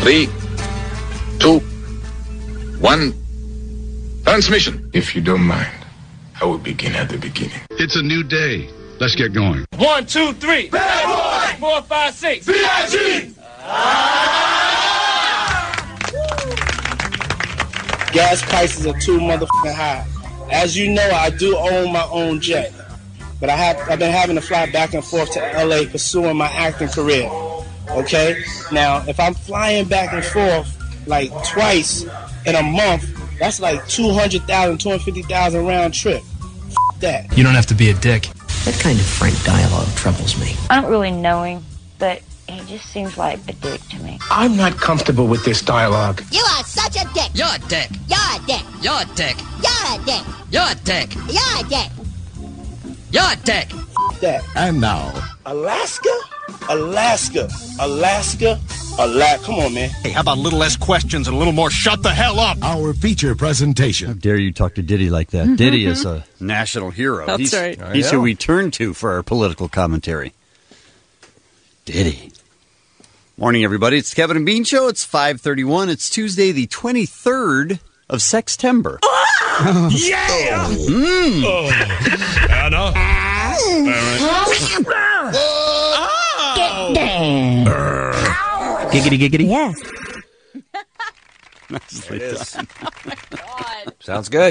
3, 2, 1. Transmission. If you don't mind, I will begin at the beginning. It's a new day. Let's get going. 1, 2, 3. Bad boy. 4, 5, 6. B.I.G. Gas prices are too motherfucking high. As you know, I do own my own jet, but I've been having to fly back and forth to LA pursuing my acting career. Okay? Now, if I'm flying back and forth like twice in a month, that's like 200,000, 250,000 round trip. F that. You don't have to be a dick. That kind of frank dialogue troubles me. I don't really know him, but he just seems like a dick to me. I'm not comfortable with this dialogue. You are such a dick. You're a dick. You're a dick. You're a dick. You're a dick. You're a dick. You're a dick. You're a dick. F that. And now, Alaska? Come on, man. Hey, how about a little less questions and a little more shut the hell up? our feature presentation. How dare you talk to Diddy like that? Diddy is a national hero. That's right. He's who we turn to for our political commentary. Diddy. Morning, everybody. It's the Kevin and Bean Show. It's 5:31. It's Tuesday, the 23rd of Sextember. Yeah! Anna? Get down. Giggity, giggity. Yes. Nicely done. Sounds good.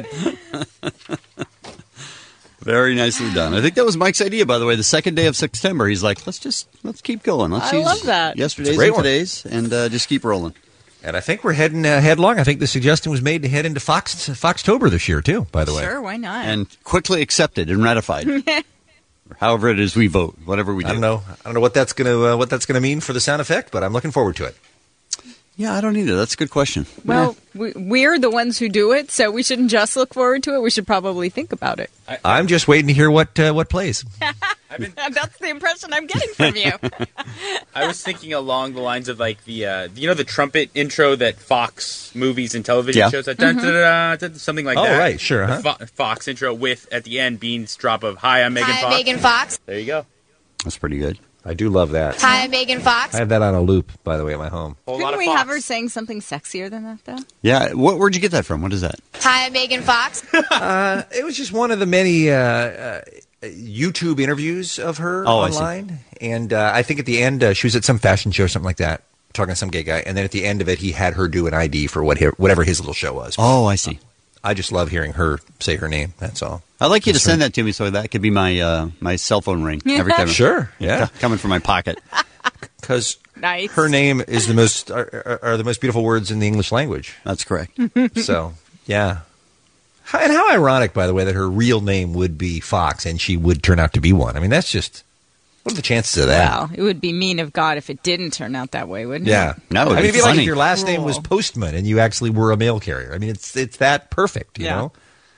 Very nicely done. I think that was Mike's idea, by the way. The second day of Sextember, he's like, let's keep going. Let's I use love that. yesterday's great and one. today's and just keep rolling. And I think we're heading headlong. I think the suggestion was made to head into Foxtober this year, too, by the way. Sure, why not? And quickly accepted and ratified. Or however it is we vote, whatever we do. I don't know what that's gonna mean for the sound effect, but I'm looking forward to it. Yeah, I don't either. That's a good question. Well, we're the ones who do it, so we shouldn't just look forward to it. We should probably think about it. I'm just waiting to hear what plays. That's the impression I'm getting from you. I was thinking along the lines of like the the trumpet intro that Fox movies and television shows that something like that. Oh, right, sure. The Fox intro with at the end Bean's drop of "Hi, I'm Megan Fox." Hi, Megan Fox. There you go. That's pretty good. I do love that. Hi, I'm Megan Fox. I have that on a loop, by the way, at my home. Couldn't we have her saying something sexier than that, though? Yeah, where'd you get that from? What is that? Hi, I'm Megan Fox. It was just one of the many YouTube interviews of her online. And I think at the end, she was at some fashion show or something like that, talking to some gay guy. And then at the end of it, he had her do an ID for whatever his little show was. Oh, I see. I just love hearing her say her name. That's all. I'd like you to send that to me so that could be my my cell phone ring every time. Sure, yeah. Coming from my pocket. Because nice. Her name is the most are the most beautiful words in the English language. That's correct. So, yeah. And how ironic, by the way, that her real name would be Fox and she would turn out to be one. I mean, that's just, what are the chances of that? Well, it would be mean of God if it didn't turn out that way, wouldn't Yeah. it? No, it'd be like if your last Cruel. name was Postman and you actually were a mail carrier. I mean, it's that perfect, you know?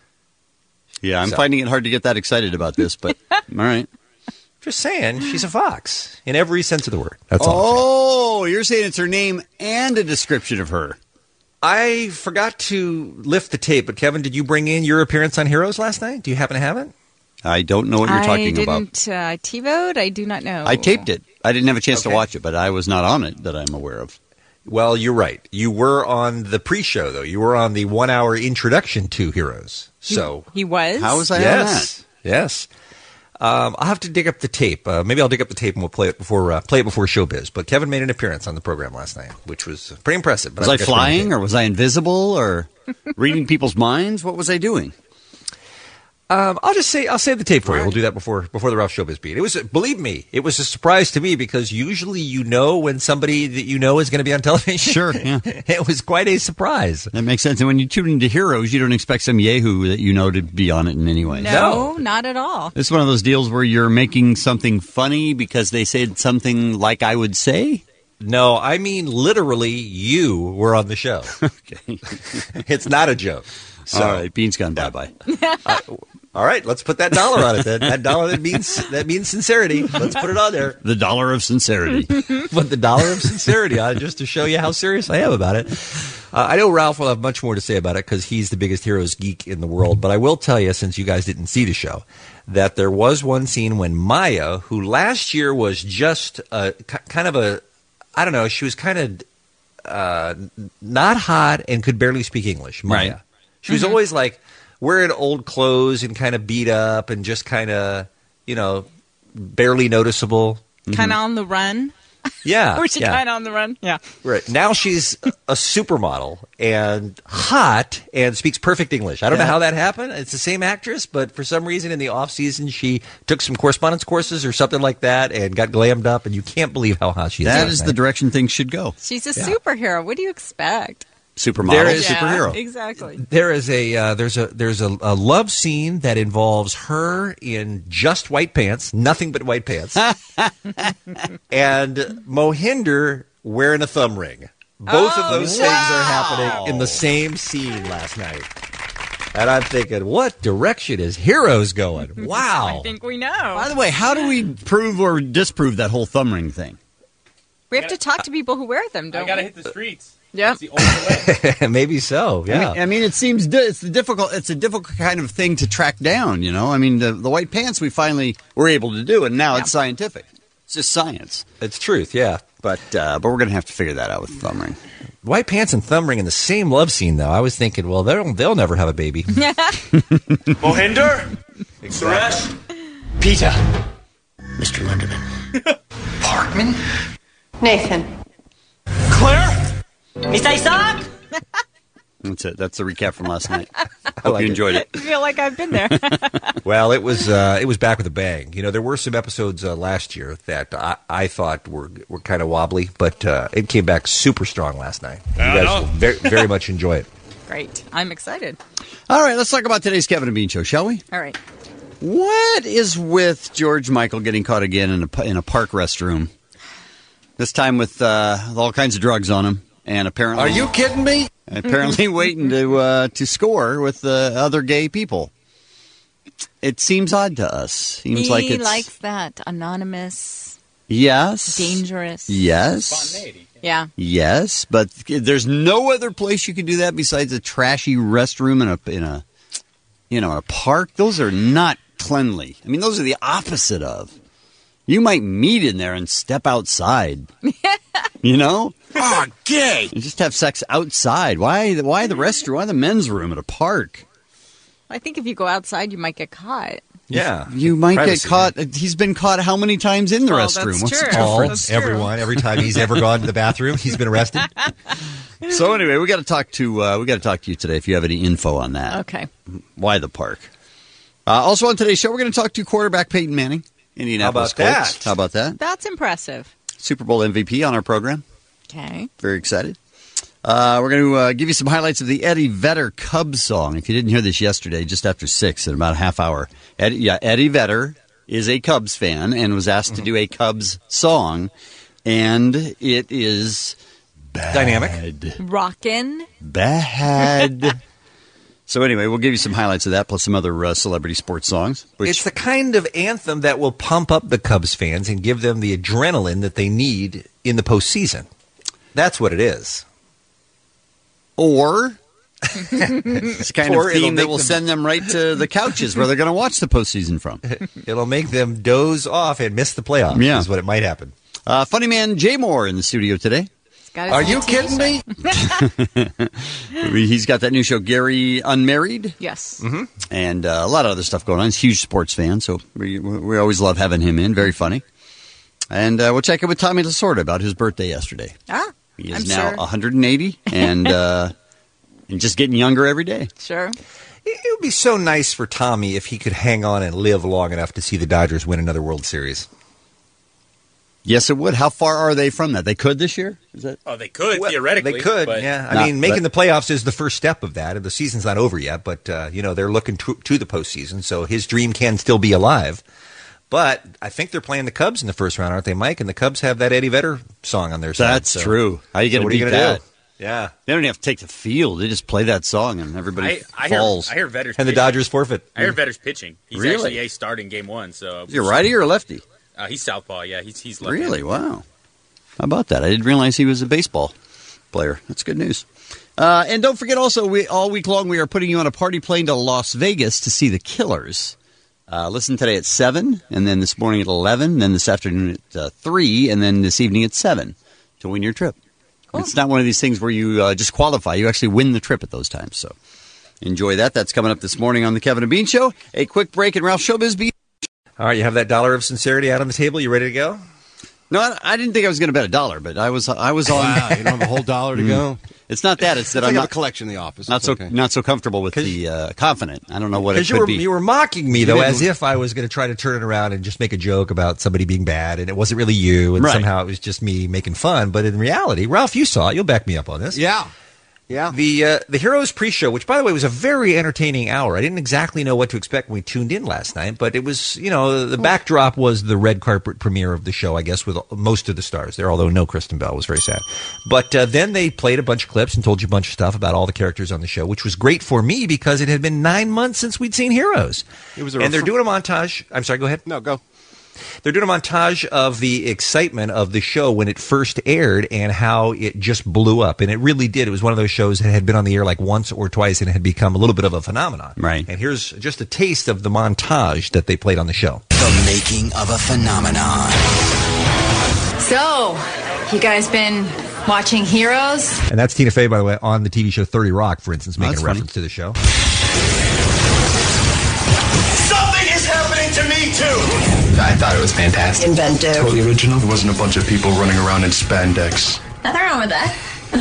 Yeah, I'm finding it hard to get that excited about this, but all right. Just saying, she's a Fox in every sense of the word. That's all. Oh, you're saying it's her name and a description of her. I forgot to lift the tape, but Kevin, did you bring in your appearance on Heroes last night? Do you happen to have it? I don't know what you're talking about. I didn't TiVoed. I do not know. I taped it. I didn't have a chance to watch it, but I was not on it that I'm aware of. Well, you're right. You were on the pre-show, though. You were on the 1 hour introduction to Heroes. So he was? How was I on that? Yes. I'll have to dig up the tape. Maybe I'll dig up the tape and we'll play it before Showbiz. But Kevin made an appearance on the program last night, which was pretty impressive. But Was I flying or was I invisible or reading people's minds? What was I doing? I'll save the tape for you. We'll do that before the Ralph Showbiz beat. It was, believe me, it was a surprise to me because usually you know when somebody that you know is going to be on television. Sure, yeah. It was quite a surprise. That makes sense. And when you tune into Heroes, you don't expect some yahoo that you know to be on it in any way. No, not at all. It's one of those deals where you're making something funny because they said something like I would say. No, I mean literally you were on the show. Okay. It's not a joke. So, all right, Bean's gone bye-bye. All right, let's put that dollar on it then. That dollar that means sincerity. Let's put it on there. The dollar of sincerity. Put the dollar of sincerity on it just to show you how serious I am about it. I know Ralph will have much more to say about it because he's the biggest Heroes geek in the world. But I will tell you, since you guys didn't see the show, that there was one scene when Maya, who last year was just kind of a, I don't know, she was kind of not hot and could barely speak English. Maya. Right. She was always like wearing old clothes and kind of beat up and just kind of, barely noticeable. Kind of on the run. Yeah. Was she kind of on the run? Yeah. Right. Now she's a supermodel and hot and speaks perfect English. I don't know how that happened. It's the same actress, but for some reason in the off season she took some correspondence courses or something like that and got glammed up, and you can't believe how hot she is. That is the direction things should go. She's a superhero. What do you expect? Supermodel, superhero. Exactly. There is there's a love scene that involves her in just white pants, nothing but white pants, and Mohinder wearing a thumb ring. Both of those things are happening in the same scene last night. And I'm thinking, what direction is Heroes going? Wow. I think we know. By the way, how do we prove or disprove that whole thumb ring thing? We have to talk to people who wear them, don't we? I gotta hit the streets. Yeah, it's the only way. Maybe so. Yeah, I mean, it seems it's a difficult kind of thing to track down. I mean, the white pants we finally were able to do, and now it's scientific. It's just science. It's truth. Yeah, but we're gonna have to figure that out with the thumb ring. White pants and thumb ring in the same love scene, though. I was thinking, well, they'll never have a baby. Mohinder, Suresh, Peter, Mr. Lindemann, Parkman, Nathan, Claire. Mr. Isaac. That's it. That's the recap from last night. Hope you enjoyed it. I feel like I've been there. Well, it was back with a bang. There were some episodes last year that I thought were kind of wobbly, but it came back super strong last night. You guys will very, very much enjoy it. Great. I'm excited. All right, let's talk about today's Kevin and Bean Show, shall we? All right. What is with George Michael getting caught again in a park restroom? This time with all kinds of drugs on him. And apparently, are you kidding me? Apparently, waiting to score with other gay people. It seems odd to us. Seems he like it's likes that anonymous. Yes. Dangerous. Yes. Spontaneity. Yeah. Yes, but there's no other place you can do that besides a trashy restroom in a park. Those are not cleanly. I mean, those are the opposite of. You might meet in there and step outside. Oh, gay! And just have sex outside. Why the restroom? Why the men's room at a park? I think if you go outside, you might get caught. Yeah. You might get caught. He's been caught how many times in the restroom? That's true. Difference? Everyone. Every time he's ever gone to the bathroom, he's been arrested. So anyway, we got to talk to you today if you have any info on that. Okay. Why the park? Also on today's show, we're going to talk to quarterback Peyton Manning, Indianapolis Colts. How about that? That's impressive. Super Bowl MVP on our program. Okay. Very excited. We're going to give you some highlights of the Eddie Vedder Cubs song. If you didn't hear this yesterday, just after 6 in about a half hour. Eddie Vedder is a Cubs fan and was asked to do a Cubs song, and it is bad. Dynamic. Rockin'. Bad. So anyway, we'll give you some highlights of that, plus some other celebrity sports songs. It's the kind of anthem that will pump up the Cubs fans and give them the adrenaline that they need in the postseason. That's what it is. Or it's kind of theme that will send them right to the couches where they're going to watch the postseason from. It'll make them doze off and miss the playoffs, is what it might happen. Funny man Jay Moore in the studio today. Are you kidding me? He's got that new show, Gary Unmarried. Yes. Mm-hmm. And a lot of other stuff going on. He's a huge sports fan, so we always love having him in. Very funny. And we'll check in with Tommy Lasorda about his birthday yesterday. He is now 180 and just getting younger every day. Sure. It would be so nice for Tommy if he could hang on and live long enough to see the Dodgers win another World Series. Yes, it would. How far are they from that? They could this year? Is that? Oh, they could, theoretically. They could, yeah. I mean, making the playoffs is the first step of that, and the season's not over yet, but, they're looking to the postseason, so his dream can still be alive. But I think they're playing the Cubs in the first round, aren't they, Mike? And the Cubs have that Eddie Vedder song on their side. That's true. How are you going to beat that? Do? Yeah. They don't even have to take the field. They just play that song, and everybody falls. I hear Vedder's and the Dodgers forfeit. I hear Vedder's pitching. He's actually starting game 1. So is he a righty or a lefty? He's southpaw, yeah. He's left. Really? Wow. How about that? I didn't realize he was a baseball player. That's good news. And don't forget also, all week long we are putting you on a party plane to Las Vegas to see the Killers. Listen today at 7, and then this morning at 11, then this afternoon at 3, and then this evening at 7 to win your trip. Cool. It's not one of these things where you just qualify. You actually win the trip at those times. So enjoy that. That's coming up this morning on the Kevin and Bean Show. A quick break and Ralph Showbiz Beat. All right, you have that dollar of sincerity out on the table. You ready to go? No, I didn't think I was going to bet $1, but I was on. Wow, you don't have a whole $1 to go? It's not that. It's that I'm not not a collection in the office. Not so comfortable with the confident. I don't know what it could be. You were mocking me, though, as if I was going to try to turn it around and just make a joke about somebody being bad, and it wasn't really you, and somehow it was just me making fun. But in reality, Ralph, you saw it. You'll back me up on this. Yeah. The Heroes pre-show, which, by the way, was a very entertaining hour. I didn't exactly know what to expect when we tuned in last night, but it was, the backdrop was the red carpet premiere of the show, I guess, with most of the stars there, although no Kristen Bell. Was very sad. But then they played a bunch of clips and told you a bunch of stuff about all the characters on the show, which was great for me because it had been 9 months since we'd seen Heroes. And they're doing a montage. I'm sorry, go ahead. No, go. They're doing a montage of the excitement of the show when it first aired and how it just blew up. And it really did. It was one of those shows that had been on the air like once or twice and had become a little bit of a phenomenon. Right. And here's just a taste of the montage that they played on the show. The making of a phenomenon. So, you guys been watching Heroes? And that's Tina Fey, by the way, on the TV show 30 Rock, for instance, making a reference to the show. Something is happening to me, too! I thought it was fantastic. Inventive. Totally original. There wasn't a bunch of people running around in spandex. Nothing wrong with that.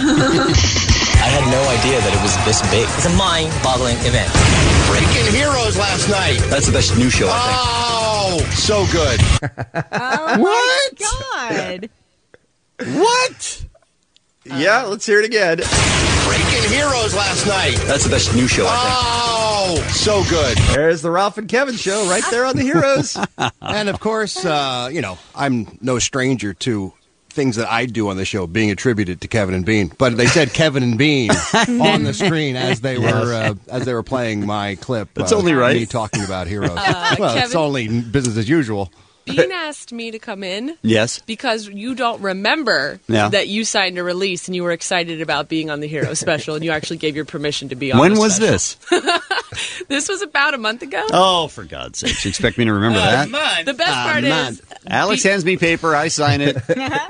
I had no idea that it was this big. It's a mind-boggling event. Freaking Heroes last night. That's the best new show, I think. Oh, so good. Oh, what? My God. What? Yeah, let's hear it again. Freaking Heroes last night. That's the best new show, I think. Oh, so good. There's the Ralph and Kevin show right there on the Heroes. And, of course, I'm no stranger to things that I do on the show being attributed to Kevin and Bean. But they said Kevin and Bean on the screen as they were playing my clip. That's only right. Me talking about Heroes. Well, it's only business as usual. Bean asked me to come in. Yes. Because you don't remember that you signed a release and you were excited about being on the Hero Special and you actually gave your permission to be on When the was special. this? This was about a month ago. Oh, for God's sake. You expect me to remember that? The best part is... Alex hands me paper. I sign it.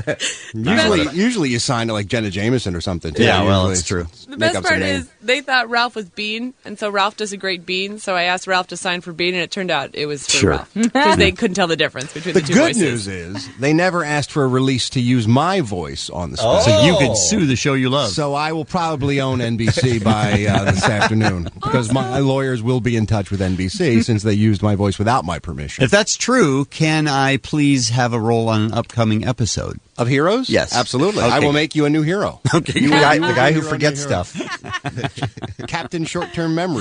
Usually you sign to like Jenna Jameson or something. Too. Yeah, well, it's true. The best part is they thought Ralph was Bean, and so Ralph does a great Bean, so I asked Ralph to sign for Bean, and it turned out it was for Ralph. Because they couldn't tell the difference between the two voices. The good news is they never asked for a release to use my voice on the special. So you could sue the show you love. So I will probably own NBC by this afternoon because my lawyers will be in touch with NBC since they used my voice without my permission. If that's true, can I please have a role on an upcoming episode? Of Heroes? Yes. Absolutely. Okay. I will make you a Okay. The guy who forgets stuff. Captain Short-Term Memory.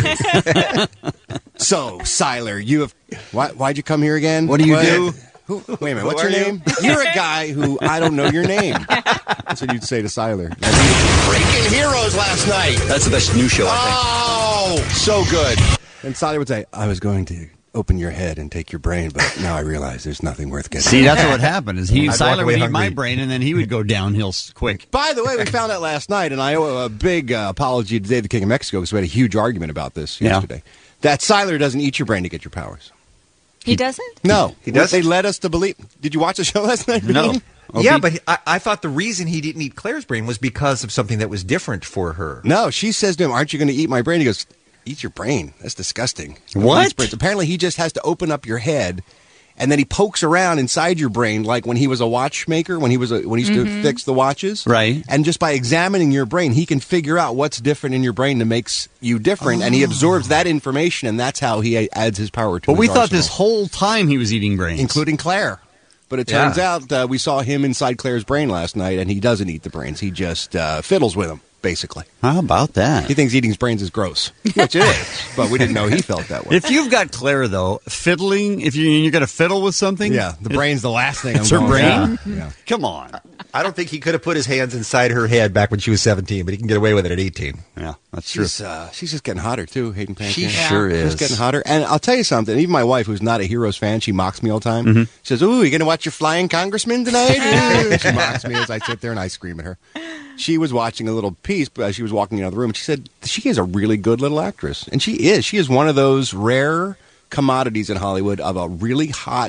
So, Siler, you have... Why'd you come here again? What do you do? Wait a minute, what's your name? You're a guy who I don't know your name. That's what you'd say to Siler. Freaking Heroes last night. That's the best new show, I think. Oh, so good. And Siler would say, I was going to open your head and take your brain, but now I realize there's nothing worth getting. See, that's what happened. Is Siler would eat my brain, and then he would go downhill quick. By the way, we found out last night, and I owe a big apology to Dave the King of Mexico because we had a huge argument about this yesterday, that Siler doesn't eat your brain to get your powers. He doesn't? No. He doesn't? They led us to believe. Did you watch the show last night? No. Yeah, but I thought the reason he didn't eat Claire's brain was because of something that was different for her. No, she says to him, aren't you going to eat my brain? He goes, eat your brain. That's disgusting. What? Apparently he just has to open up your head, and then he pokes around inside your brain like when he was a watchmaker, when he used to fix the watches. Right. And just by examining your brain, he can figure out what's different in your brain that makes you different, and he absorbs that information, and that's how he adds his power to But his we thought arsenal. this whole time he was eating brains. Including Claire. But it turns out we saw him inside Claire's brain last night, and he doesn't eat the brains. He just fiddles with them, basically. How about that? He thinks eating his brains is gross, which it is, but we didn't know he felt that way. If you've got Claire, though, fiddling, if you're going to fiddle with something... Yeah, the brain's the last thing It's I'm her going brain? Yeah. Come on. I don't think he could have put his hands inside her head back when she was 17, but he can get away with it at 18. Yeah, that's true. She's just getting hotter, too, Hayden Panettiere. She sure is. She's getting hotter. And I'll tell you something. Even my wife, who's not a Heroes fan, she mocks me all the time. She says, ooh, you going to watch your flying congressman tonight? Ooh. She mocks me as I sit there and I scream at her. She was watching a little piece, but she was walking out of the room, and she said, she is a really good little actress. And she is. She is one of those rare commodities in Hollywood of a really hot,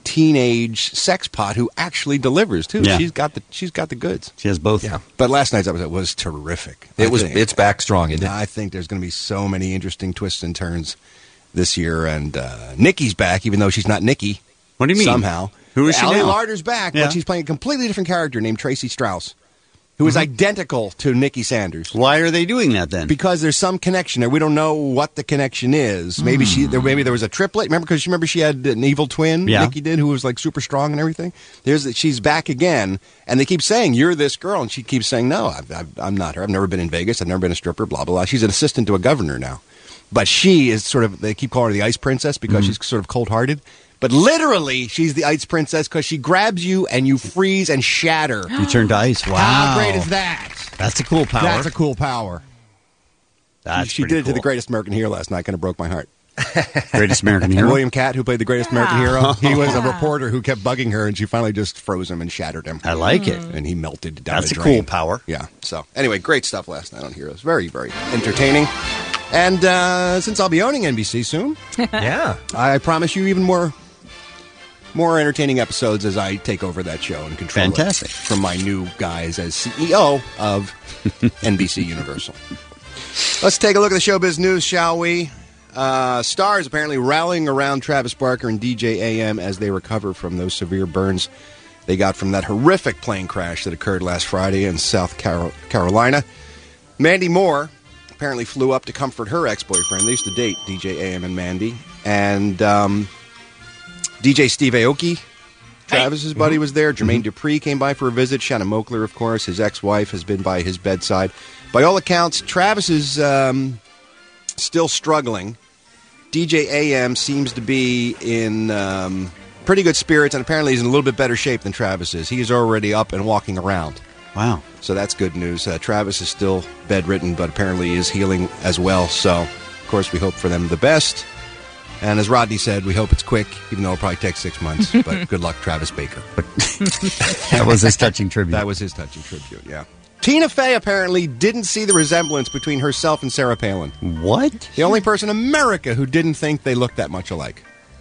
teenage sex pot who actually delivers too. Yeah. She's got the goods. She has both. Yeah. But last night's episode was terrific. It's back strong, isn't it? I think there's going to be so many interesting twists and turns this year, and Nikki's back, even though she's not Nikki. What do you mean? Somehow, Who is she Ali now? Larder's back, Yeah. but she's playing a completely different character named Tracy Strauss, who is identical to Nikki Sanders. Why are they doing that then? Because there's some connection there. We don't know what the connection is. Maybe maybe there was a triplet. Remember, because she had an evil twin, Yeah. Nikki did, who was like super strong and everything. She's back again, and they keep saying, "You're this girl," and she keeps saying, "No, I'm not her. I've never been in Vegas. I've never been a stripper." Blah blah blah. She's an assistant to a governor now, but she is sort of. They keep calling her the Ice Princess because she's sort of cold-hearted. But literally, she's the Ice Princess because she grabs you and you freeze and shatter. You turn to ice. Wow. How great is that? That's a cool power. That's a cool power. She did it to cool. the Greatest American Hero last night. Kind of broke my heart. Greatest American Hero? William Catt, who played the Greatest American Hero. He was a reporter who kept bugging her, and she finally just froze him and shattered him. I like it. And he melted down That's the a drain. cool power. Yeah. So, anyway, great stuff last night on Heroes. Very, very entertaining. And since I'll be owning NBC soon, Yeah. I promise you even more entertaining episodes as I take over that show and control Fantastic. it from my new guys as CEO of NBC Universal. Let's take a look at the showbiz news, shall we? Stars apparently rallying around Travis Barker and DJ AM as they recover from those severe burns they got from that horrific plane crash that occurred last Friday in South Carolina. Mandy Moore apparently flew up to comfort her ex-boyfriend. They used to date, DJ AM and Mandy. And DJ Steve Aoki, Travis's buddy, was there. Jermaine Dupri came by for a visit. Shannon Mokler, of course, his ex-wife, has been by his bedside. By all accounts, Travis is still struggling. DJ AM seems to be in pretty good spirits, and apparently he's in a little bit better shape than Travis is. He is already up and walking around. Wow. So that's good news. Travis is still bedridden, but apparently is healing as well. So, of course, we hope for them the best. And as Rodney said, we hope it's quick, even though it'll probably take 6 months. But good luck, Travis Baker. That was his touching tribute. That was his touching tribute, yeah. Tina Fey apparently didn't see the resemblance between herself and Sarah Palin. What? The only person in America who didn't think they looked that much alike.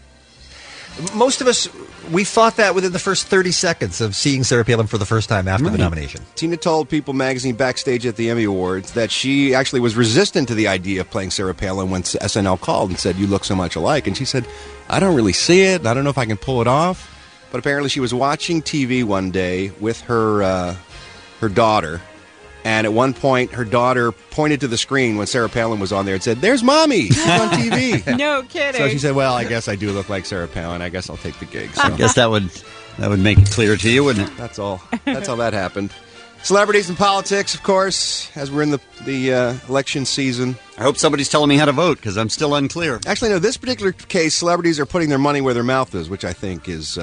Most of us, we thought that within the first 30 seconds of seeing Sarah Palin for the first time after the nomination. Tina told People magazine backstage at the Emmy Awards that she actually was resistant to the idea of playing Sarah Palin when SNL called and said, "You look so much alike." And she said, "I don't really see it. I don't know if I can pull it off." But apparently she was watching TV one day with her daughter. And at one point, her daughter pointed to the screen when Sarah Palin was on there and said, "There's Mommy! She's on TV." No kidding. So she said, "Well, I guess I do look like Sarah Palin. I guess I'll take the gig." So. I guess that would make it clear to you, wouldn't it? That's all. That's how that happened. Celebrities and politics, of course, as we're in the election season. I hope somebody's telling me how to vote, because I'm still unclear. Actually, no, this particular case, celebrities are putting their money where their mouth is, which I think is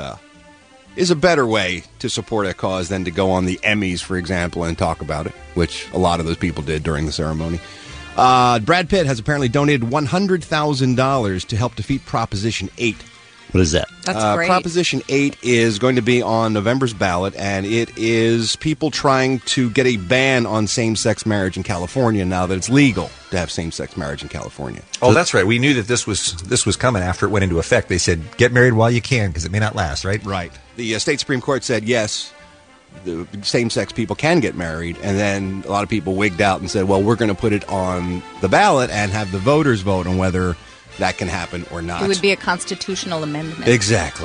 a better way to support a cause than to go on the Emmys, for example, and talk about it, which a lot of those people did during the ceremony. Brad Pitt has apparently donated $100,000 to help defeat Proposition 8. What is that? That's great. Proposition 8 is going to be on November's ballot, and it is people trying to get a ban on same-sex marriage in California now that it's legal to have same-sex marriage in California. Oh, that's right. We knew that this was coming after it went into effect. They said, get married while you can, because it may not last, right? Right. The state Supreme Court said, yes, the same-sex people can get married, and then a lot of people wigged out and said, well, we're going to put it on the ballot and have the voters vote on whether that can happen or not. It would be a constitutional amendment. Exactly.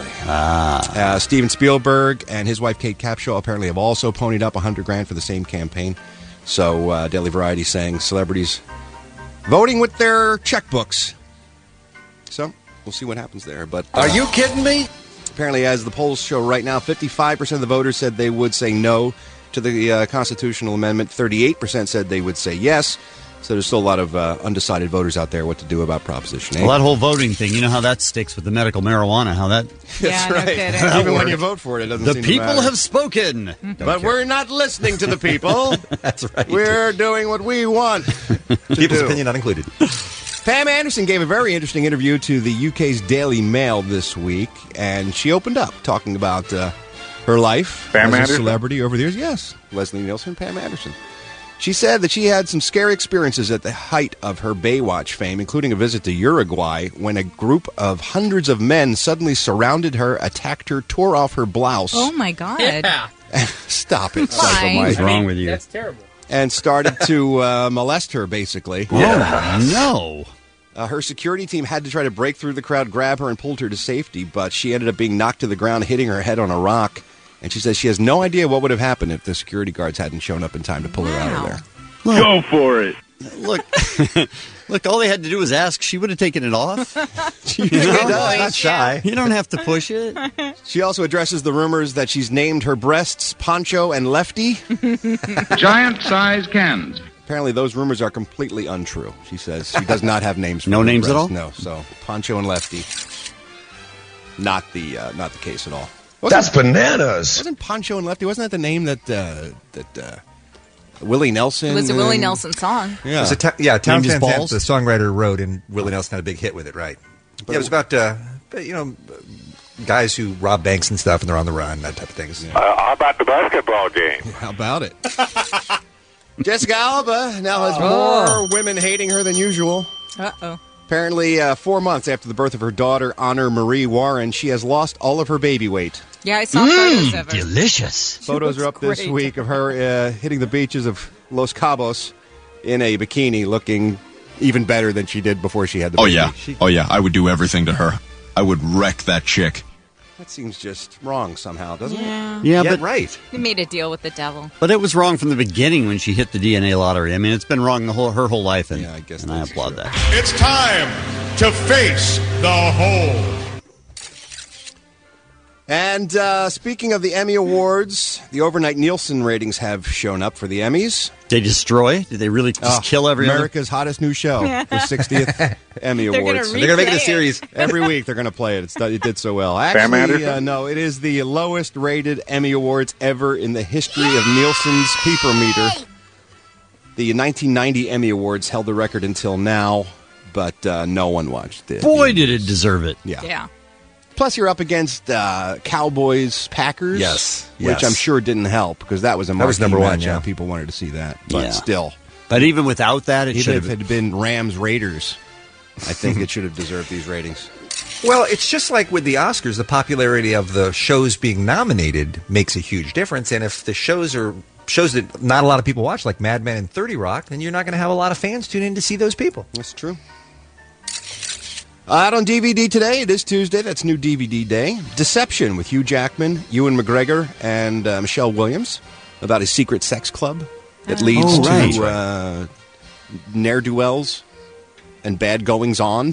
Steven Spielberg and his wife Kate Capshaw apparently have also ponied up $100,000 for the same campaign. So Daily Variety saying celebrities voting with their checkbooks. So we'll see what happens there. But are you kidding me? Apparently, as the polls show right now, 55% of the voters said they would say no to the constitutional amendment. 38% said they would say yes. So there's still a lot of undecided voters out there what to do about Proposition 8. Well, that whole voting thing, you know how that sticks with the medical marijuana, how that... That's right. Even when you vote for it, it doesn't seem to matter. The people have spoken. But we're not listening to the people. That's right. We're doing what we want to People's do. opinion not included. Pam Anderson gave a very interesting interview to the UK's Daily Mail this week, and she opened up talking about her life Pam as Anderson? a celebrity over the years. Yes, Leslie Nielsen, Pam Anderson. She said that she had some scary experiences at the height of her Baywatch fame, including a visit to Uruguay when a group of hundreds of men suddenly surrounded her, attacked her, tore off her blouse. Oh, my God. Yeah. Stop it, Why? Psycho Mike. What's wrong with you? That's terrible. And started to molest her, basically. Oh, no. Her security team had to try to break through the crowd, grab her, and pulled her to safety, but she ended up being knocked to the ground, hitting her head on a rock. And she says she has no idea what would have happened if the security guards hadn't shown up in time to pull her out of there. Look, Go for it. Look, all they had to do was ask. She would have taken it off. Not shy. You don't have to push it. She also addresses the rumors that she's named her breasts Poncho and Lefty. Giant-sized cans. Apparently, those rumors are completely untrue. She says she does not have names for No her names at breasts. all? No, so Poncho and Lefty. Not the case at all. That's bananas. Wasn't Poncho and Lefty? Wasn't that the name that Willie Nelson? It was a Willie Nelson song. Yeah, It was Towns Named his Van Zandt, balls? the songwriter, wrote, and Willie Nelson had a big hit with it, right? Yeah, it was about guys who rob banks and stuff, and they're on the run, that type of things. How about the basketball game? How about it? Jessica Alba now has more women hating her than usual. Uh-oh. Apparently, 4 months after the birth of her daughter, Honor Marie Warren, she has lost all of her baby weight. Yeah, I saw photos of her. Delicious. Photos are up this great. week of her hitting the beaches of Los Cabos in a bikini, looking even better than she did before she had the baby. Oh, yeah. I would do everything to her. I would wreck that chick. That seems just wrong somehow, doesn't it? Yeah, but right. He made a deal with the devil. But it was wrong from the beginning when she hit the DNA lottery. I mean, it's been wrong her whole life, and, Yeah, I guess and I that's applaud true. that. It's time to face the hole. And speaking of the Emmy Awards, the overnight Nielsen ratings have shown up for the Emmys. They destroy? Did they really just kill every America's hottest new show, the 60th Emmy They're Awards. gonna They're going to make it a series. Every week they're going to play it. It did so well. Actually, no, it is the lowest rated Emmy Awards ever in the history of Nielsen's Peeper Meter. The 1990 Emmy Awards held the record until now, but no one watched it. Boy, did it deserve it. Yeah. Plus, you're up against Cowboys Packers, Yes. which I'm sure didn't help because that was a That was marquee number one, matchup. yeah. People wanted to see that, but Yeah. still, But even without that, it even should if it have. had been Rams Raiders, I think it should have deserved these ratings. Well, it's just like with the Oscars, the popularity of the shows being nominated makes a huge difference. And if the shows are shows that not a lot of people watch, like Mad Men and 30 Rock, then you're not going to have a lot of fans tune in to see those people. That's true. Out on DVD today, it is Tuesday. That's new DVD day. Deception with Hugh Jackman, Ewan McGregor, and Michelle Williams about a secret sex club that leads to ne'er-do-wells and bad goings-on.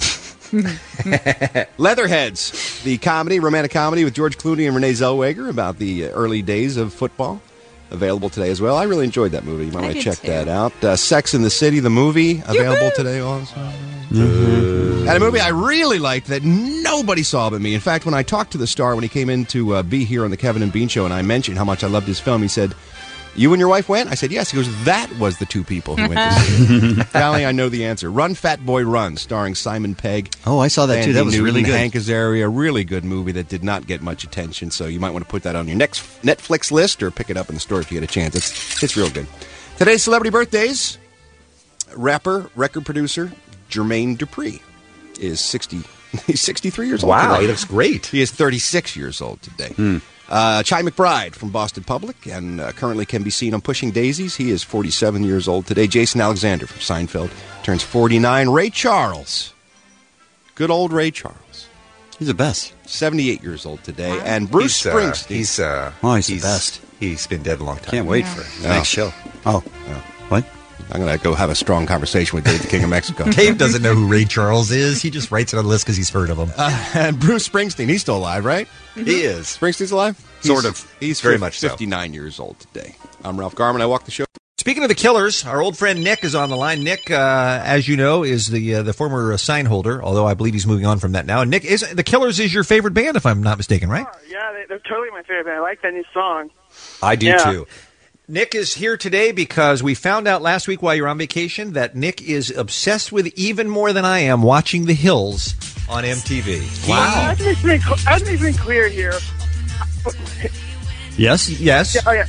Leatherheads, the romantic comedy with George Clooney and Renee Zellweger about the early days of football. Available today as well. I really enjoyed that movie. You might want to check that out. Sex and the City, the movie, available today also. And a movie I really liked that nobody saw but me. In fact, when I talked to the star when he came in to be here on the Kevin and Bean Show and I mentioned how much I loved his film, he said, "You and your wife went?" I said, "Yes." He goes, "That was the two people who went to see it." Finally, I know the answer. Run, Fat Boy, Run, starring Simon Pegg. Oh, I saw that too. Andy That was Newton, really good. Hank Azaria, really good movie that did not get much attention, so you might want to put that on your next Netflix list or pick it up in the store if you get a chance. It's real good. Today's celebrity birthdays. Rapper, record producer, Jermaine Dupri is 60. He's 63 years old Wow, today. he looks great. He is 36 years old today. Chai McBride from Boston Public and currently can be seen on Pushing Daisies. He is 47 years old today. Jason Alexander from Seinfeld turns 49. Ray Charles. Good old Ray Charles. He's the best. 78 years old today. And Bruce Springsteen. He's the best. He's been dead a long time. Can't wait for the next show. Oh. What? I'm going to go have a strong conversation with Dave, the King of Mexico. Dave doesn't know who Ray Charles is. He just writes it on the list because he's heard of him. And Bruce Springsteen, he's still alive, right? He is. Springsteen's alive? Sort of. He's very much so. 59 years old today. I'm Ralph Garman. I walk the show. Speaking of the Killers, our old friend Nick is on the line. Nick, as you know, is the former sign holder, although I believe he's moving on from that now. And Nick, the Killers is your favorite band, if I'm not mistaken, right? Yeah, they're totally my favorite band. I like that new song. I do, too. Nick is here today because we found out last week while you were on vacation that Nick is obsessed with, even more than I am, watching The Hills on MTV. Wow. Hasn't been clear here. Yes? Yes. Yeah, oh, yeah.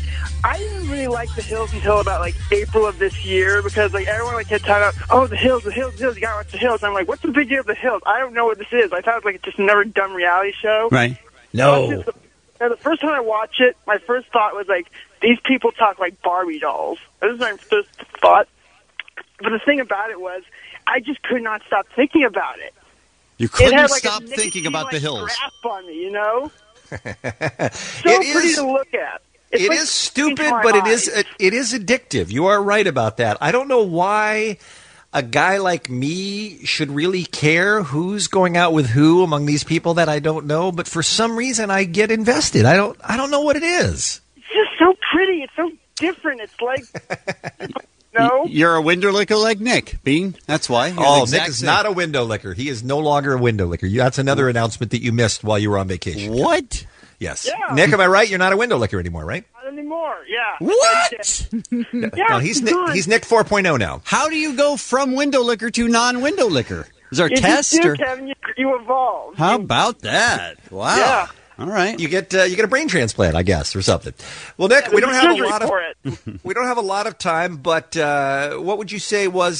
I didn't really like the Hills until about like April of this year because like everyone like kept talking about, oh, the Hills, you gotta watch the Hills. I'm like, what's the big deal of the Hills? I don't know what this is. I thought it was like just another dumb reality show. Right. No. The first time I watched it, my first thought was like, these people talk like Barbie dolls. That was my first thought. But the thing about it was, I just could not stop thinking about it. You couldn't had, like, stop thinking about the Hills. Grasp on me, you know? So It pretty is- to look at. It's It like is stupid, into my but eyes. it is addictive. You are right about that. I don't know why a guy like me should really care who's going out with who among these people that I don't know, but for some reason I get invested. I don't know what it is. It's just so pretty. It's so different. It's like, no. You're a window licker like Nick, Bean. That's why. You're the Oh, exact Nick is same. not a window licker. He is no longer a window licker. That's another announcement that you missed while you were on vacation. What? Yes. Yeah. Nick, am I right? You're not a window licker anymore, right? Not anymore. Yeah. What? Yeah. No, he's Nick 4.0 now. How do you go from window licker to non-window licker? Is there a You test? just do, or Kevin. You evolve. how about that? Wow. Yeah. All right. You get a brain transplant, I guess, or something. Well, Nick, we don't have a surgery lot of for it. we don't have a lot of time, but what would you say was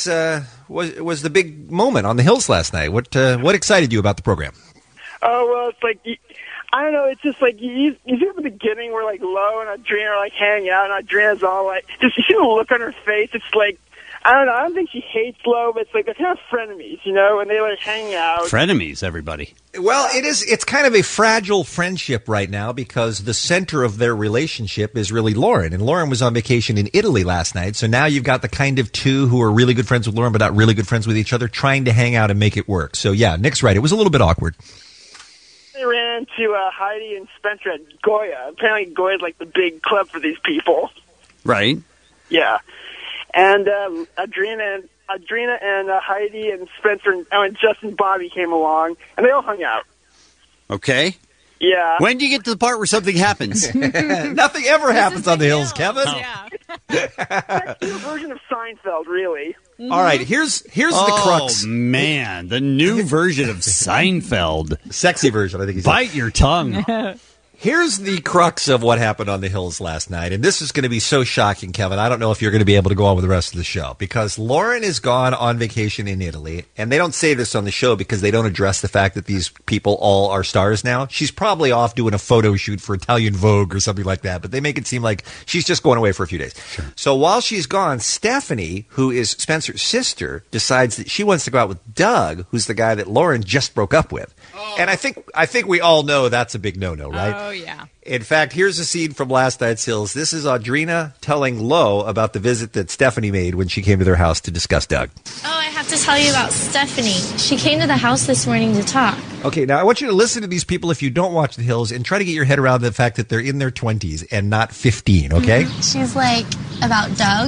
the big moment on the Hills last night? What excited you about the program? Oh, well, it's like, I don't know, it's just like, you see at the beginning where, like, Lo and Adrena are, like, hanging out, and Adrena's all, like, just, you see the look on her face, it's like, I don't know, I don't think she hates Lo, but it's like, they're kind of frenemies, you know, and they, like, hang out. Frenemies, everybody. Well, it's kind of a fragile friendship right now because the center of their relationship is really Lauren. And Lauren was on vacation in Italy last night. So now you've got the kind of two who are really good friends with Lauren but not really good friends with each other trying to hang out and make it work. So, yeah, Nick's right. It was a little bit awkward. They ran into Heidi and Spencer at Goya. Apparently Goya's, like, the big club for these people. Right. Yeah. And Adrena and Heidi and Spencer and Justin Bobby came along, and they all hung out. Okay. Yeah. When do you get to the part where something happens? Nothing ever happens on the Hills, Kevin. Yeah. That's your version of Seinfeld, really. All right, here's the crux. Oh, man. The new version of Seinfeld. Sexy version, I think he's Bite your tongue. Here's the crux of what happened on the Hills last night, and this is going to be so shocking, Kevin. I don't know if you're going to be able to go on with the rest of the show, because Lauren is gone on vacation in Italy, and they don't say this on the show because they don't address the fact that these people all are stars now. She's probably off doing a photo shoot for Italian Vogue or something like that, but they make it seem like she's just going away for a few days. Sure. So while she's gone, Stephanie, who is Spencer's sister, decides that she wants to go out with Doug, who's the guy that Lauren just broke up with. Oh. And I think we all know that's a big no-no, right? Oh, yeah. In fact, here's a scene from last night's Hills. This is Audrina telling Lo about the visit that Stephanie made when she came to their house to discuss Doug. Oh, I have to tell you about Stephanie. She came to the house this morning to talk. Okay, now I want you to listen to these people if you don't watch the Hills and try to get your head around the fact that they're in their 20s and not 15, okay? Mm-hmm. She's like, about Doug?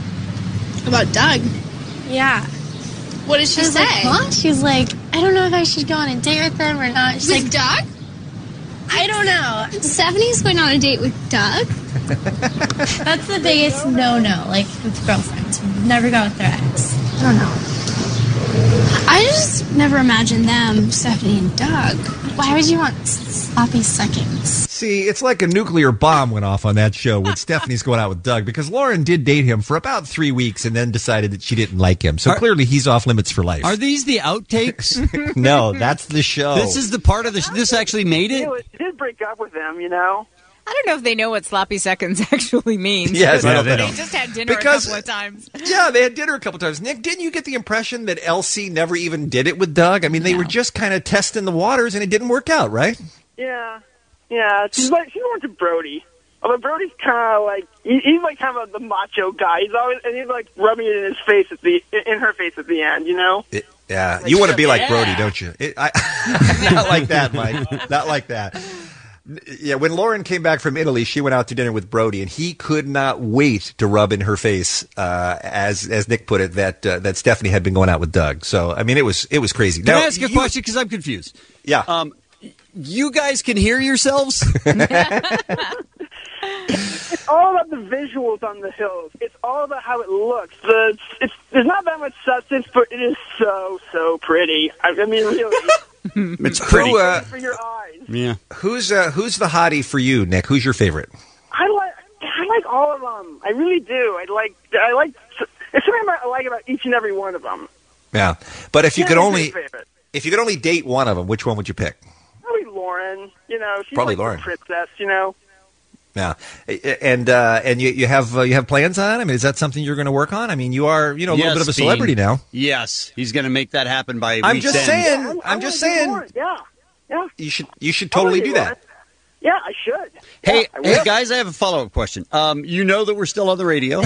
About Doug? Yeah. What did she say? Like, huh? She's like, I don't know if I should go on a date with him or not. She's like, Doug? I don't know. Stephanie's going on a date with Doug? That's the biggest no-no, like with girlfriends. Never go with their ex. I don't know. I just never imagined them, Stephanie and Doug. Why would you want sloppy seconds? See, it's like a nuclear bomb went off on that show when Stephanie's going out with Doug, because Lauren did date him for about 3 weeks and then decided that she didn't like him. So clearly he's off limits for life. Are these the outtakes? No, that's the show. This is the part of the this actually made it? It did break up with them, you know? I don't know if they know what sloppy seconds actually means. Yes, no, they They don't. just had dinner Because- a couple of times. Yeah, they had dinner a couple times. Nick, didn't you get the impression that Elsie never even did it with Doug? I mean, they were just kind of testing the waters, and it didn't work out, right? Yeah. Yeah, she's more to Brody. Although Brody's kind of like, he's like kind of the macho guy. He's like rubbing it in his face in her face at the end, you know? Yeah, Like, you want to be like yeah. Brody, don't you? Not like that, Mike. Not like that. Yeah, when Lauren came back from Italy, she went out to dinner with Brody, and he could not wait to rub in her face, as Nick put it, that Stephanie had been going out with Doug. So, I mean, it was crazy. Can I ask you a question? Because I'm confused. Yeah. You guys can hear yourselves? It's all about the visuals on the Hills. It's all about how it looks. There's not that much substance, but it is so pretty. I mean, really. It's pretty. For your eyes. Yeah. Who's the hottie for you, Nick? Who's your favorite? I like all of them. I really do. I like. There's something I like about each and every one of them. Yeah, but if you could only date one of them, which one would you pick? Probably Lauren. You know, she's Probably like Lauren. the princess. You know. Yeah, and you have plans on? I mean, is that something you're going to work on? I mean, you are a little bit of a celebrity now. Yes, he's going to make that happen by I'm week's just end. saying. I'm just saying. Yeah. You should totally do that. Yeah, I should. Hey, Yeah, hey, guys, I have a follow-up question. You know that we're still on the radio,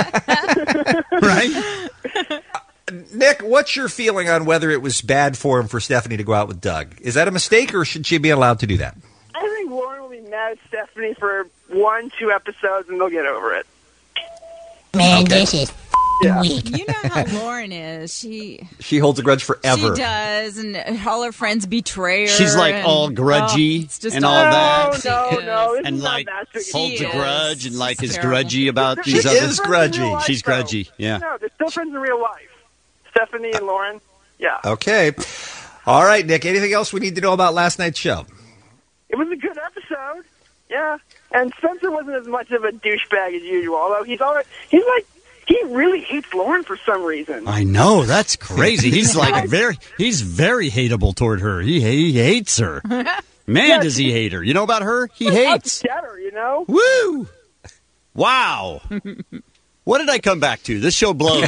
right? Nick, what's your feeling on whether it was bad form for Stephanie to go out with Doug? Is that a mistake, or should she be allowed to do that? I think Lauren will be mad at Stephanie for 1-2 episodes, and they'll get over it. Man, this is weak. You know how Lauren is. She holds a grudge forever. She does, and all her friends betray her. She's like all grudgy and all that. No, and like holds a grudge and like is terrible. grudgy about She these is others. grudgy. She's grudgy. Yeah. No, they're still friends in real life. Stephanie and Lauren. Yeah. Okay. All right, Nick. Anything else we need to know about last night's show? It was a good episode. Yeah. And Spencer wasn't as much of a douchebag as usual, although he really hates Lauren for some reason. I know, that's crazy. He's like he's very hateable toward her. He hates her. Man, does he hate her? You know about her? He hates. Get her, you know? Woo! Wow. What did I come back to? This show blows.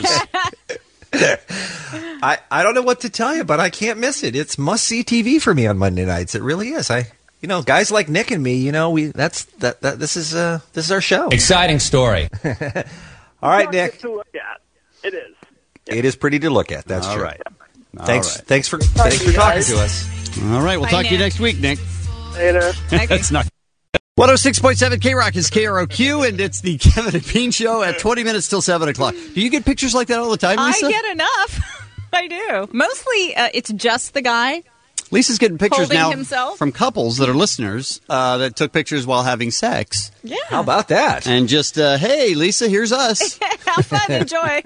I don't know what to tell you, but I can't miss it. It's must-see TV for me on Monday nights. It really is. Guys like Nick and me, this is our show. Exciting story. All right, Nick. To look at. It is. It is pretty to look at. That's All true. right. Thanks for talking to us. All right, we'll Bye, talk to you Nick. next week, Nick. Later. That's not. 106.7 K-Rock is KROQ, and it's the Kevin and Bean Show at 20 minutes till 7 o'clock. Do you get pictures like that all the time, Lisa? I get enough. I do. Mostly, it's just the guy. Lisa's getting pictures Holding now himself? from couples that are listeners that took pictures while having sex. Yeah. How about that? And just, hey, Lisa, here's us. Have fun. Enjoy.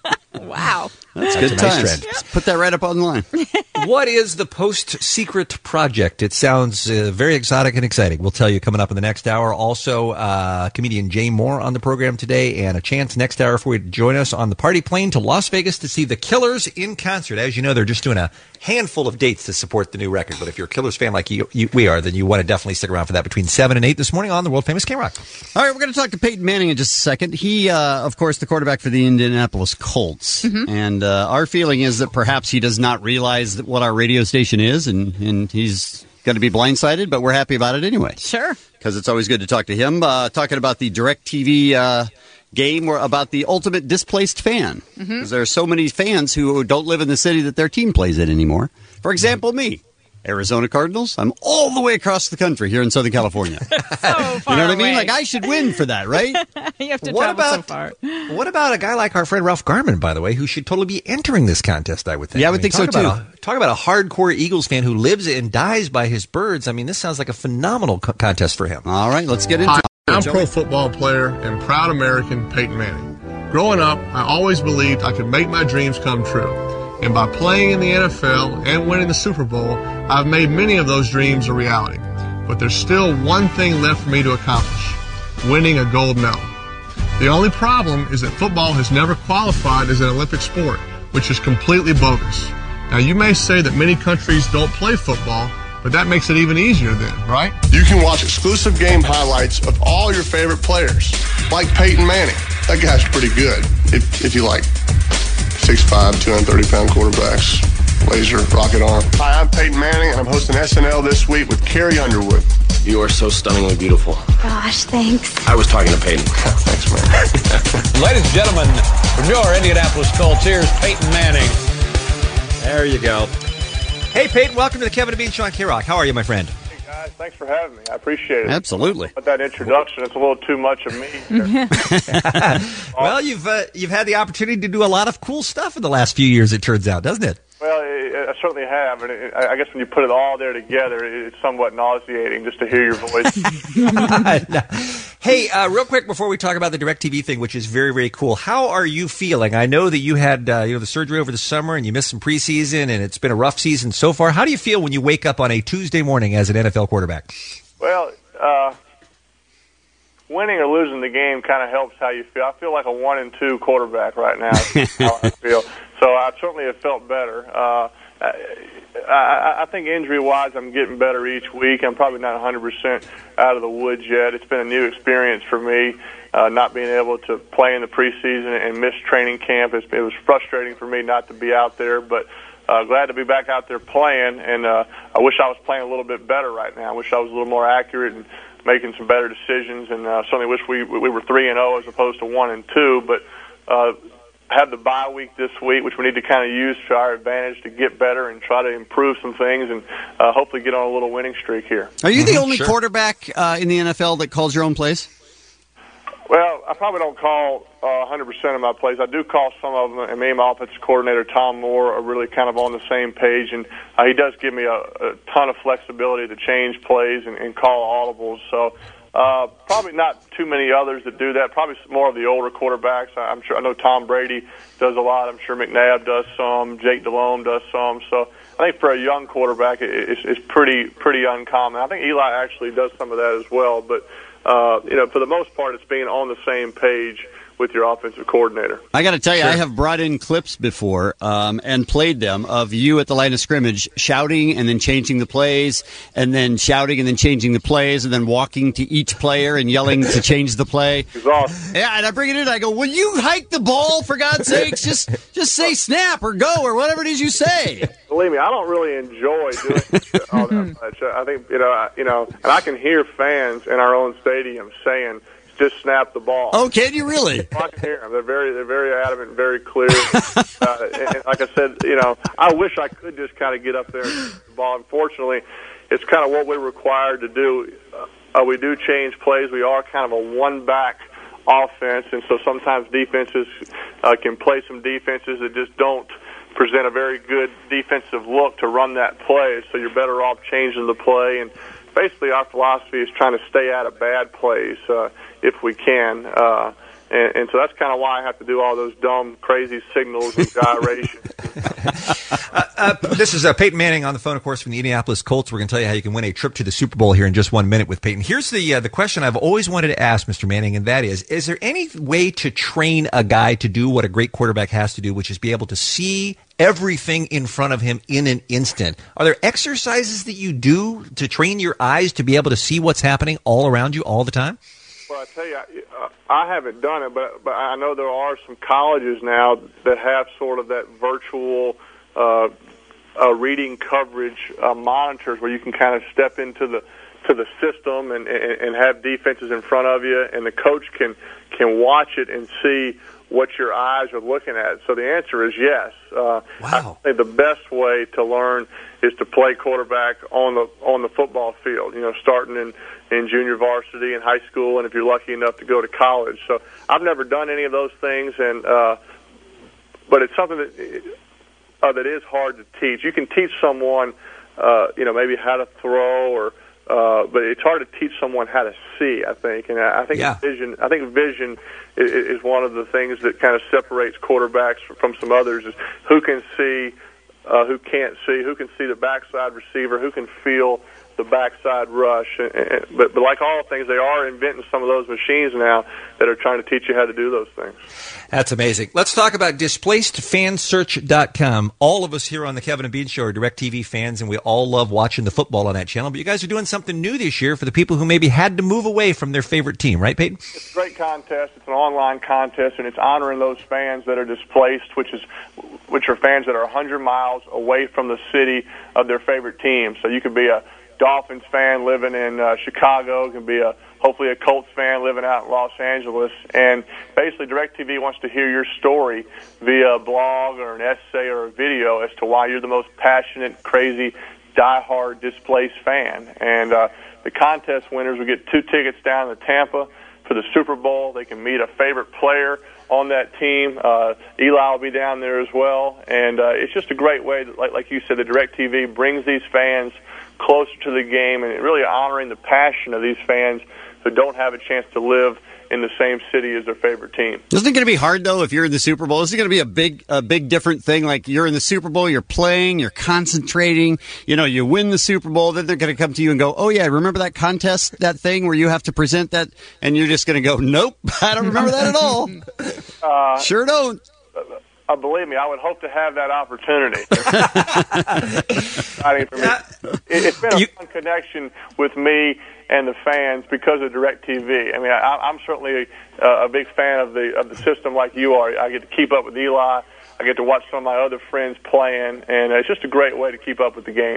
Wow. That's a good nice times. trend. Let's put that right up online. What is the Post-Secret Project? It sounds very exotic and exciting. We'll tell you coming up in the next hour. Also, comedian Jay Moore on the program today, and a chance next hour for you to join us on the party plane to Las Vegas to see the Killers in concert. As you know, they're just doing a handful of dates to support the new record. But if you're a Killers fan like we are, then you want to definitely stick around for that between 7 and 8 this morning on the world-famous K-Rock. All right, we're going to talk to Peyton Manning in just a second. He, of course, the quarterback for the Indianapolis Colts. Mm-hmm. And our feeling is that perhaps he does not realize what our radio station is, and he's going to be blindsided, but we're happy about it anyway. Sure. Because it's always good to talk to him. Talking about the DirecTV game about the ultimate displaced fan. Because there are so many fans who don't live in the city that their team plays in anymore. For example, me. Arizona Cardinals. I'm all the way across the country here in Southern California. So far You know what I mean? away. Like, I should win for that, right? You have to What travel so about- far. What about a guy like our friend Ralph Garman, by the way, who should totally be entering this contest, I would think. Yeah, I would think so, talk about a hardcore Eagles fan who lives and dies by his birds. I mean, this sounds like a phenomenal contest for him. All right, let's get into it. I'm pro football player and proud American Peyton Manning. Growing up, I always believed I could make my dreams come true. And by playing in the NFL and winning the Super Bowl, I've made many of those dreams a reality. But there's still one thing left for me to accomplish: winning a gold medal. The only problem is that football has never qualified as an Olympic sport, which is completely bogus. Now, you may say that many countries don't play football, but that makes it even easier then, right? You can watch exclusive game highlights of all your favorite players, like Peyton Manning. That guy's pretty good, if you like 6'5", 230-pound quarterbacks, laser, rocket arm. Hi, I'm Peyton Manning, and I'm hosting SNL this week with Carrie Underwood. You are so stunningly beautiful. Gosh, thanks. I was talking to Peyton. Thanks, man. Ladies and gentlemen, from your Indianapolis Colts, here's Peyton Manning. There you go. Hey, Peyton, welcome to the Kevin and Bean Show on K-Rock. How are you, my friend? Hey, guys, thanks for having me. I appreciate it. Absolutely. But that introduction, it's a little too much of me here. Well, you've had the opportunity to do a lot of cool stuff in the last few years, it turns out, doesn't it? Well, I certainly have, and I guess when you put it all there together, it's somewhat nauseating just to hear your voice. Hey, real quick before we talk about the DirecTV thing, which is very, very cool, how are you feeling? I know that you had the surgery over the summer and you missed some preseason, and it's been a rough season so far. How do you feel when you wake up on a Tuesday morning as an NFL quarterback? Well, winning or losing the game kind of helps how you feel. I feel like a 1-2 quarterback right now. That's how I feel. So I certainly have felt better. I think injury-wise, I'm getting better each week. I'm probably not 100% out of the woods yet. It's been a new experience for me, not being able to play in the preseason and miss training camp. It was frustrating for me not to be out there, but glad to be back out there playing. And I wish I was playing a little bit better right now. I wish I was a little more accurate and making some better decisions. And certainly wish we were 3-0 as opposed to 1-2. But have the bye week this week, which we need to kind of use to our advantage to get better and try to improve some things and hopefully get on a little winning streak here. Are you the only quarterback in the NFL that calls your own plays? Well, I probably don't call 100% of my plays. I do call some of them, and me and my offensive coordinator, Tom Moore, are really kind of on the same page, and he does give me a ton of flexibility to change plays and call audibles. So probably not too many others that do that. Probably more of the older quarterbacks. I know Tom Brady does a lot. I'm sure McNabb does some. Jake Delhomme does some. So I think for a young quarterback, it's pretty uncommon. I think Eli actually does some of that as well. But for the most part, it's being on the same page with your offensive coordinator. I got to tell you, I have brought in clips before and played them of you at the line of scrimmage shouting and then changing the plays, and then shouting and then changing the plays, and then walking to each player and yelling to change the play. It's awesome. Yeah, and I bring it in and I go, will you hike the ball, for God's sakes? Just say snap or go or whatever it is you say. Believe me, I don't really enjoy doing all that much. I think, and I can hear fans in our own stadium saying, just snap the ball. Oh, can you really? I can hear them. They're very adamant, very clear. And like I said, I wish I could just kind of get up there and snap the ball. Unfortunately, it's kind of what we're required to do. We do change plays. We are kind of a one-back offense, and so sometimes defenses can play some defenses that just don't present a very good defensive look to run that play, so you're better off changing the play. And basically our philosophy is trying to stay out of bad plays if we can. And so that's kind of why I have to do all those dumb, crazy signals and gyrations. This is Peyton Manning on the phone, of course, from the Indianapolis Colts. We're going to tell you how you can win a trip to the Super Bowl here in just 1 minute with Peyton. Here's the question I've always wanted to ask, Mr. Manning, and that is there any way to train a guy to do what a great quarterback has to do, which is be able to see everything in front of him in an instant? Are there exercises that you do to train your eyes to be able to see what's happening all around you all the time? Well, I tell you, I haven't done it, but I know there are some colleges now that have sort of that virtual reading coverage monitors where you can kind of step into the system and have defenses in front of you, and the coach can watch it and see what your eyes are looking at. So the answer is yes. Wow. I think the best way to learn is to play quarterback on the football field, starting in junior varsity and high school, and if you're lucky enough to go to college. So I've never done any of those things, and but it's something that is hard to teach. You can teach someone, maybe how to throw, but it's hard to teach someone how to see, I think. And I think vision. I think vision is one of the things that kind of separates quarterbacks from some others. Is who can see, who can't see, who can see the backside receiver, who can feel the backside rush. But like all things, they are inventing some of those machines now that are trying to teach you how to do those things. That's amazing. Let's talk about DisplacedFanSearch.com. All of us here on the Kevin and Bean Show are DirecTV fans, and we all love watching the football on that channel. But you guys are doing something new this year for the people who maybe had to move away from their favorite team, right, Peyton? It's a great contest. It's an online contest, and it's honoring those fans that are displaced, which are fans that are 100 miles away from the city of their favorite team. So you could be a Dolphins fan living in Chicago, can be hopefully a Colts fan living out in Los Angeles, and basically DirecTV wants to hear your story via a blog or an essay or a video as to why you're the most passionate, crazy, diehard displaced fan. And the contest winners will get 2 tickets down to Tampa for the Super Bowl. They can meet a favorite player on that team. Eli will be down there as well, and it's just a great way that, like you said, the DirecTV brings these fans closer to the game and really honoring the passion of these fans who don't have a chance to live in the same city as their favorite team. Isn't it going to be hard, though, if you're in the Super Bowl? Isn't it going to be a big different thing? Like, you're in the Super Bowl, you're playing, you're concentrating, you win the Super Bowl, then they're going to come to you and go, oh, yeah, remember that contest, that thing where you have to present that? And you're just going to go, nope, I don't remember that at all. Sure don't. Believe me, I would hope to have that opportunity. Exciting for me. It's been a fun connection with me and the fans because of DirecTV. I mean, I'm certainly a big fan of the system like you are. I get to keep up with Eli. I get to watch some of my other friends playing, and it's just a great way to keep up with the game.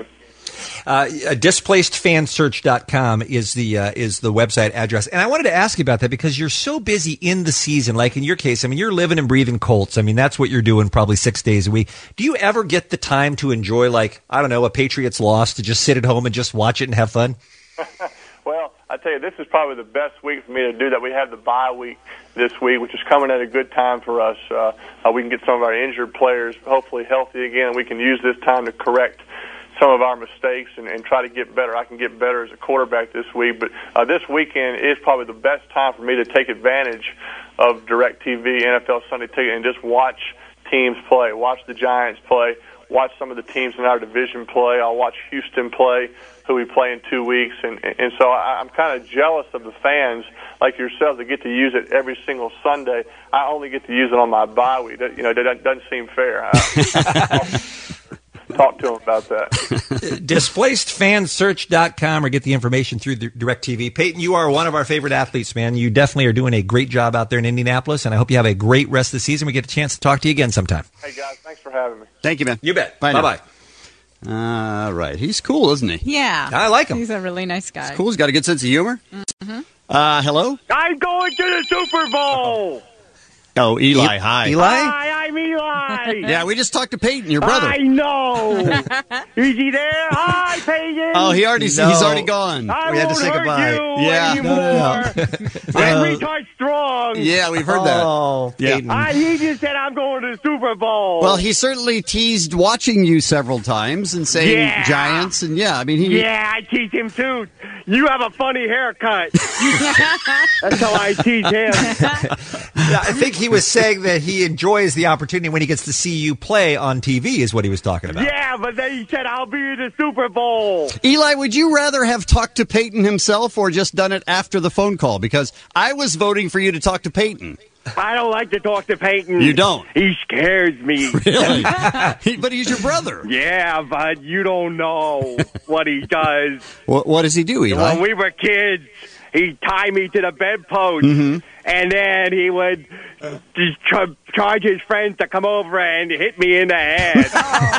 DisplacedFanSearch.com is the website address. And I wanted to ask you about that because you're so busy in the season. Like in your case, I mean, you're living and breathing Colts. I mean, that's what you're doing probably 6 days a week. Do you ever get the time to enjoy, like, I don't know, a Patriots loss, to just sit at home and just watch it and have fun? Well, I tell you, this is probably the best week for me to do that. We have the bye week this week, which is coming at a good time for us. We can get some of our injured players hopefully healthy again. We can use this time to correct some of our mistakes and try to get better. I can get better as a quarterback this week, but this weekend is probably the best time for me to take advantage of DirecTV, NFL Sunday Ticket, and just watch teams play, watch the Giants play, watch some of the teams in our division play. I'll watch Houston play, who we play in 2 weeks, and so I'm kind of jealous of the fans like yourselves that get to use it every single Sunday. I only get to use it on my bye week. That doesn't seem fair. Talk to them about that. DisplacedFanSearch.com or get the information through DirecTV. Peyton, you are one of our favorite athletes, man. You definitely are doing a great job out there in Indianapolis, and I hope you have a great rest of the season. We get a chance to talk to you again sometime. Hey, guys, thanks for having me. Thank you, man. You bet. Bye-bye. All right. He's cool, isn't he? Yeah. I like him. He's a really nice guy. He's cool. He's got a good sense of humor. Mm-hmm. Hello? I'm going to the Super Bowl. Oh, Eli, hi. Eli? Hi, I'm Eli. Yeah, we just talked to Peyton, your brother. I know. Is he there? Hi, Peyton. Oh, he's already gone. We had to say goodbye. Yeah. When retard strong. Yeah, we've heard that. Oh, Peyton. He just said I'm going to the Super Bowl. Well, he certainly teased watching you several times and saying Giants, and I I tease him too. You have a funny haircut. That's how I tease him. I think he was saying that he enjoys the opportunity when he gets to see you play on TV is what he was talking about. Yeah, but then he said, I'll be in the Super Bowl. Eli, would you rather have talked to Peyton himself or just done it after the phone call? Because I was voting for you to talk to Peyton. I don't like to talk to Peyton. You don't? He scares me. Really? But he's your brother. Yeah, but you don't know what he does. What does he do, Eli? When we were kids, he'd tie me to the bedpost, and then he would just charge his friends to come over and hit me in the head.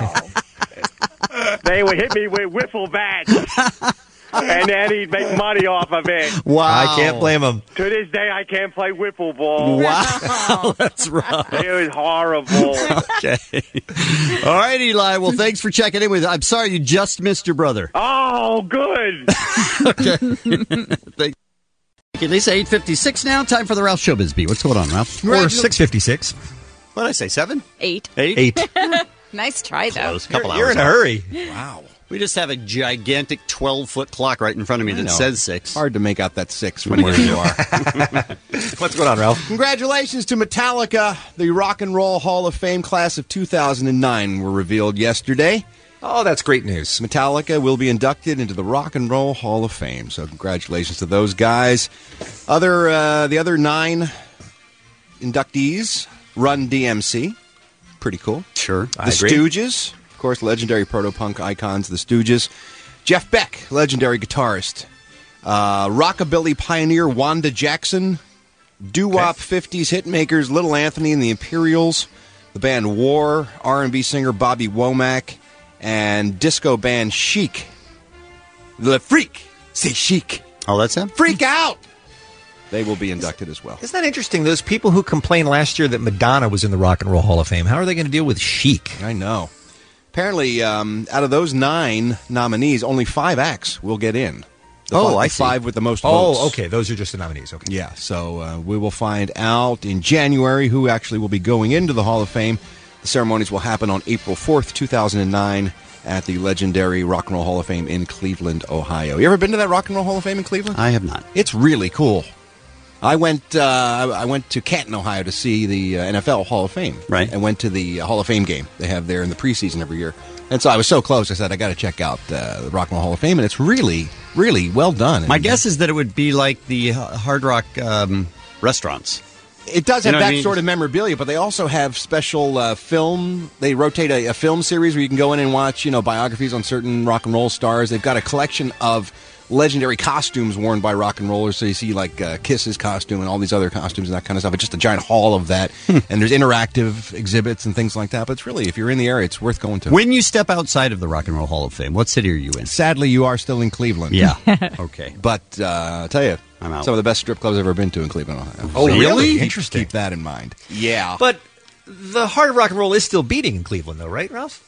They would hit me with wiffle bats. And then he'd make money off of it. Wow. I can't blame him. To this day, I can't play wiffle ball. Wow. That's rough. It was horrible. Okay. All right, Eli. Well, thanks for checking in with us. I'm sorry you just missed your brother. Oh, good. Okay. Thank you, Lisa. 8:56 now. Time for the Ralph Showbiz Beat. What's going on, Ralph? Or 6:56. What did I say, 7? 8. 8? Nice try, though. Close. Couple You're hours in a hurry. Wow. We just have a gigantic 12-foot clock right in front of me that says 6. Hard to make out that 6 from where you are. What's going on, Ralph? Congratulations to Metallica. The Rock and Roll Hall of Fame class of 2009 were revealed yesterday. Oh, that's great news. Metallica will be inducted into the Rock and Roll Hall of Fame. So congratulations to those guys. The other 9 inductees, Run DMC. Pretty cool. Sure. The Stooges. Of course, legendary proto-punk icons, the Stooges. Jeff Beck, legendary guitarist. Rockabilly pioneer Wanda Jackson. Doo-wop 50s hitmakers Little Anthony and the Imperials. The band War. R&B singer Bobby Womack. And disco band Chic. Le Freak. Say Chic. Oh, that's him? Freak out! They will be inducted as well. Isn't that interesting? Those people who complained last year that Madonna was in the Rock and Roll Hall of Fame, how are they going to deal with Chic? I know. Apparently, out of those 9 nominees, only 5 acts will get in. I see. 5 with the most votes. Oh, okay. Those are just the nominees. Okay. Yeah, so we will find out in January who actually will be going into the Hall of Fame. The ceremonies will happen on April 4th, 2009 at the legendary Rock and Roll Hall of Fame in Cleveland, Ohio. You ever been to that Rock and Roll Hall of Fame in Cleveland? I have not. It's really cool. I went to Canton, Ohio to see the NFL Hall of Fame. Right. And went to the Hall of Fame game they have there in the preseason every year. And so I was so close, I said, I got to check out the Rock and Roll Hall of Fame. And it's really, really well done. My guess is that it would be like the Hard Rock restaurants. It does have that sort of memorabilia, but they also have special film. They rotate a film series where you can go in and watch, biographies on certain rock and roll stars. They've got a collection of legendary costumes worn by rock and rollers. So you see like Kiss's costume and all these other costumes and that kind of stuff. It's just a giant hall of that. And there's interactive exhibits and things like that. But it's really, if you're in the area, it's worth going to. When you step outside of the Rock and Roll Hall of Fame, what city are you in? Sadly, you are still in Cleveland. Yeah. Okay. But I'll tell you, I'm out. Some of the best strip clubs I've ever been to in Cleveland, Ohio. Oh, really? Interesting. Keep that in mind. Yeah. But the heart of rock and roll is still beating in Cleveland, though, right, Ralph?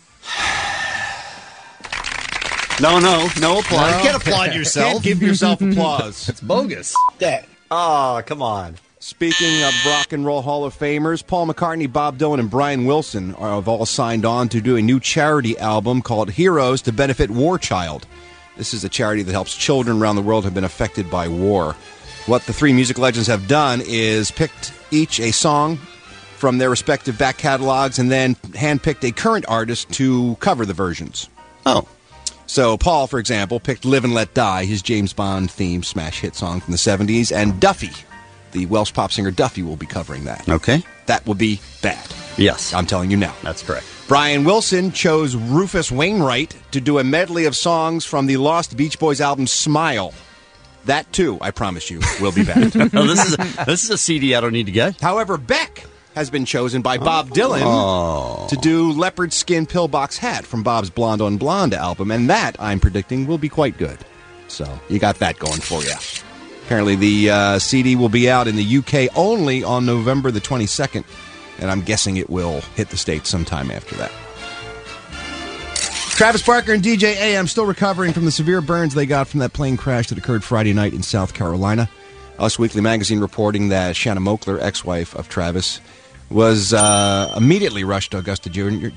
No applause. No. You can't applaud yourself. Can't give yourself applause. It's bogus. That. Oh, come on. Speaking of Rock and Roll Hall of Famers, Paul McCartney, Bob Dylan, and Brian Wilson have all signed on to do a new charity album called Heroes to benefit War Child. This is a charity that helps children around the world who have been affected by war. What the three music legends have done is picked each a song from their respective back catalogs and then handpicked a current artist to cover the versions. Oh. So Paul, for example, picked Live and Let Die, his James Bond theme smash hit song from the 70s, and Duffy, the Welsh pop singer Duffy, will be covering that. Okay. That would be bad. Yes. I'm telling you now. That's correct. Brian Wilson chose Rufus Wainwright to do a medley of songs from the Lost Beach Boys album Smile. That, too, I promise you, will be bad. This is a CD I don't need to get. However, Beck has been chosen by Bob Dylan to do Leopard Skin Pillbox Hat from Bob's Blonde on Blonde album, and that, I'm predicting, will be quite good. So, you got that going for you. Apparently, the CD will be out in the UK only on November the 22nd, and I'm guessing it will hit the States sometime after that. Travis Barker and DJ AM still recovering from the severe burns they got from that plane crash that occurred Friday night in South Carolina. Us Weekly Magazine reporting that Shanna Moakler, ex-wife of Travis, was immediately rushed to Augusta,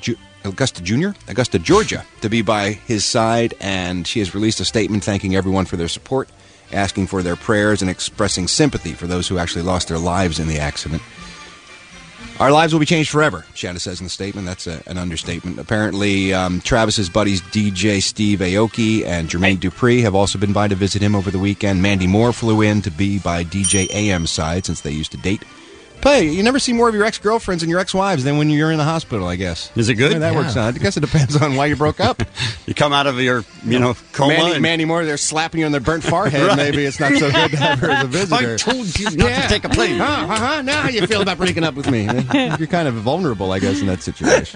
Georgia, to be by his side, and she has released a statement thanking everyone for their support, asking for their prayers, and expressing sympathy for those who actually lost their lives in the accident. Our lives will be changed forever, Shanna says in the statement. That's an understatement. Apparently, Travis's buddies DJ Steve Aoki and Jermaine Dupri have also been by to visit him over the weekend. Mandy Moore flew in to be by DJ AM's side since they used to date. But hey, you never see more of your ex-girlfriends and your ex-wives than when you're in the hospital, I guess. Is it good? That works out. I guess it depends on why you broke up. You come out of your, coma. Mandy Moore, they're slapping you on their burnt forehead. Right. Maybe it's not so good to have her as a visitor. I told you not to take a plane. Now how do you feel about breaking up with me? You're kind of vulnerable, I guess, in that situation.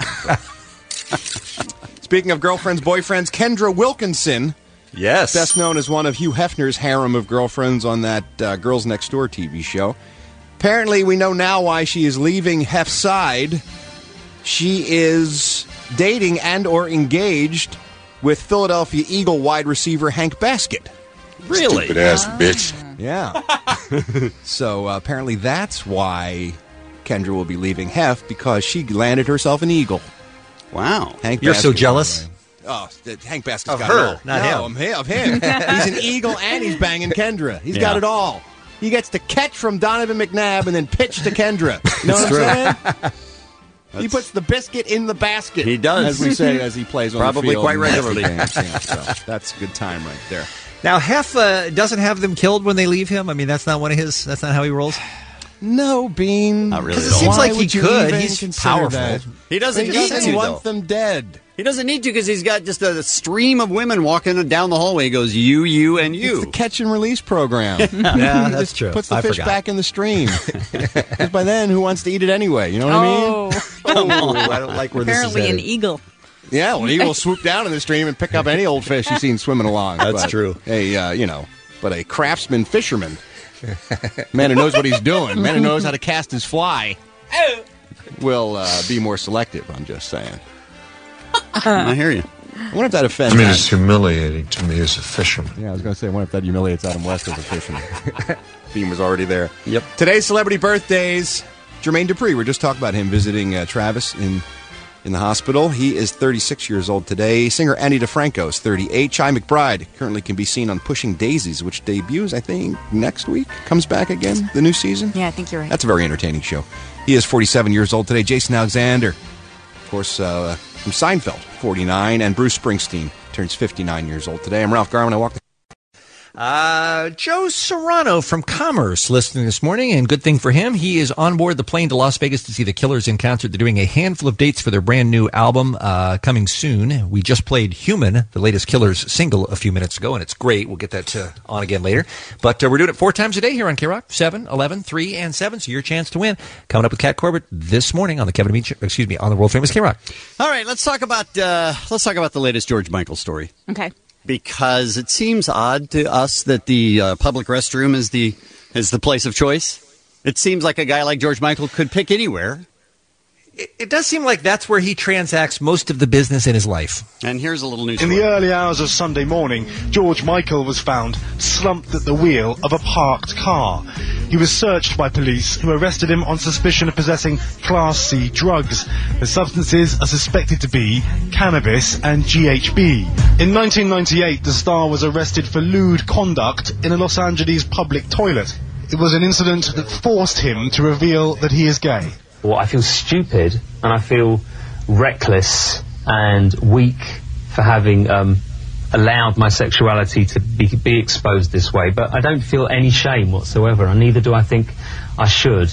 Speaking of girlfriends, boyfriends, Kendra Wilkinson. Yes. Best known as one of Hugh Hefner's harem of girlfriends on that Girls Next Door TV show. Apparently, we know now why she is leaving Hef's side. She is dating and or engaged with Philadelphia Eagle wide receiver Hank Baskett. Really? Stupid ass bitch. Yeah. So apparently that's why Kendra will be leaving Hef, because she landed herself an Eagle. Wow. Hank You're Baskett, so jealous. Oh, Hank Baskett's of got her, it all. not him. Of him. He's an Eagle and he's banging Kendra. He's got it all. He gets to catch from Donovan McNabb and then pitch to Kendra. You know what I'm saying? He puts the biscuit in the basket. He does. As we say, as he plays on the field. Probably quite regularly. Yeah, so that's a good time right there. Now, Hef doesn't have them killed when they leave him. I mean, that's not how he rolls. No, Bean. Not really. Because it seems like he could. He's powerful. That? He doesn't need to, though. Want them dead. He doesn't need to, because he's got just a stream of women walking down the hallway. He goes, you, and you. It's the catch and release program. Yeah, that's true. Puts the fish back in the stream. Because by then, who wants to eat it anyway? You know what I mean? Come on. I don't like where Apparently this is an eagle. Yeah, well, an eagle will swoop down in the stream and pick up any old fish he's seen swimming along. That's true. But a craftsman fisherman, man who knows what he's doing, man who knows how to cast his fly, will be more selective, I'm just saying. I hear you. I wonder if that offends. I mean, it's humiliating to me as a fisherman. Yeah, I was going to say, I wonder if that humiliates Adam West as a fisherman. Theme was already there. Yep. Today's celebrity birthdays. Jermaine Dupri, we're just talking about him visiting Travis in in the hospital. He is 36 years old today. Singer Andy DeFranco is 38. Chi McBride currently can be seen on Pushing Daisies, which debuts, I think, next week. Comes back again, the new season. Yeah, I think you're right. That's a very entertaining show. He is 47 years old today. Jason Alexander, of course, from Seinfeld, 49. And Bruce Springsteen turns 59 years old today. I'm Ralph Garman. I walk the... Joe Serrano from Commerce listening this morning, and good thing for him, he is on board the plane to Las Vegas to see the Killers in concert. They're doing a handful of dates for their brand new album coming soon. We just played Human, the latest Killers single, a few minutes ago, and it's great. We'll get that on again later. But we're doing it 4 times a day here on K-Rock, 7, 11, 3, and 7, so your chance to win. Coming up with Kat Corbett this morning on the Kevin Bean Show, on the world-famous K-Rock. All right, let's talk about the latest George Michael story. Okay. Because it seems odd to us that the public restroom is the place of choice. It seems like a guy like George Michael could pick anywhere. It does seem like that's where he transacts most of the business in his life. And here's a little news. In the early hours of Sunday morning, George Michael was found slumped at the wheel of a parked car. He was searched by police, who arrested him on suspicion of possessing Class C drugs. The substances are suspected to be cannabis and GHB. In 1998, the star was arrested for lewd conduct in a Los Angeles public toilet. It was an incident that forced him to reveal that he is gay. Well, I feel stupid and I feel reckless and weak for having allowed my sexuality to be exposed this way. But I don't feel any shame whatsoever, and neither do I think I should.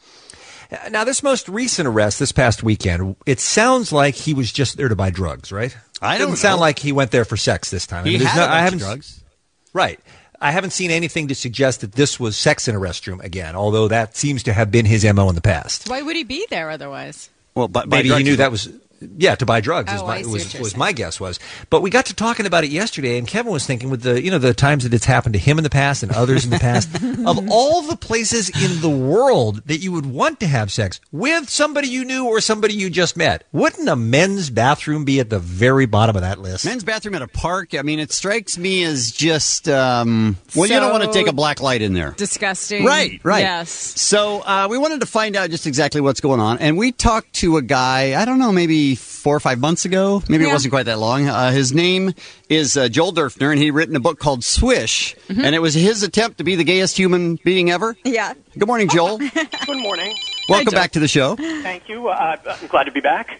Now, this most recent arrest this past weekend, it sounds like he was just there to buy drugs, right? I don't Doesn't sound like he went there for sex this time. He had a bunch of drugs. Right. I haven't seen anything to suggest that this was sex in a restroom again, although that seems to have been his MO in the past. Why would he be there otherwise? Well, but maybe he knew that was... Yeah, to buy drugs was my guess was. But we got to talking about it yesterday, and Kevin was thinking with the times that it's happened to him in the past and others in the past, of all the places in the world that you would want to have sex with somebody you knew or somebody you just met, wouldn't a men's bathroom be at the very bottom of that list? Men's bathroom at a park? I mean, it strikes me as just, you don't want to take a black light in there. Disgusting. Right. Yes. So we wanted to find out just exactly what's going on, and we talked to a guy, I don't know, maybe 4 or 5 months ago. Maybe it wasn't quite that long. His name is Joel Durfner, and he'd written a book called Swish, and it was his attempt to be the gayest human being ever. Yeah. Good morning, Joel. Good morning. Welcome back to the show. Thank you. I'm glad to be back.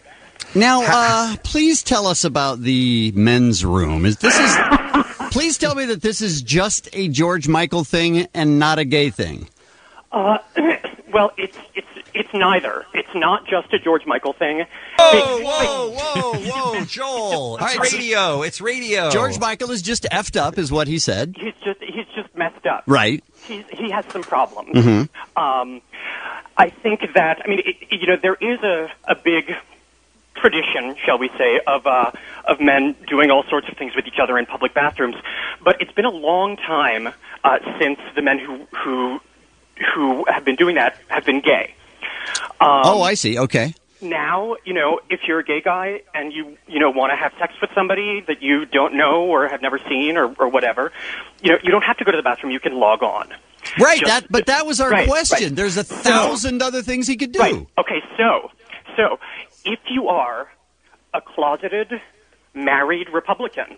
Now, please tell us about the men's room. Please tell me that this is just a George Michael thing and not a gay thing. Well, it's neither. It's not just a George Michael thing. Whoa, Joel! It's radio. George Michael is just effed up, is what he said. He's just messed up. Right. He has some problems. Mm-hmm. I think that there is a big tradition, shall we say, of men doing all sorts of things with each other in public bathrooms, but it's been a long time since the men who have been doing that have been gay. I see. Okay. Now, if you're a gay guy and you want to have sex with somebody that you don't know or have never seen or whatever, you don't have to go to the bathroom. You can log on. Right. That was our question. Right. There's 1,000 other things he could do. Right. Okay. So if you are a closeted married Republican.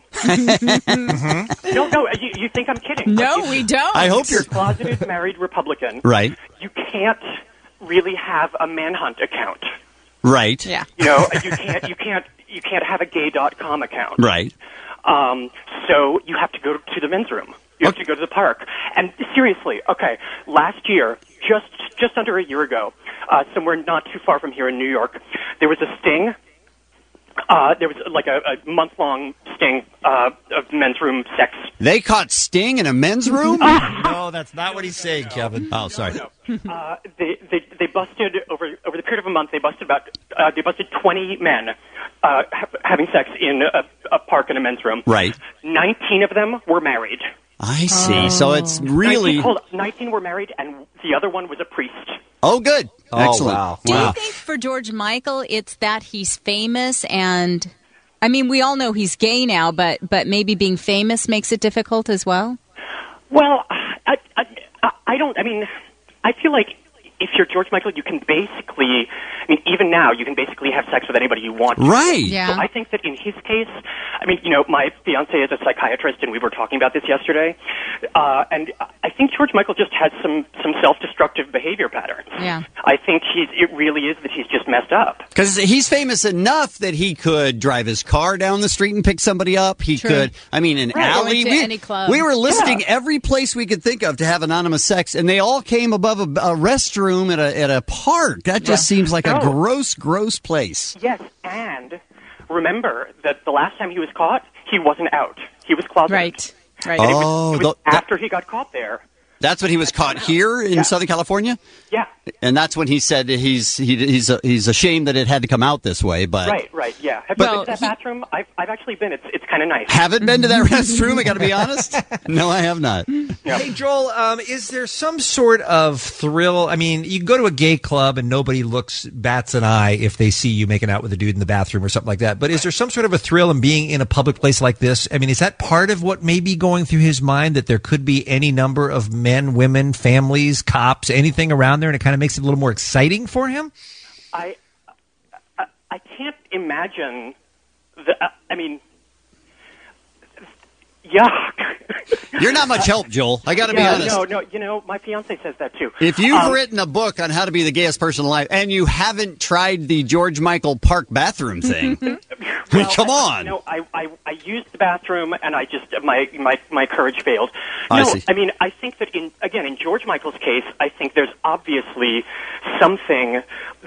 No, you think I'm kidding. No, we don't. I hope you're closeted married Republican. Right. You can't really have a Manhunt account. Right. Yeah. You can't have a gay.com account. Right. So you have to go to the men's room. You have to go to the park. And seriously, last year, just under a year ago, somewhere not too far from here in New York, there was a sting. There was like a month-long sting of men's room sex. They caught Sting in a men's room? No, that's not what he's saying, Kevin. Oh, sorry. No. They busted over the period of a month. They busted 20 men having sex in a park in a men's room. Right. 19 of them were married. I see. So it's really 19 were married, and the other one was a priest. Oh, good. Excellent. Wow. Do you think for George Michael it's that he's famous and, I mean, we all know he's gay now, but maybe being famous makes it difficult as well? Well, I don't, I mean, I feel like if you're George Michael, you can basically, I mean, even now, you can basically have sex with anybody you want to. Right. So I think that in his case, I mean, you know, my fiance is a psychiatrist, and we were talking about this yesterday, and I think George Michael just has some self-destructive behavior patterns. Yeah. I think it really is that he's just messed up. Because he's famous enough that he could drive his car down the street and pick somebody up. He could, I mean, an alley. Go into any club. We were listing every place we could think of to have anonymous sex, and they all came above a restroom at a park. That just seems like a gross place. Yes, and remember that the last time he was caught, he wasn't out. He was closeted. Right. And it was after he got caught there. That's when he was caught here in Southern California? Yeah. And that's when he said he's ashamed that it had to come out this way. But Right, yeah. Have you been to that bathroom? I've actually been. It's kind of nice. Haven't been to that restroom, I got to be honest. No, I have not. Yeah. Hey, Joel, is there some sort of thrill? I mean, you go to a gay club and nobody bats an eye if they see you making out with a dude in the bathroom or something like that. But is there some sort of a thrill in being in a public place like this? I mean, is that part of what may be going through his mind, that there could be any number of men, women, families, cops, anything around there, and it kind of makes it a little more exciting for him? I can't imagine that. I mean, yuck. You're not much help, Joel. I got to be honest. No. You know, my fiance says that too. If you've written a book on how to be the gayest person alive, and you haven't tried the George Michael Park bathroom thing, come on. I used the bathroom, and I just my courage failed. I mean, I think that in George Michael's case, I think there's obviously something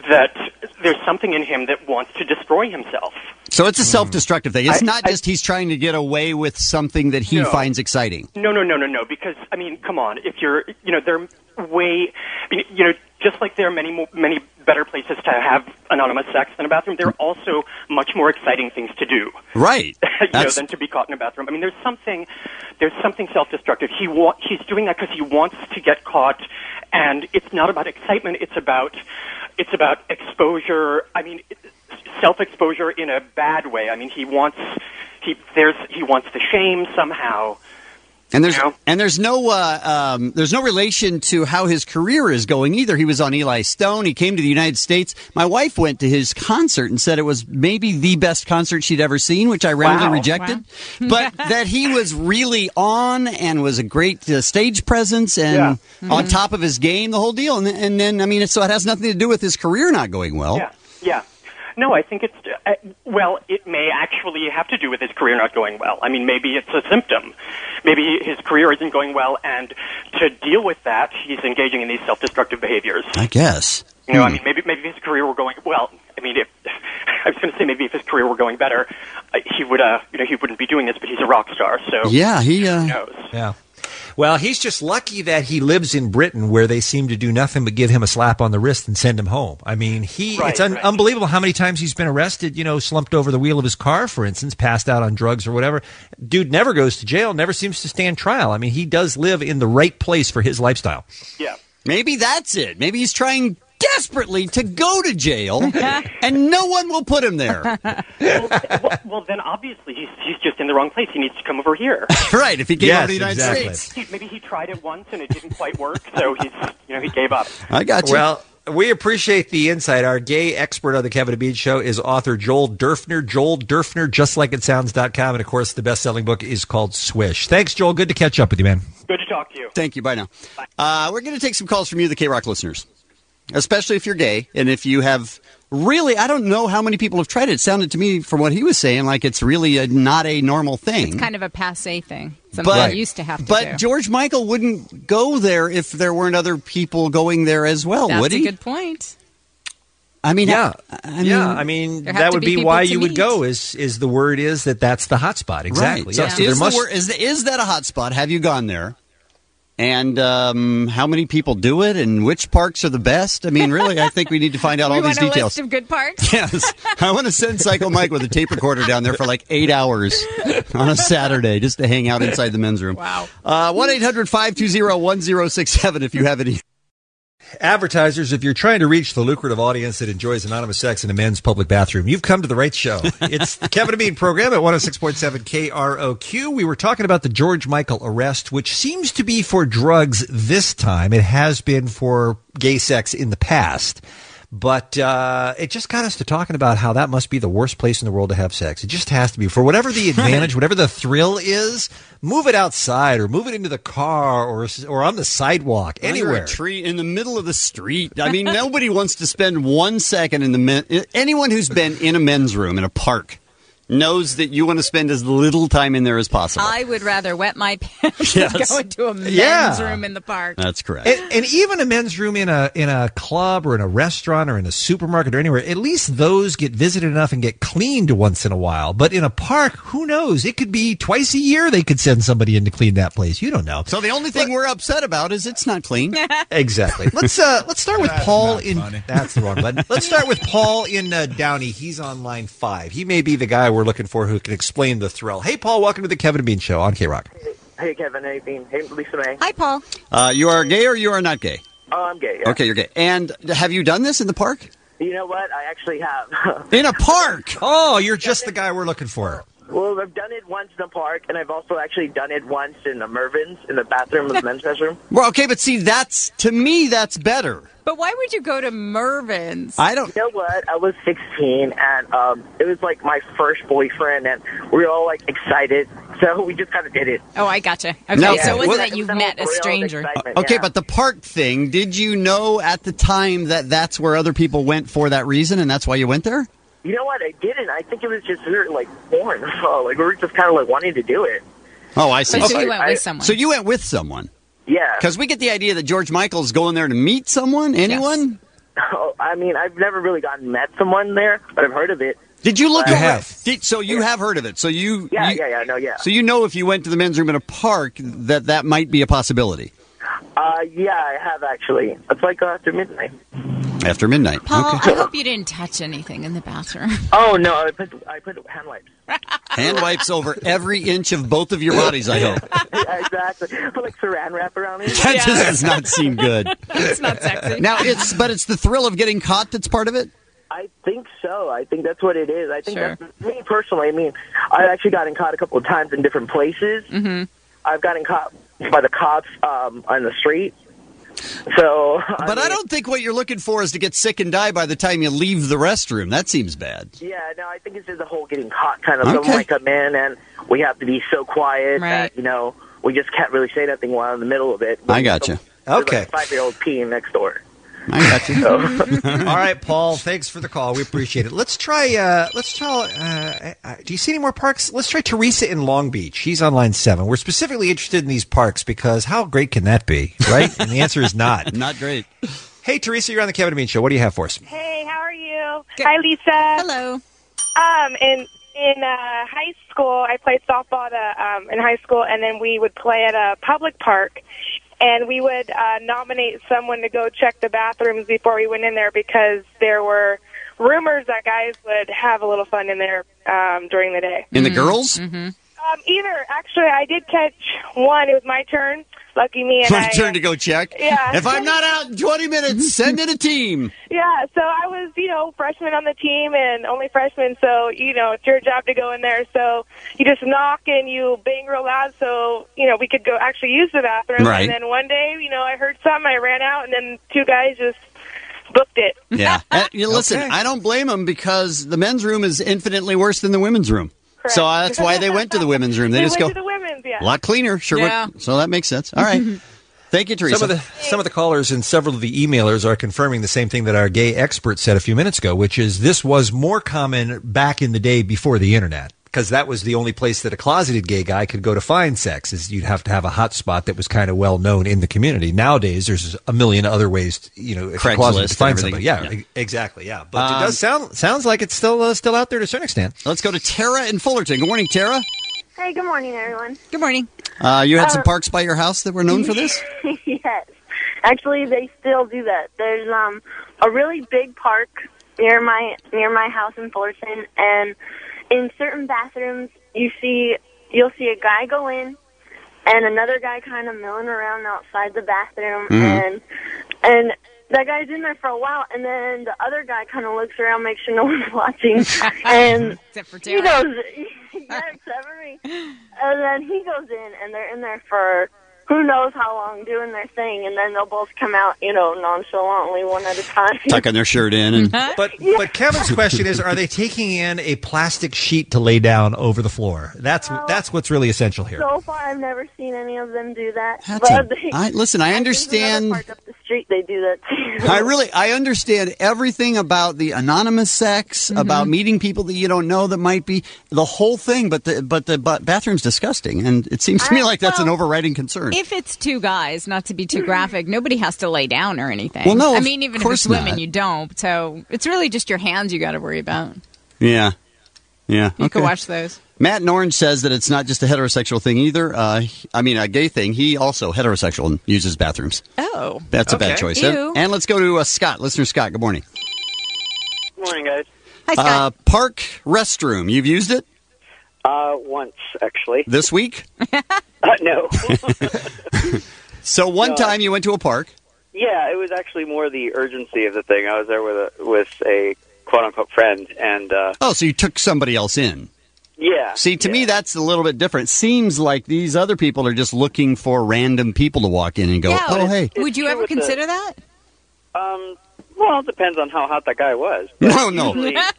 in him that wants to destroy himself. So it's a self-destructive thing. It's not just he's trying to get away with something that he finds exciting. No. Because I mean, come on. If you're, they're way, just like there are many better places to have anonymous sex than a bathroom, there are also much more exciting things to do. Right. Than to be caught in a bathroom. I mean, there's something self-destructive. He's doing that because he wants to get caught, and it's not about excitement. It's about exposure. I mean, self-exposure in a bad way. I mean, he wants the shame somehow. And there's no relation to how his career is going either. He was on Eli Stone. He came to the United States. My wife went to his concert and said it was maybe the best concert she'd ever seen, which I roundly rejected. Wow. But that he was really on and was a great stage presence and on top of his game, the whole deal. And then, I mean, so it has nothing to do with his career not going well. Yeah. No, I think it may actually have to do with his career not going well. I mean, maybe it's a symptom. Maybe his career isn't going well, and to deal with that, he's engaging in these self-destructive behaviors. I guess. I mean, maybe if his career were going well. I mean, I was going to say maybe if his career were going better, he would, he wouldn't be doing this. But he's a rock star, so he knows. Yeah. Well, he's just lucky that he lives in Britain, where they seem to do nothing but give him a slap on the wrist and send him home. I mean, it's unbelievable how many times he's been arrested, slumped over the wheel of his car, for instance, passed out on drugs or whatever. Dude never goes to jail, never seems to stand trial. I mean, he does live in the right place for his lifestyle. Yeah. Maybe that's it. Maybe he's trying desperately to go to jail, and no one will put him there. Well, then obviously he's just in the wrong place. He needs to come over here. Right, if he came over to the United States. Maybe he tried it once and it didn't quite work, so he gave up. I got you. Well, we appreciate the insight. Our gay expert on the Kevin and Bean Show is author Joel Durfner. Joel Durfner, justlikeitsounds.com. And, of course, the best-selling book is called Swish. Thanks, Joel. Good to catch up with you, man. Good to talk to you. Thank you. Bye now. We're going to take some calls from you, the K-Rock listeners, especially if you're gay and if you have really, I don't know how many people have tried it. It sounded to me from what he was saying like it's really not a normal thing. It's kind of a passé thing. Something you used to have to do. But George Michael wouldn't go there if there weren't other people going there as well, would he? That's a good point. I mean, I mean that would be why you would go. Is the word is that's the hot spot exactly? Right. So is that a hot spot? Have you gone there? And how many people do it, and which parks are the best? I mean, really, I think we need to find out all these details. We want a list of good parks? Yes. I want to send Psycho Mike with a tape recorder down there for like 8 hours on a Saturday just to hang out inside the men's room. Wow. 1-800-520-1067 if you have any Advertisers, if you're trying to reach the lucrative audience that enjoys anonymous sex in a men's public bathroom, you've come to the right show. It's the Kevin and Bean program at 106.7 KROQ. We were talking about the George Michael arrest, which seems to be for drugs this time. It has been for gay sex in the past. But it just got us to talking about how that must be the worst place in the world to have sex. It just has to be. For whatever the advantage, whatever the thrill is, move it outside or move it into the car or on the sidewalk, anywhere. Under a tree in the middle of the street. I mean, nobody wants to spend 1 second in the anyone who's been in a men's room in a park knows that you want to spend as little time in there as possible. I would rather wet my pants than go into a men's room in the park. That's correct. And even a men's room in a club or in a restaurant or in a supermarket or anywhere, at least those get visited enough and get cleaned once in a while. But in a park, who knows? It could be twice a year they could send somebody in to clean that place. You don't know. So the only thing we're upset about is it's not clean. Exactly. Let's start with Paul in. That's the wrong button. Let's start with Paul in Downey. He's on line 5. He may be the guy we're looking for who can explain the thrill. Hey, Paul, welcome to the Kevin and Bean Show on K-Rock. Hey, Kevin. Hey, Bean. Hey, Lisa May. Hi, Paul. You are gay or you are not gay? Oh, I'm gay, yeah. Okay, you're gay. And have you done this in the park? You know what? I actually have. In a park? Oh, you're just the guy we're looking for. Well, I've done it once in the park, and I've also actually done it once in the Mervyn's, in the bathroom of the men's restroom. Well, okay, but see, to me, that's better. But why would you go to Mervyn's? You know what? I was 16, and it was like my first boyfriend, and we were all like excited, so we just kind of did it. Oh, I gotcha. Okay, No, so it wasn't well, that you met a stranger. Okay, but the park thing, did you know at the time that that's where other people went for that reason, and that's why you went there? You know what? I didn't. I think it was just we were like born. So, like we were just kind of like wanting to do it. Oh, I see. So you went with someone. So you went with someone. Yeah. Because we get the idea that George Michael's going there to meet someone. Anyone? Yes. Oh, I mean, I've never really met someone there, but I've heard of it. Did you look You have? So you have heard of it. So you. Yeah, yeah. So you know if you went to the men's room in a park that might be a possibility. Yeah, I have actually. It's like after midnight. After midnight. Paul, Okay. I hope you didn't touch anything in the bathroom. Oh no, I put hand wipes. Hand wipes over every inch of both of your bodies, I hope. Yeah, exactly. Put like saran wrap around it. That just does not seem good. It's not sexy. Now it's the thrill of getting caught that's part of it? I think so. I think that's what it is. I think that's me personally. I mean, I've actually gotten caught a couple of times in different places. Mm-hmm. I've gotten caught by the cops on the street. So, I don't think what you're looking for is to get sick and die by the time you leave the restroom. That seems bad. Yeah, no, I think it's just the whole getting caught kind of. Someone might come in and we have to be so quiet that, we just can't really say nothing while in the middle of it. I got you. Okay. Like a 5-year-old peeing next door. I got you. All right, Paul. Thanks for the call. We appreciate it. Let's try. Do you see any more parks? Let's try Teresa in Long Beach. She's on line 7. We're specifically interested in these parks because how great can that be, right? And the answer is not. Not great. Hey, Teresa, you're on the Kevin and Bean Show. What do you have for us? Hey, how are you? Hi, Lisa. Hello. In high school, I played softball in high school, and then we would play at a public park. And we would nominate someone to go check the bathrooms before we went in there because there were rumors that guys would have a little fun in there during the day. In the girls? Mm-hmm. Either. Actually, I did catch one. It was my turn. Lucky me. And My turn to go check? Yeah. If I'm not out in 20 minutes, send in a team. Yeah, so I was, freshman on the team and only freshman, so, it's your job to go in there. So you just knock and you bang real loud so, we could go actually use the bathroom. Right. And then one day, I heard something, I ran out, and then 2 guys just booked it. Yeah. Listen, I don't blame them because the men's room is infinitely worse than the women's room. Correct. So that's why they went to the women's room. They just went go to the women's, yeah. a lot cleaner. Sure. Yeah. So that makes sense. All right. Thank you, Teresa. Some of the callers and several of the emailers are confirming the same thing that our gay expert said a few minutes ago, which is this was more common back in the day before the internet. Because that was the only place that a closeted gay guy could go to find sex, is you'd have to have a hot spot that was kind of well known in the community. Nowadays, there's a million other ways, if you're closeted, to find somebody. Yeah, exactly. Yeah, but it does sounds like it's still out there to a certain extent. Let's go to Tara in Fullerton. Good morning, Tara. Hey, good morning, everyone. Good morning. You had some parks by your house that were known for this? Yes. Actually, they still do that. There's a really big park near my house in Fullerton, and in certain bathrooms, you'll see a guy go in, and another guy kind of milling around outside the bathroom, and that guy's in there for a while, and then the other guy kind of looks around, makes sure no one's watching, and except for he goes, yeah, except for me, and then he goes in, and they're in there for who knows how long doing their thing, and then they'll both come out, nonchalantly one at a time. Tucking their shirt in. And But Kevin's question is, are they taking in a plastic sheet to lay down over the floor? That's what's really essential here. So far, I've never seen any of them do that. Listen, I understand. Parts up the street, they do that too. I understand everything about the anonymous sex, about meeting people that you don't know that might be the whole thing, but the bathroom's disgusting, and it seems to me like that's an overriding concern. If it's two guys, not to be too graphic, nobody has to lay down or anything. Well, no, I mean, even if it's not. women, you don't. So it's really just your hands you got to worry about. Yeah. You can watch those. Matt in Orange says that it's not just a heterosexual thing either. A gay thing. He also heterosexual and uses bathrooms. Oh. That's a bad choice. Ew. And let's go to Scott. Listener Scott, good morning. Good morning, guys. Hi, Scott. Park restroom. You've used it? Once, actually. This week? No. So one time you went to a park? Yeah, it was actually more the urgency of the thing. I was there with a quote-unquote friend, and... so you took somebody else in? Yeah. See, to me, that's a little bit different. Seems like these other people are just looking for random people to walk in and go, hey. Would you ever consider that? Well, it depends on how hot that guy was. No.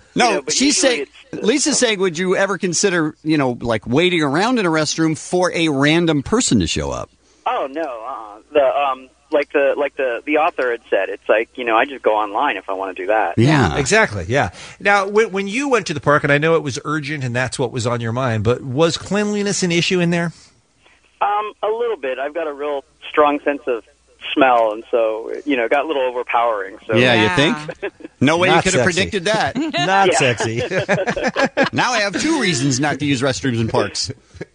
Lisa's saying, would you ever consider, waiting around in a restroom for a random person to show up? Oh, no. The author had said, it's like, I just go online if I want to do that. Yeah. Exactly, yeah. Now, when you went to the park, and I know it was urgent and that's what was on your mind, but was cleanliness an issue in there? A little bit. I've got a real strong sense of smell, and so, it got a little overpowering. So. Yeah, you think? No way you could have predicted that. Not sexy. Now I have two reasons not to use restrooms in parks.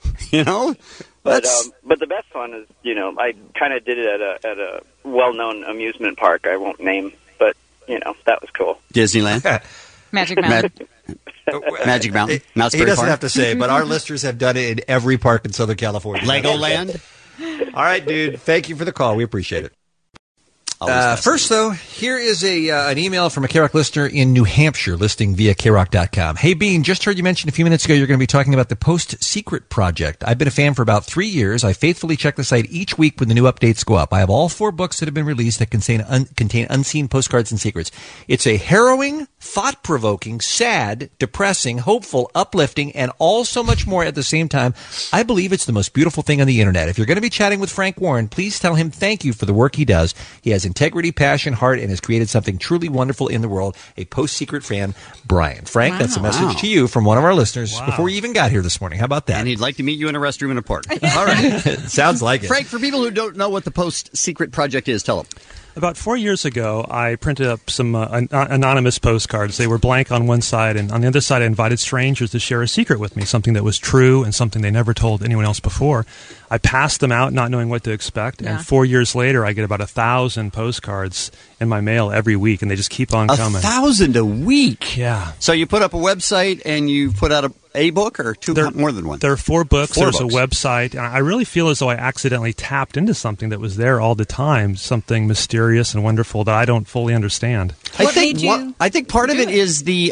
But the best one is, I kind of did it at a well-known amusement park I won't name, but, that was cool. Disneyland? Magic Mountain. Magic Mountain. Not he doesn't have to say, but our listeners have done it in every park in Southern California. Legoland? All right, dude. Thank you for the call. We appreciate it. First, though, here is an email from a K-Rock listener in New Hampshire, listing via KRock.com. Hey, Bean, just heard you mention a few minutes ago you're going to be talking about the Post Secret Project. I've been a fan for about 3 years. I faithfully check the site each week when the new updates go up. I have all 4 books that have been released that contain unseen postcards and secrets. It's a harrowing, thought-provoking, sad, depressing, hopeful, uplifting, and all so much more at the same time. I believe it's the most beautiful thing on the internet. If you're going to be chatting with Frank Warren, please tell him thank you for the work he does. He has integrity, passion, heart, and has created something truly wonderful in the world. A Post-Secret fan, Brian. Frank, that's a message to you from one of our listeners before you even got here this morning. How about that? And he'd like to meet you in a restroom in a park. All right. Sounds like it. Frank, for people who don't know what the Post-Secret Project is, tell them. About 4 years ago, I printed up some anonymous postcards. They were blank on one side, and on the other side, I invited strangers to share a secret with me, something that was true and something they never told anyone else before. I passed them out, not knowing what to expect, and 4 years later, I get about 1,000 postcards in my mail every week, and they just keep on coming. 1,000 a week? Yeah. So you put up a website, and you put out a book, or more than one? There are 4 books. There's a website. And I really feel as though I accidentally tapped into something that was there all the time, something mysterious and wonderful that I don't fully understand. I think part of it is the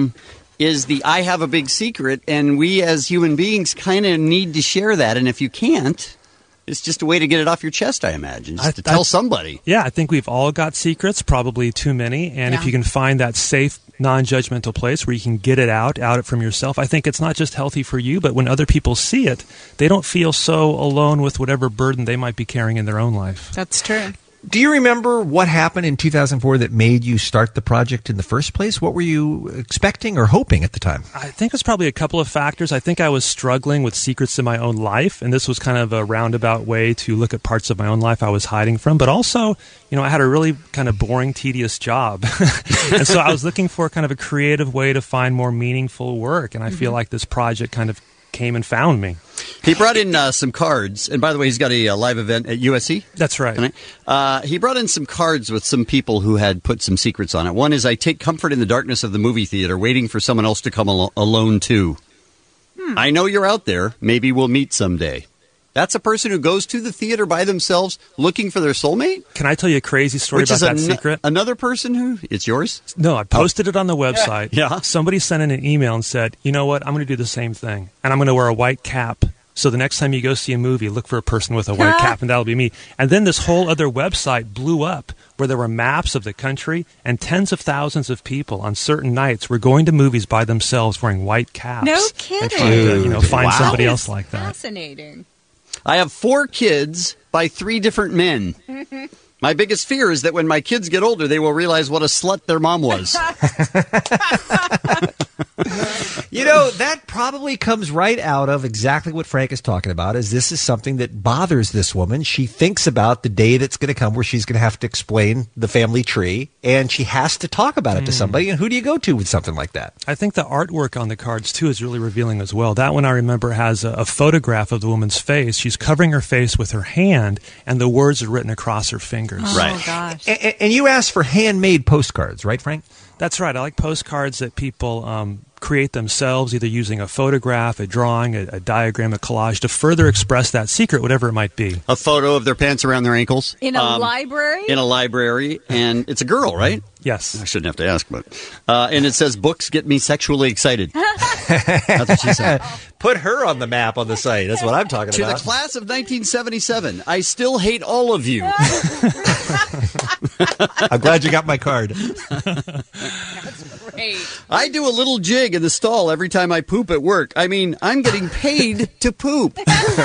I have a big secret, and we as human beings kind of need to share that. And if you can't, it's just a way to get it off your chest, I imagine, just to tell somebody. Yeah, I think we've all got secrets, probably too many. And if you can find that safe, non-judgmental place where you can get it out from yourself, I think it's not just healthy for you, but when other people see it, they don't feel so alone with whatever burden they might be carrying in their own life. That's true. Do you remember what happened in 2004 that made you start the project in the first place? What were you expecting or hoping at the time? I think it was probably a couple of factors. I think I was struggling with secrets in my own life, and this was kind of a roundabout way to look at parts of my own life I was hiding from. But also, I had a really kind of boring, tedious job. And so I was looking for kind of a creative way to find more meaningful work, and I feel like this project kind of came and found me. He brought in some cards, and by the way, he's got a live event at USC. That's right. He brought in some cards with some people who had put some secrets on it. One is, I take comfort in the darkness of the movie theater, waiting for someone else to come alone too. I know you're out there. Maybe we'll meet someday. That's a person who goes to the theater by themselves looking for their soulmate? Can I tell you a crazy story about that secret? Another person who... It's yours? No, I posted it on the website. Yeah. Somebody sent in an email and said, you know what, I'm going to do the same thing. And I'm going to wear a white cap. So the next time you go see a movie, look for a person with a white cap, and that'll be me. And then this whole other website blew up where there were maps of the country, and tens of thousands of people on certain nights were going to movies by themselves wearing white caps. No kidding. And trying to, find somebody else like that. Fascinating. I have 4 kids by 3 different men. My biggest fear is that when my kids get older, they will realize what a slut their mom was. That probably comes right out of exactly what Frank is talking about, is this is something that bothers this woman. She thinks about the day that's going to come where she's going to have to explain the family tree, and she has to talk about it to somebody. And who do you go to with something like that? I think the artwork on the cards, too, is really revealing as well. That one, I remember, has a photograph of the woman's face. She's covering her face with her hand, and the words are written across her fingers. Oh, gosh. And you asked for handmade postcards, right, Frank? That's right. I like postcards that people create themselves, either using a photograph, a drawing, a diagram, a collage, to further express that secret, whatever it might be. A photo of their pants around their ankles. In a library? In a library. And it's a girl, right? Yes. I shouldn't have to ask, but... and it says, books get me sexually excited. That's what she said. Put her on the map on the site. That's what I'm talking about. To the class of 1977, I still hate all of you. I'm glad you got my card. That's great. I do a little jig in the stall every time I poop at work. I mean, I'm getting paid to poop.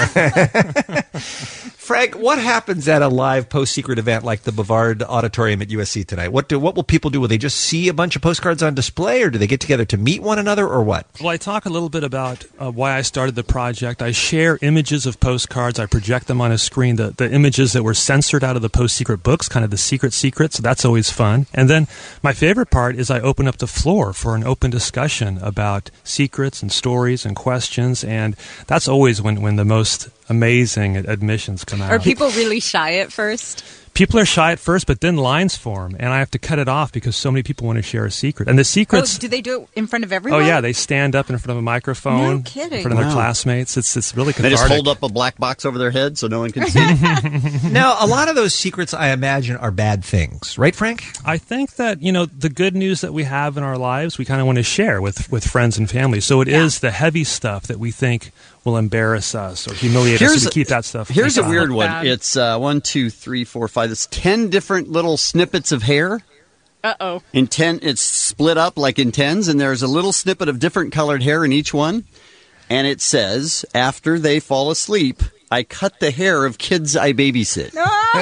Frank, what happens at a live post-secret event like the Bavard Auditorium at USC tonight? What will people do? Will they just see a bunch of postcards on display, or do they get together to meet one another, or what? Well, I talk a little bit about why I started the project. I share images of postcards. I project them on a screen, the images that were censored out of the post-secret books, kind of the secret secrets. So that's always fun. And then my favorite part is I open up the floor for an open discussion about secrets and stories and questions, and that's always when the most amazing admissions come out. Are people really shy at first? People are shy at first, but then lines form, and I have to cut it off because so many people want to share a secret. And the secrets... Oh, do they do it in front of everyone? Oh, yeah. They stand up in front of a microphone. No kidding. In front of their classmates. It's really cathartic. They just hold up a black box over their head so no one can see. Now, a lot of those secrets, I imagine, are bad things. Right, Frank? I think that, the good news that we have in our lives, we kind of want to share with friends and family. So it is the heavy stuff that we think will embarrass us or humiliate us. So we keep that stuff. Here's a weird one. Bad. It's 1, 2, 3, 4, 5. It's 10 different little snippets of hair. Uh-oh. In 10, it's split up like in tens, and there's a little snippet of different colored hair in each one. And it says, after they fall asleep, I cut the hair of kids I babysit.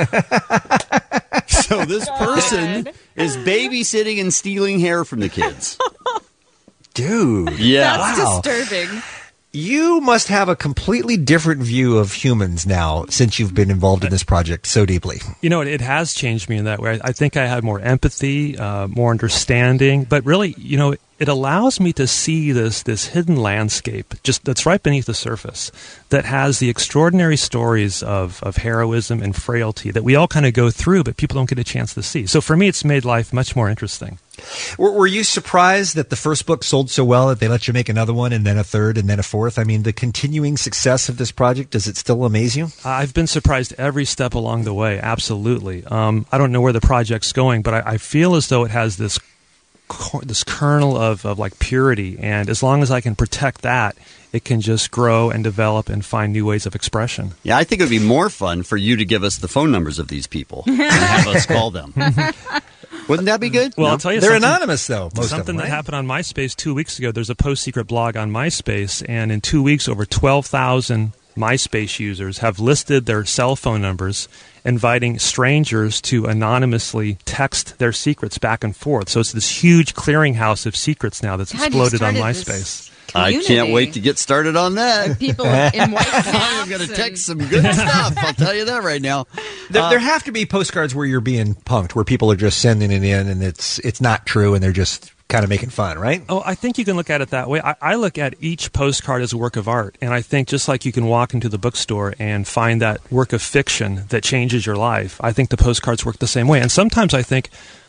So this person is babysitting and stealing hair from the kids. Dude. Yeah. That's disturbing. You must have a completely different view of humans now since you've been involved in this project so deeply. It has changed me in that way. I think I have more empathy, more understanding, but really, it allows me to see this hidden landscape just that's right beneath the surface that has the extraordinary stories of heroism and frailty that we all kind of go through, but people don't get a chance to see. So for me, it's made life much more interesting. Were you surprised that the first book sold so well that they let you make another one and then a third and then a fourth? I mean, the continuing success of this project, does it still amaze you? I've been surprised every step along the way, absolutely. I don't know where the project's going, but I feel as though it has this kernel of like purity, and as long as I can protect that, it can just grow and develop and find new ways of expression. Yeah, I think it would be more fun for you to give us the phone numbers of these people and have us call them. Wouldn't that be good? Well, I'll tell you they're something. Anonymous, though. Most something of them, right? that happened on MySpace 2 weeks ago. There's a post-secret blog on MySpace, and in 2 weeks, over 12,000 MySpace users have listed their cell phone numbers, inviting strangers to anonymously text their secrets back and forth. So it's this huge clearinghouse of secrets now that's exploded on MySpace. I can't wait to get started on that. People in white hats. I'm going to text some good stuff. I'll tell you that right now. There have to be postcards where you're being punked, where people are just sending it in and it's not true and they're just kind of making fun, right? Oh, I think you can look at it that way. I look at each postcard as a work of art, and I think just like you can walk into the bookstore and find that work of fiction that changes your life, I think the postcards work the same way. And sometimes I think,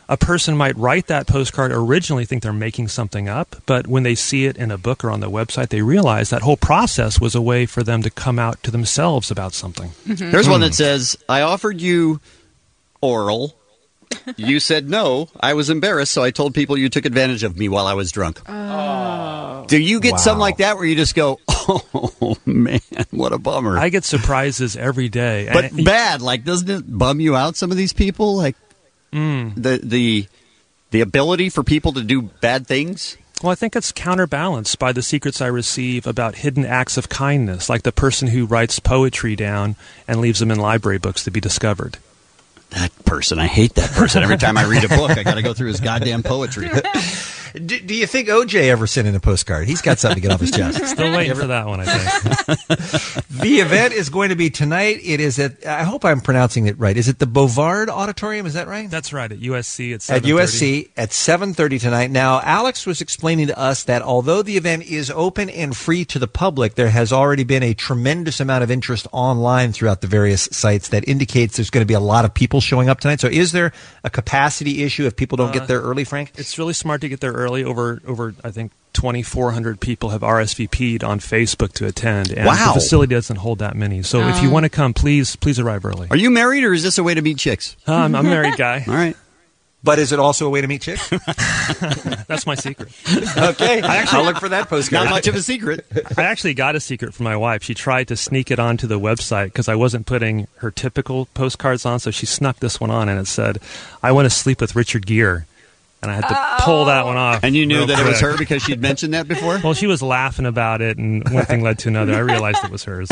a person might write that postcard originally think they're making something up, but when they see it in a book or on the website, they realize that whole process was a way for them to come out to themselves about something. Mm-hmm. There's one that says, I offered you oral. You said no. I was embarrassed, so I told people you took advantage of me while I was drunk. Oh. Do you get something like that where you just go, oh, man, what a bummer? I get surprises every day. But bad. Like, doesn't it bum you out, some of these people? Like, the ability for people to do bad things? Well, I think it's counterbalanced by the secrets I receive about hidden acts of kindness, like the person who writes poetry down and leaves them in library books to be discovered. That person. I hate that person. Every time I read a book, I got to go through his goddamn poetry. Do you think OJ ever sent in a postcard? He's got something to get off his chest. Still waiting for that one, I think. The event is going to be tonight. It is at, I hope I'm pronouncing it right. Is it the Bovard Auditorium? Is that right? That's right, at USC at 7:30. At USC at 7:30 tonight. Now, Alex was explaining to us that although the event is open and free to the public, there has already been a tremendous amount of interest online throughout the various sites that indicates there's going to be a lot of people showing up tonight. So is there a capacity issue if people don't get there early, Frank? It's really smart to get there early. Over I think 2,400 people have RSVP'd on Facebook to attend, and the facility doesn't hold that many. So if you want to come, please arrive early. Are you married, or is this a way to meet chicks? I'm a married guy. All right. But is it also a way to meet chicks? That's my secret. Okay. I'll look for that postcard. Not much of a secret. I actually got a secret from my wife. She tried to sneak it onto the website because I wasn't putting her typical postcards on, so she snuck this one on, and it said, I want to sleep with Richard Gere. And I had to pull that one off. And you knew that it was her because she'd mentioned that before? Well, she was laughing about it, and one thing led to another. I realized it was hers.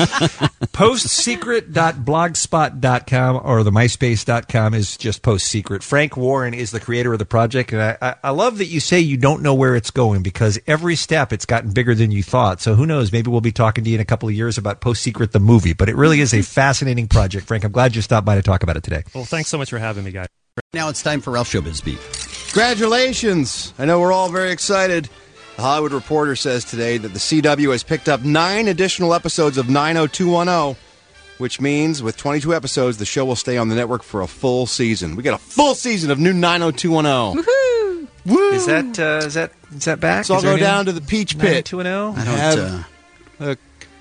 Postsecret.blogspot.com or the myspace.com is just Post Secret. Frank Warren is the creator of the project, and I love that you say you don't know where it's going, because every step it's gotten bigger than you thought. So who knows, maybe we'll be talking to you in a couple of years about Post Secret the movie. But it really is a fascinating project, Frank. I'm glad you stopped by to talk about it today. Well, thanks so much for having me, guys. Now it's time for Ralph Showbiz Beat. Congratulations. I know we're all very excited. The Hollywood Reporter says today that the CW has picked up 9 additional episodes of 90210, which means with 22 episodes, the show will stay on the network for a full season. We got a full season of new 90210. Woohoo! Woo! Is that back? So I'll go down to the Peach Pit. 90210? I don't have a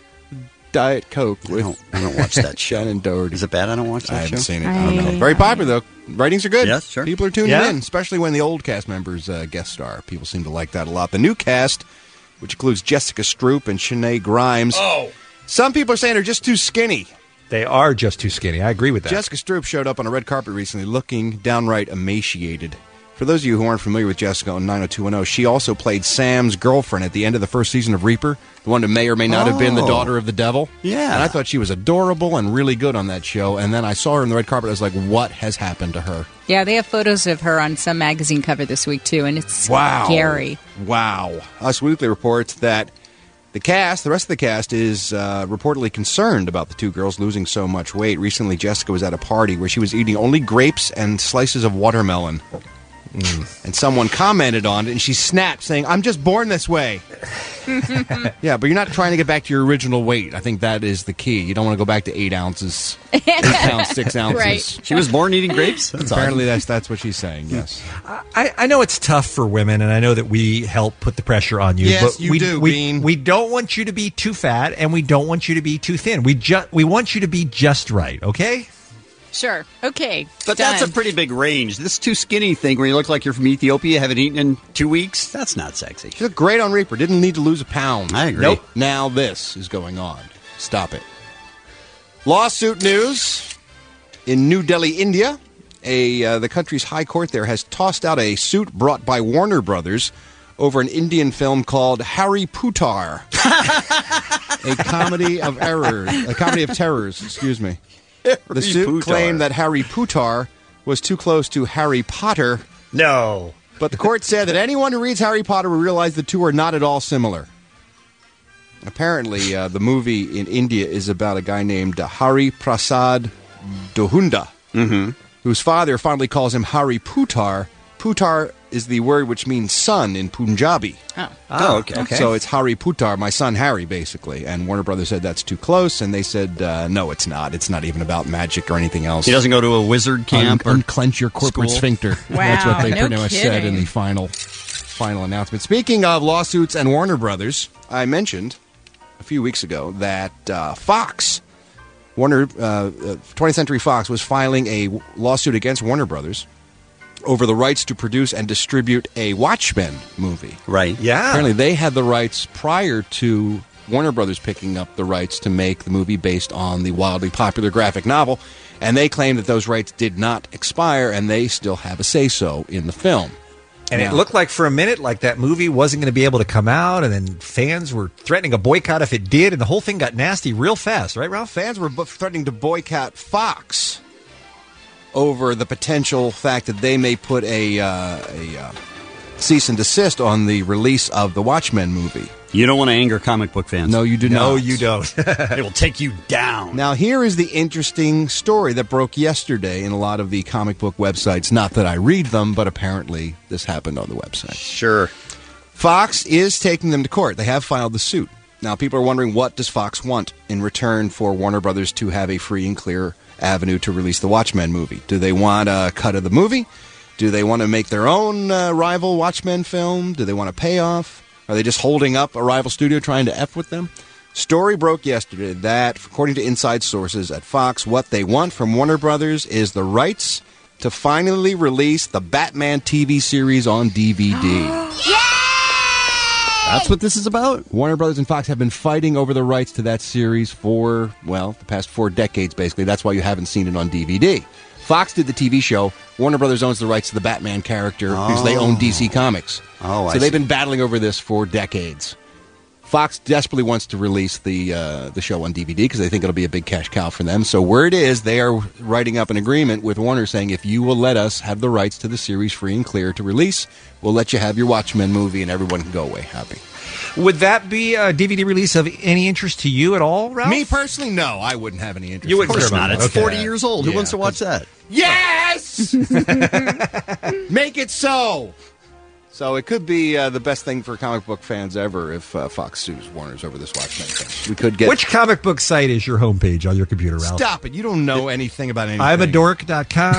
Diet Coke with I don't watch that show. Shannon Doherty. Is it bad I don't watch that show? I haven't seen it. I don't know. Very popular, though. Ratings are good. Yes, sure. People are tuning in, especially when the old cast members guest star. People seem to like that a lot. The new cast, which includes Jessica Stroup and Shanae Grimes. Oh! Some people are saying they're just too skinny. They are just too skinny. I agree with that. Jessica Stroup showed up on a red carpet recently looking downright emaciated. For those of you who aren't familiar with Jessica on 90210, she also played Sam's girlfriend at the end of the first season of Reaper, the one who may or may not have been the daughter of the devil. Yeah. And I thought she was adorable and really good on that show. And then I saw her on the red carpet. I was like, what has happened to her? Yeah, they have photos of her on some magazine cover this week, too, and it's scary. Wow. Us Weekly reports that the rest of the cast is reportedly concerned about the two girls losing so much weight. Recently, Jessica was at a party where she was eating only grapes and slices of watermelon. And someone commented on it, and she snapped, saying, I'm just born this way. Yeah, but you're not trying to get back to your original weight. I think that is the key. You don't want to go back to 8 ounces, 8 pounds, 6 ounces. Right. She was born eating grapes? That's Apparently that's what she's saying, yes. I know it's tough for women, and I know that we help put the pressure on you. Yes, but you do, Bean. We don't want you to be too fat, and we don't want you to be too thin. We want you to be just right, okay? Sure. Okay. But done. that's a pretty big range. This too skinny thing where you look like you're from Ethiopia, haven't eaten in 2 weeks, that's not sexy. She looked great on Reaper. Didn't need to lose a pound. I agree. Nope. Now this is going on. Stop it. Lawsuit news. In New Delhi, India, the country's high court there has tossed out a suit brought by Warner Brothers over an Indian film called Harry Pootar. A comedy of terrors, excuse me. The suit claimed that Harry Pootar was too close to Harry Potter. No. But the court said that anyone who reads Harry Potter will realize the two are not at all similar. Apparently, the movie in India is about a guy named Hari Prasad Dohunda, whose father fondly calls him Harry Pootar. Pootar is the word which means son in Punjabi. Oh. Okay. So it's Harry Putar, my son Harry, basically. And Warner Brothers said that's too close, and they said, no, it's not. It's not even about magic or anything else. He doesn't go to a wizard camp or unclench your corporate school? sphincter. Wow, That's what they no pretty much said in kidding. the final announcement. Speaking of lawsuits and Warner Brothers, I mentioned a few weeks ago that Fox, 20th Century Fox, was filing a lawsuit against Warner Brothers over the rights to produce and distribute a Watchmen movie. Right. Yeah. Apparently they had the rights prior to Warner Brothers picking up the rights to make the movie based on the wildly popular graphic novel, and they claim that those rights did not expire and they still have a say-so in the film. And it looked like for a minute like that movie wasn't going to be able to come out, and then fans were threatening a boycott if it did, and the whole thing got nasty real fast, right, Ralph? Fans were threatening to boycott Fox over the potential fact that they may put a cease and desist on the release of the Watchmen movie. You don't want to anger comic book fans. No, you do not. No, you don't. It will take you down. Now, here is the interesting story that broke yesterday in a lot of the comic book websites. Not that I read them, but apparently this happened on the website. Sure. Fox is taking them to court. They have filed the suit. Now, people are wondering, what does Fox want in return for Warner Brothers to have a free and clear avenue to release the Watchmen movie? Do they want a cut of the movie? Do they want to make their own rival Watchmen film? Do they want a payoff? Are they just holding up a rival studio trying to F with them? Story broke yesterday that, according to inside sources at Fox, what they want from Warner Brothers is the rights to finally release the Batman TV series on DVD. That's what this is about? Warner Brothers and Fox have been fighting over the rights to that series for, well, the past 4 decades, basically. That's why you haven't seen it on DVD. Fox did the TV show. Warner Brothers owns the rights to the Batman character because they own DC Comics. Oh, so they've been battling over this for decades. Fox desperately wants to release the show on DVD because they think it'll be a big cash cow for them. So word is they are writing up an agreement with Warner saying, if you will let us have the rights to the series free and clear to release, we'll let you have your Watchmen movie and everyone can go away happy. Would that be a DVD release of any interest to you at all, Ralph? Me personally, no. I wouldn't have any interest. You wouldn't Of course care about not. it. It's 40 years old. Who wants to watch that? Yes! Make it so! So it could be the best thing for comic book fans ever if Fox sues Warner's over this Watchmen thing. We could get... Which comic book site is your homepage on your computer, Ralph? Stop it. You don't know anything about anything. I'mADork.com.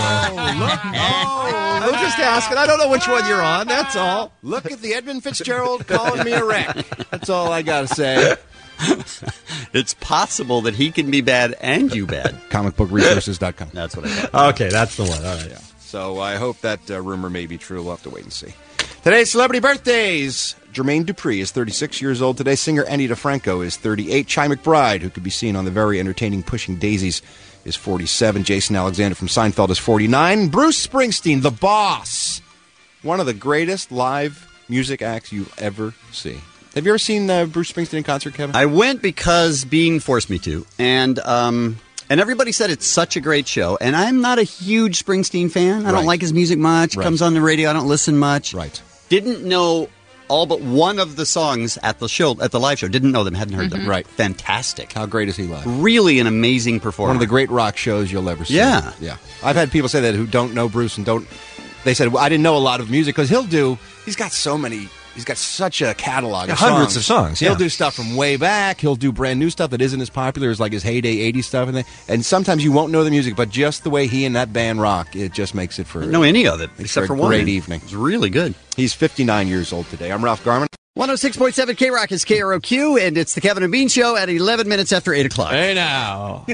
I was just asking. I don't know which one you're on. That's all. Look at the Edmund Fitzgerald calling me a wreck. That's all I got to say. It's possible that he can be bad and you bad. Comicbookresources.com. That's what I thought. Okay, that's the one. All right. Yeah. So I hope that rumor may be true. We'll have to wait and see. Today's celebrity birthdays. Jermaine Dupri is 36 years old today. Singer Annie DeFranco is 38. Chi McBride, who could be seen on the very entertaining Pushing Daisies, is 47. Jason Alexander from Seinfeld is 49. Bruce Springsteen, the boss. One of the greatest live music acts you'll ever see. Have you ever seen Bruce Springsteen in concert, Kevin? I went because Bean forced me to. And everybody said it's such a great show. And I'm not a huge Springsteen fan. I don't like his music much. Comes on the radio. I don't listen much. Right. Didn't know all but one of the songs at the show, at the live show. Didn't know them. Hadn't heard them. Right. Fantastic. How great is he live? Really an amazing performer. One of the great rock shows you'll ever see. Yeah. Yeah. I've had people say that who don't know Bruce and don't... They said, well, I didn't know a lot of music because he's got so many... He's got such a catalog of hundreds of songs. Yeah. He'll do stuff from way back. He'll do brand new stuff that isn't as popular as like his heyday 80s stuff. And sometimes you won't know the music, but just the way he and that band rock, it just makes it for... I don't know any of it, except for one. Great evening. It's really good. He's 59 years old today. I'm Ralph Garman. 106.7 K-Rock is KROQ, and it's the Kevin and Bean Show at 11 minutes after 8 o'clock. Hey, now.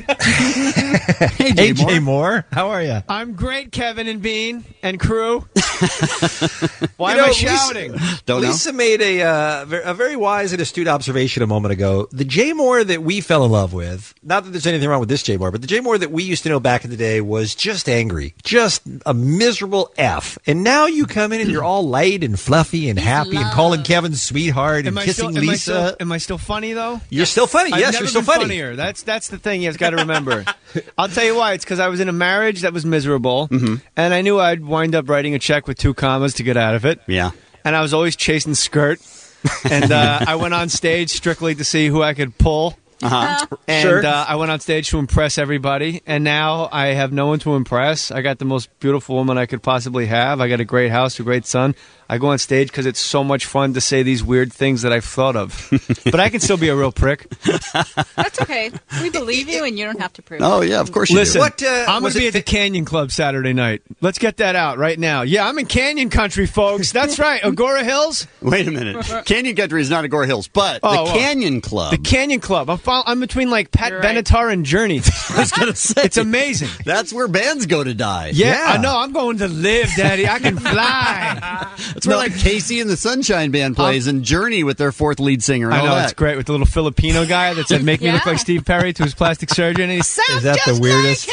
Hey, Jay Moore. How are you? I'm great, Kevin and Bean and crew. Why am I shouting? Lisa made a very wise and astute observation a moment ago. The Jay Moore that we fell in love with, not that there's anything wrong with this Jay Moore, but the Jay Moore that we used to know back in the day was just angry, just a miserable F. And now you come in and you're all light and fluffy and happy and calling Kevin sweetheart and kissing Lisa. Am I still funny, though? You're still funny. Yes, you're still funny. Funnier. That's the thing you've got to remember. I'll tell you why. It's because I was in a marriage that was miserable, and I knew I'd wind up writing a check with 2 commas to get out of it. Yeah. And I was always chasing skirt, and I went on stage strictly to see who I could pull. And I went on stage to impress everybody, and now I have no one to impress. I got the most beautiful woman I could possibly have. I got a great house, a great son. I go on stage because it's so much fun to say these weird things that I've thought of. But I can still be a real prick. That's okay. We believe you, and you don't have to prove it. Oh, yeah, of course you Listen, do. I'm going to be at the Canyon Club Saturday night. Let's get that out right now. Yeah, I'm in Canyon Country, folks. That's right. Agora Hills? Wait a minute. Canyon Country is not Agora Hills, but the Canyon Club. The Canyon Club. I'm between like Pat Benatar and Journey. I was going to say. It's amazing. That's where bands go to die. Yeah, I know. I'm going to live, Daddy. I can fly. That's where like Casey and the Sunshine Band plays and Journey with their fourth lead singer. And I know, all that. it's great with the little Filipino guy that said, make me look like Steve Perry to his plastic surgeon. And he sounds Is that just the weirdest?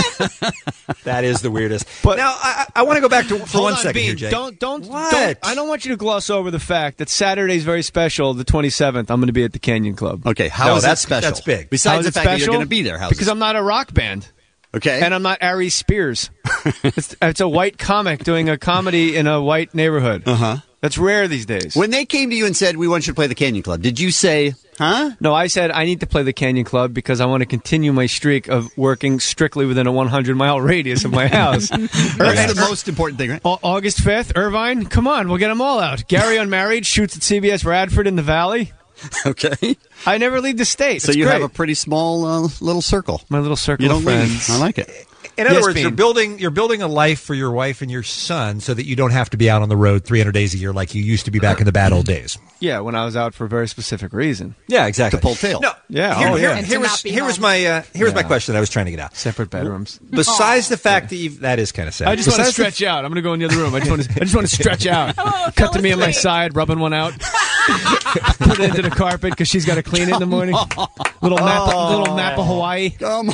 Like That is the weirdest. But now, I want to go back to for Hold one on, second Bean. here, Jay. Don't. I don't want you to gloss over the fact that Saturday's very special. The 27th, I'm going to be at the Canyon Club. Okay, how is that special? That's big. Besides the fact that you're going to be there, because I'm not a rock band. Okay. And I'm not Ari Spears. It's a white comic doing a comedy in a white neighborhood. Uh-huh. That's rare these days. When they came to you and said, we want you to play the Canyon Club, did you say, huh? No, I said I need to play the Canyon Club because I want to continue my streak of working strictly within a 100-mile radius of my house. That's the most important thing, right? August 5th, Irvine, come on, we'll get them all out. Gary Unmarried shoots at CBS Radford in the Valley. Okay. I never leave the state. So it's you great. have a pretty small little circle. My little circle You don't of friends. leave. I like it. In other Yes, words, Bean. you're building a life for your wife and your son so that you don't have to be out on the road 300 days a year like you used to be back in the bad old days. Yeah, when I was out for a very specific reason. Yeah, exactly. To pull tail. No, Yeah, Here was my question that I was trying to get out. Separate bedrooms. Besides the fact that that is kind of sad. I just want to stretch out. I'm going to go in the other room. I just want to stretch out. Cut to me on my side, rubbing one out. Put it into the carpet because she's got to clean it in the morning. Little map of Hawaii. Come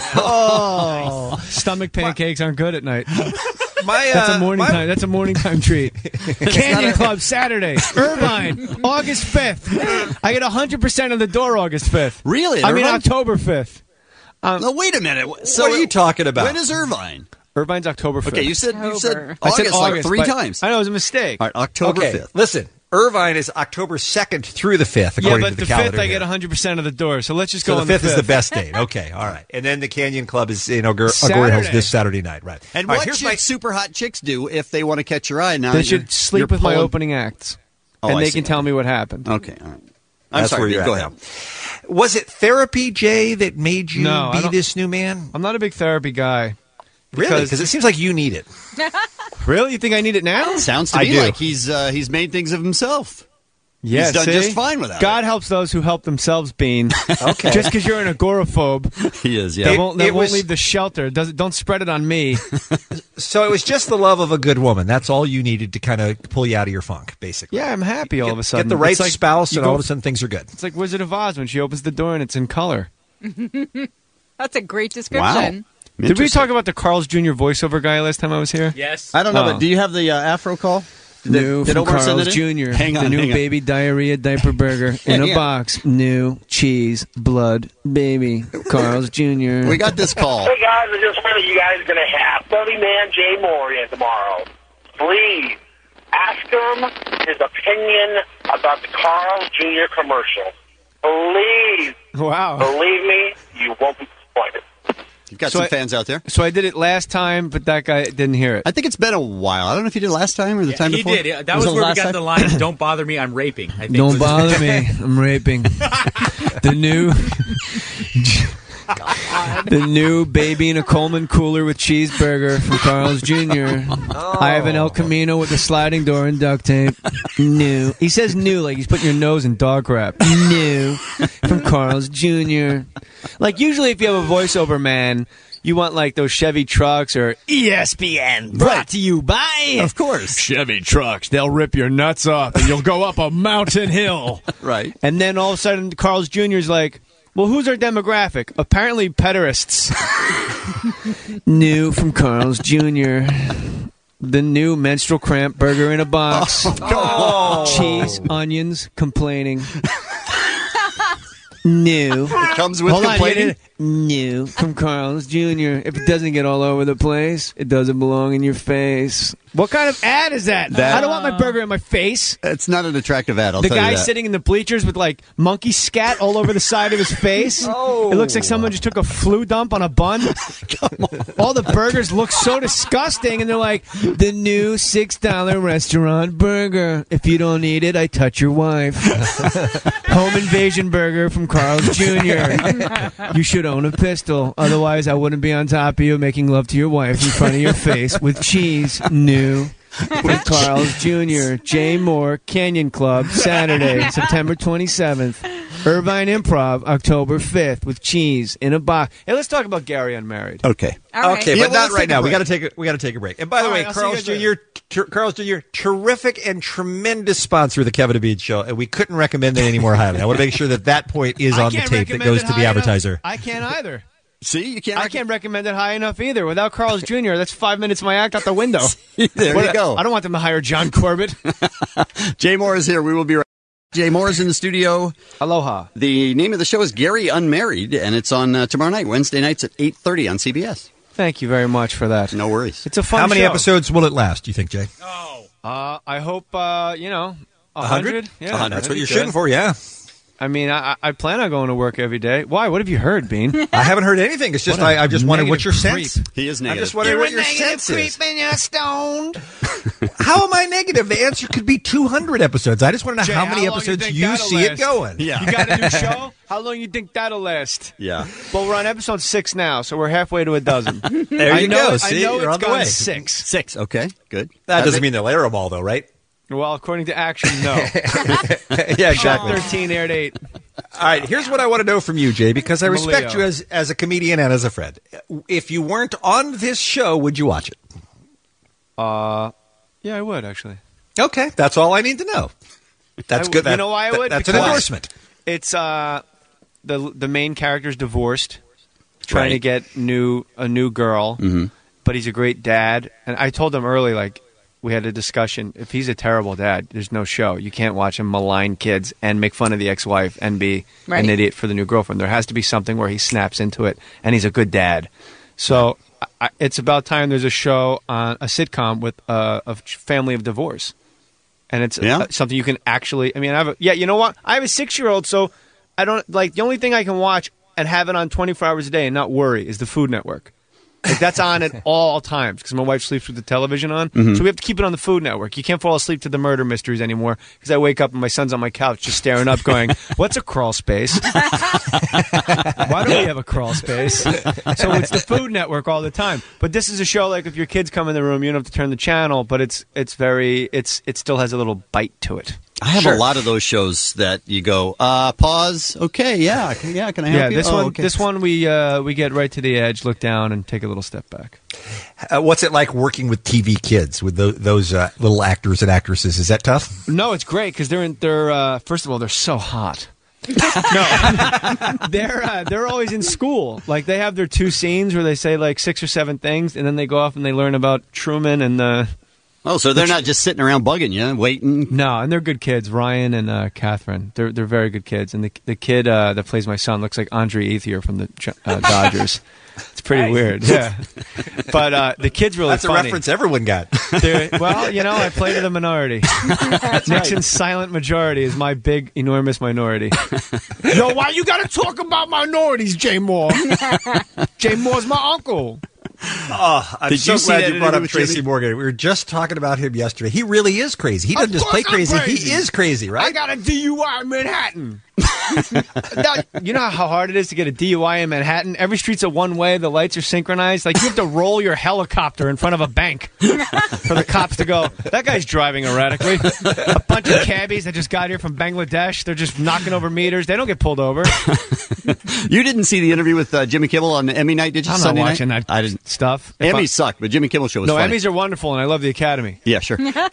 on. Stomach pancakes aren't good at night. My, That's a morning time. That's a morning time treat. Canyon Club Saturday, Irvine, August 5th. I get 100% of the door August 5th. Really? I mean Irvine? October 5th. No, wait a minute. So what are you talking about? When is Irvine? Irvine's October 5th. Okay, you said I August, said like August, three but times. I know it was a mistake. All right, October Okay, 5th. listen. Irvine is October 2nd through the 5th, according but to the the calendar. 5th I here. get 100% of the door. So let's just So go on the the 5th is the 5th. best date. Okay, all right. And then the Canyon Club is in Agora Hills Saturday. this Saturday night, right? And All right, what here's should super hot chicks do if they want to catch your eye? Now They you're- should sleep you're with my pulling- opening acts. Oh, and I they see. can tell me what happened. Okay, all right. I'm That's sorry. where you're Go at ahead. now. Was it therapy, Jay, that made you No, I be don't- this new man? I'm not a big therapy guy. Really? Because it seems like you need it. Really? You think I need it now? Sounds to I me do. like he's made things of himself. Yeah, He's done see? just fine without God helps those who help themselves, Bean. Okay. Just because you're an agoraphobe, He is, they yeah. won't leave the shelter. Don't spread it on me. So it was just the love of a good woman. That's all you needed to kind of pull you out of your funk, basically. Yeah, I'm happy all of a sudden. Get the right It's like spouse, you and all go- of a sudden things are good. It's like Wizard of Oz when she opens the door and it's in color. That's a great description. Did we talk about the Carl's Jr. voiceover guy last time I was here? Yes. I don't know, Oh. but do you have the Afro call? New Did from Omar send Carl's it in? Jr. Hang on, the new hang on. baby diarrhea diaper burger in a Yeah. box. New cheese, blood, baby. Carl's Jr. We got this call. Hey guys, I just wonder you guys are going to have Funny Man Jay Moore in tomorrow. Please ask him his opinion about the Carl Jr. commercial. Please, Wow. believe me, you won't be disappointed. You've got So some I- fans out there. So I did it last time, but that guy didn't hear it. I think it's been a while. I don't know if you did it last time or the time He before. did. Yeah, that was where we last got time? the line, "Don't bother me, I'm raping." I think Don't was- bother me. I'm raping. The new baby in a Coleman cooler with cheeseburger from Carl's Jr. I have an El Camino with a sliding door and duct tape. New. He says new like he's putting your nose in dog crap. New from Carl's Jr. Like usually if you have a voiceover man, you want like those Chevy trucks or ESPN brought to you by Of course. Chevy trucks. They'll rip your nuts off and you'll go up a mountain hill. Right. And then all of a sudden, Carl's Jr.'s like, well, who's our demographic? Apparently, pederasts. New from Carl's Jr. The new menstrual cramp burger in a box. Cheese, onions, complaining. New. It comes with Hold on, complaining. New from Carl's Jr. If it doesn't get all over the place, it doesn't belong in your face. What kind of ad is that? I don't want my burger in my face. It's not an attractive ad, I'll The tell you guy that. sitting in the bleachers with like monkey scat all over the side of his face. It looks like someone just took a flu dump on a bun. All the burgers look so disgusting, and they're like, the new $6 restaurant burger. If you don't eat it, I touch your wife. Home invasion burger from Carl's Jr. You should own a pistol. Otherwise, I wouldn't be on top of you making love to your wife in front of your face with cheese. New from Carl's Jr. Jay Moore Canyon Club, Saturday, September 27th. Irvine Improv, October 5th, with cheese in a box. Hey, let's talk about Gary Unmarried. Okay. Okay, Yeah, but well, not right now. We got to take a break. And by the way, All right, I'll Carl's see you Jr. Carl's Jr. Terrific and tremendous sponsor of the Kevin and Bean Show, and we couldn't recommend it any more highly. I want to make sure that point is on the tape that goes to the advertiser. I can't either. See, you can't. I can't recommend it high enough either. Without Carl's Jr., that's 5 minutes of my act out the window. There you go. I don't want them to hire John Corbett. Jay Moore is here. We will be right. Jay Moore is in the studio. Aloha. The name of the show is Gary Unmarried, and it's on tomorrow night, Wednesday nights at 8:30 on CBS. Thank you very much for that. No worries. It's a fun How many show. episodes will it last, do you think, Jay? I hope, 100? Yeah, That's that'd what be you're good. shooting for, yeah. I mean, I plan on going to work every day. Why? What have you heard, Bean? I haven't heard anything. It's just What a I just wondered what your negative sense. He is I'm negative. just wondering what your sense is. and you're stoned. How am I negative? The answer could be 200 episodes. I just want to know Jay, how many long episodes think you that'll see it last? going. Yeah. You got a new show? How long you think that'll last? Yeah. Well, we're on episode 6 now, so we're halfway to a dozen. There you go. I See, know you're it's on the gone way. 6. 6. Okay. Good. That doesn't mean they'll air them all, though, right? Well, according to Action, no. Yeah, exactly. 13 aired 8. All right, here's what I want to know from you, Jay, because I I'm a respect Leo. you as a comedian and as a friend. If you weren't on this show, would you watch it? Yeah, I would, actually. Okay, that's all I need to know. That's good. You know why I would? That's an Because endorsement. It's the main character's divorced, trying Right. to get a new girl, but he's a great dad. And I told him early, like, we had a discussion. If he's a terrible dad, there's no show. You can't watch him malign kids and make fun of the ex-wife and be Right. an idiot for the new girlfriend. There has to be something where he snaps into it, and he's a good dad. So it's about time there's a show on a sitcom with a family of divorce. And it's something you can actually. I mean, you know what? I have a 6-year-old, so I don't like. The only thing I can watch and have it on 24 hours a day and not worry is the Food Network. Like, that's on at all times because my wife sleeps with the television on. Mm-hmm. So we have to keep it on the Food Network. You can't fall asleep to the murder mysteries anymore because I wake up and my son's on my couch just staring up, going, "What's a crawl space? Why do we have a crawl space?" So it's the Food Network all the time. But this is a show like if your kids come in the room, you don't have to turn the channel, but it still has a little bite to it. I have a lot of those shows that you go, pause. Okay, yeah, can I help you? This one we get right to the edge, look down, and take a little step back. What's it like working with TV kids, with those little actors and actresses? Is that tough? No, it's great because they're first of all, they're so hot. No, they're always in school. Like, they have their 2 scenes where they say like 6 or 7 things, and then they go off and they learn about Truman and the. Oh, so they're not just sitting around bugging you, waiting? No, and they're good kids. Ryan and Catherine, they're very good kids. And the kid that plays my son looks like Andre Ethier from the Dodgers. It's pretty weird, yeah. But the kid's really That's funny. a reference everyone got. Well, you know, I play to the minority. Nixon's silent majority is my big, enormous minority. Yo, why you got to talk about minorities, Jay Moore? Jay Moore's my uncle. Oh, I'm Did so you see glad that you brought up interview with Tracy Jimmy? Morgan. We were just talking about him yesterday. He really is crazy. He doesn't just play crazy. He is crazy, right? I got a DUI in Manhattan. Now, you know how hard it is to get a DUI in Manhattan? Every street's a one-way. The lights are synchronized. Like, you have to roll your helicopter in front of a bank for the cops to go, that guy's driving erratically. A bunch of cabbies that just got here from Bangladesh. They're just knocking over meters. They don't get pulled over. You didn't see the interview with Jimmy Kimmel on Emmy night, did you? I'm Sunday not watching night? that I didn't. stuff. Emmys suck, but Jimmy Kimmel show was No, funny. Emmys are wonderful, and I love the Academy. Yeah, sure. But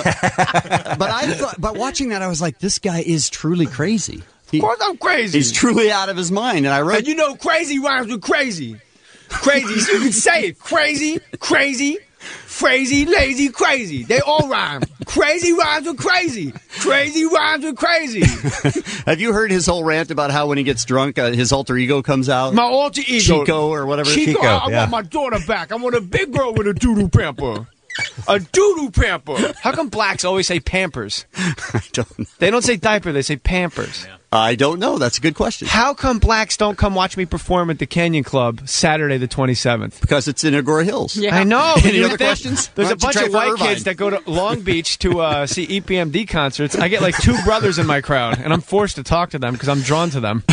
watching that, I was like, this guy is truly crazy. Of course I'm crazy. He's truly out of his mind. And I wrote, And you know, crazy rhymes with crazy. Crazy, so you can say it. Crazy, crazy, crazy, lazy, crazy. They all rhyme. Crazy rhymes with crazy. Crazy rhymes with crazy. have you heard his whole rant about how when he gets drunk, his alter ego comes out? My alter ego. Chico or whatever. Chico, I want my daughter back. I want a big girl with a doodoo pamper. A doo-doo pamper. How come blacks always say Pampers? I don't know. They don't say diaper, they say Pampers. Yeah. I don't know. That's a good question. How come blacks don't come watch me perform at the Canyon Club Saturday the 27th? Because it's in Agora Hills. Yeah. I know. Any other questions? There's a bunch of white kids that go to Long Beach to see EPMD concerts. I get like two brothers in my crowd, and I'm forced to talk to them because I'm drawn to them.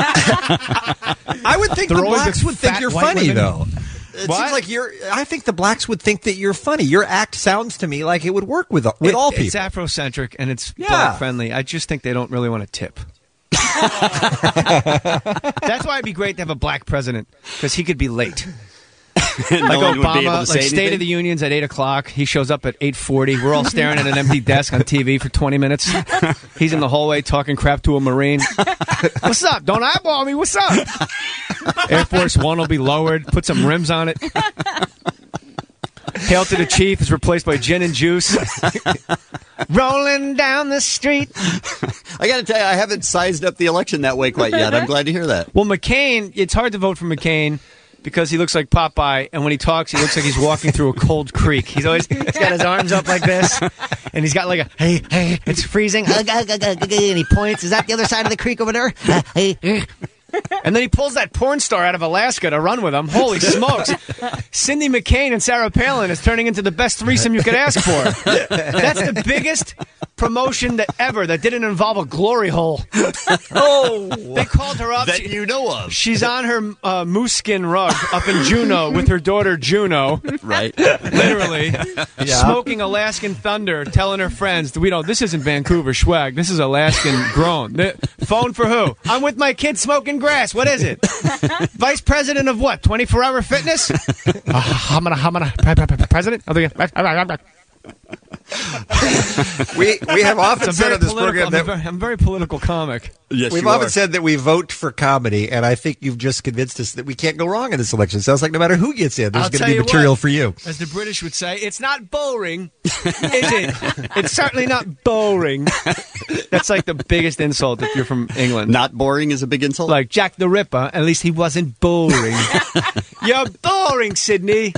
I would think the blacks would think you're funny, though. It What? seems like I think the blacks would think that you're funny. Your act sounds to me like it would work with all people. It's Afrocentric and it's black friendly. I just think they don't really want to tip. That's why it'd be great to have a black president because he could be late. No like one would be able Obama, to say like State anything? of the Union's at 8 o'clock. He shows up at 8:40. We're all staring at an empty desk on TV for 20 minutes. He's in the hallway talking crap to a Marine. What's up? Don't eyeball me. What's up? Air Force One will be lowered. Put some rims on it. Hail to the Chief is replaced by gin and juice. Rolling down the street. I got to tell you, I haven't sized up the election that way quite yet. I'm glad to hear that. Well, McCain, it's hard to vote for McCain because he looks like Popeye, and when he talks, he looks like he's walking through a cold creek. He's got his arms up like this, and he's got like a, hey, it's freezing, and he points, is that the other side of the creek over there? And then he pulls that porn star out of Alaska to run with him. Holy smokes. Cindy McCain and Sarah Palin is turning into the best threesome you could ask for. That's the biggest promotion that didn't involve a glory hole. Oh, they called her up. That you know of. She's on her moose skin rug up in Juneau with her daughter Juno. Right. Literally. Smoking Alaskan Thunder, telling her friends, this isn't Vancouver swag. This is Alaskan grown. Phone for who? I'm with my kids smoking grass. What is it? Vice president of what? 24-hour fitness? President? We have often said on this program that I'm a very political comic. Yes, we've often said that we vote for comedy, and I think you've just convinced us that we can't go wrong in this election. Sounds like no matter who gets in, there's going to be material for you. As the British would say, it's not boring, is it? It's certainly not boring. That's like the biggest insult if you're from England. Not boring is a big insult? Like Jack the Ripper, at least he wasn't boring. You're boring, Sydney.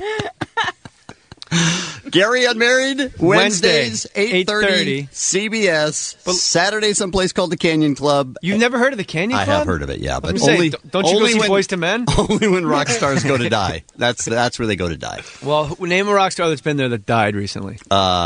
Gary Unmarried, Wednesdays, 8:30, 8:30. CBS. Saturday, someplace called the Canyon Club. You've never heard of the Canyon Club? I have heard of it, yeah, but don't you go see Boys to Men? Only when rock stars go to die. That's where they go to die. Well, name a rock star that's been there that died recently.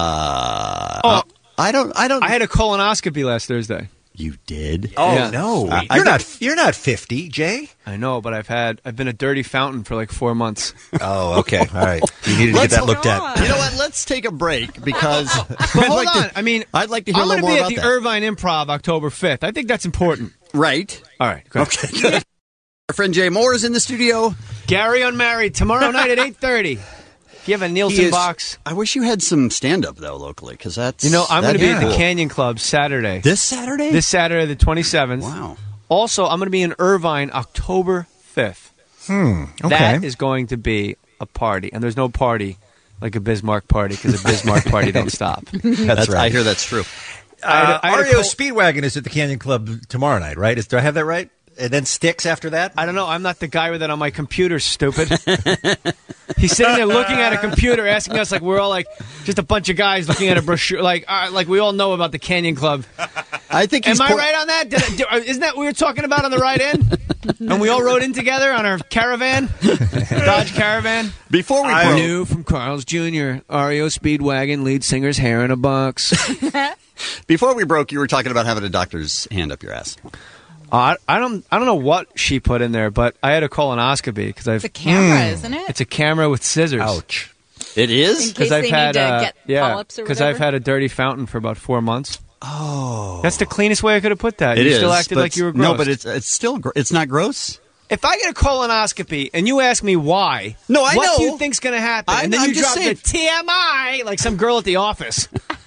I don't. I had a colonoscopy last Thursday. You did? Oh Yeah. no, you're not 50, Jay. I know, but I've been a dirty fountain for like 4 months. Oh, okay, all right. You needed to get that looked at. You know what? Let's take a break because. But hold on. I'd like to hear a little more I'm about going to be at that. the Irvine Improv October 5th. I think that's important. Right. All right. Go ahead. Okay. Good. Our friend Jay Moore is in the studio. Gary Unmarried tomorrow night at 8:30. If you have a Nielsen box. I wish you had some stand-up, though, locally, because that's... I'm going to be at the Canyon Club Saturday. This Saturday? This Saturday, the 27th. Wow. Also, I'm going to be in Irvine October 5th. Okay. That is going to be a party. And there's no party like a Bismarck party, because a Bismarck party don't stop. That's right. I hear that's true. REO Speedwagon is at the Canyon Club tomorrow night, right? Do I have that right? And then Styx after that? I don't know. I'm not the guy with that on my computer, stupid. He's sitting there looking at a computer asking us like we're all like just a bunch of guys looking at a brochure like we all know about the Canyon Club. I think Am I right on that? Isn't that what we were talking about on the right end? And we all rode in together on our caravan, Dodge Caravan. Before we New from Carl's Jr., REO Speedwagon lead singer's hair in a box. Before we broke, you were talking about having a doctor's hand up your ass. I don't know what she put in there, but I had a colonoscopy because It's a camera, isn't it? It's a camera with scissors. Ouch! It is In case they need to get polyps or because whatever? I've had a dirty fountain for about 4 months. Oh, That's the cleanest way I could have put that. it You is. still acted but like you were gross. No, but it's still it's not gross. If I get a colonoscopy and you ask me why, No, I what know. do you think's going to happen? And then I'm you just drop the TMI like some girl at the office.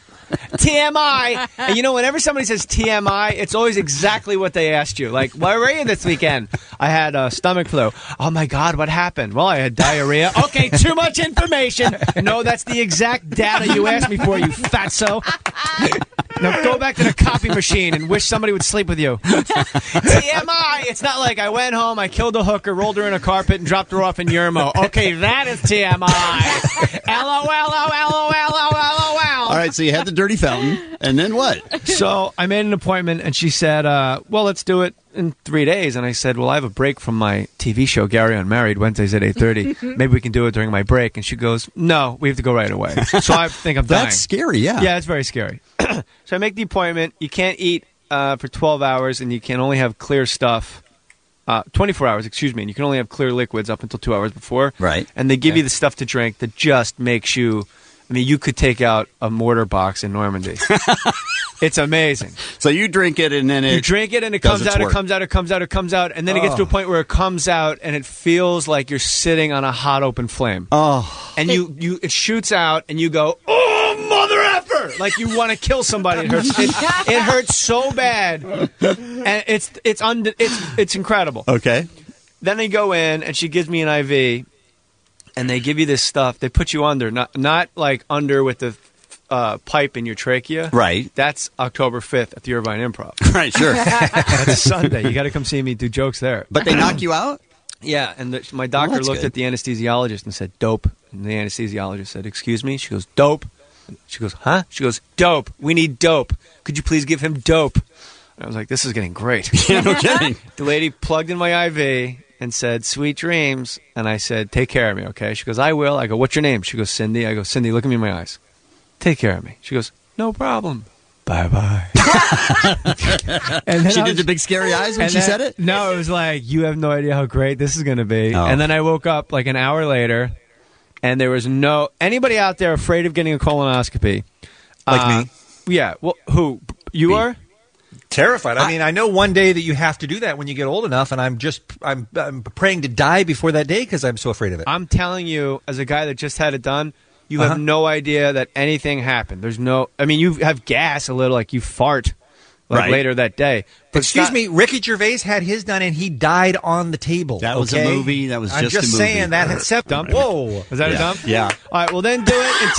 TMI. And you know, whenever somebody says TMI, it's always exactly what they asked you. Like, where were you this weekend? I had a stomach flu. Oh, my God, what happened? Well, I had diarrhea. Okay, too much information. No, that's the exact data you asked me for, you fatso. Now go back to the copy machine and wish somebody would sleep with you. TMI. It's not like I went home, I killed a hooker, rolled her in a carpet, and dropped her off in Yermo. Okay, that is TMI. LOL. All right, so you had the dirty fountain, and then what? So I made an appointment, and she said, well, let's do it in 3 days. And I said, well, I have a break from my TV show, Gary Unmarried, Wednesdays at 8:30. Maybe we can do it during my break. And she goes, no, we have to go right away. So I think I'm dying. That's scary, yeah. Yeah, it's very scary. So I make the appointment. You can't eat for 12 hours, and you can only have clear stuff. 24 hours, excuse me. And you can only have clear liquids up until 2 hours before. Right. And they give you the stuff to drink that just makes you... I mean, you could take out a mortar box in Normandy. It's amazing. So you drink it, and then you drink it, and it comes out, it comes out, it comes out, it comes out, and then it gets to a point where it comes out, and it feels like you're sitting on a hot open flame. Oh, and it shoots out, and you go, oh, mother effer! Like you want to kill somebody. It hurts. It hurts so bad, and it's incredible. Okay. Then they go in, and she gives me an IV. And they give you this stuff. They put you under, not like under with the pipe in your trachea. Right. That's October 5th at the Irvine Improv. Right, sure. That's Sunday. You got to come see me do jokes there. But they knock you out? Yeah, and my doctor looked good. at the anesthesiologist and said, dope. And the anesthesiologist said, excuse me? She goes, dope. She goes, huh? She goes, dope. We need dope. Could you please give him dope? And I was like, this is getting great. Yeah, no kidding. The lady plugged in my IV and said, sweet dreams. And I said, take care of me, okay? She goes, I will. I go, what's your name? She goes, Cindy. I go, Cindy, look at me in my eyes. Take care of me. She goes, no problem. Bye-bye. And then she did the big scary eyes when she said it? No, it was like, you have no idea how great this is going to be. Oh. And then I woke up like an hour later, and there was anybody out there afraid of getting a colonoscopy. Like me? Yeah. Well, who? You are? Terrified. I mean, I know one day that you have to do that when you get old enough, and I'm praying to die before that day because I'm so afraid of it. I'm telling you, as a guy that just had it done, you have no idea that anything happened. There's no... I mean, you have gas a little, like you fart later that day. But excuse me, Ricky Gervais had his done, and he died on the table. That was a movie. That was just a movie. I'm just saying that. Except dump. Whoa. Was that a dump? Yeah. All right, well, then do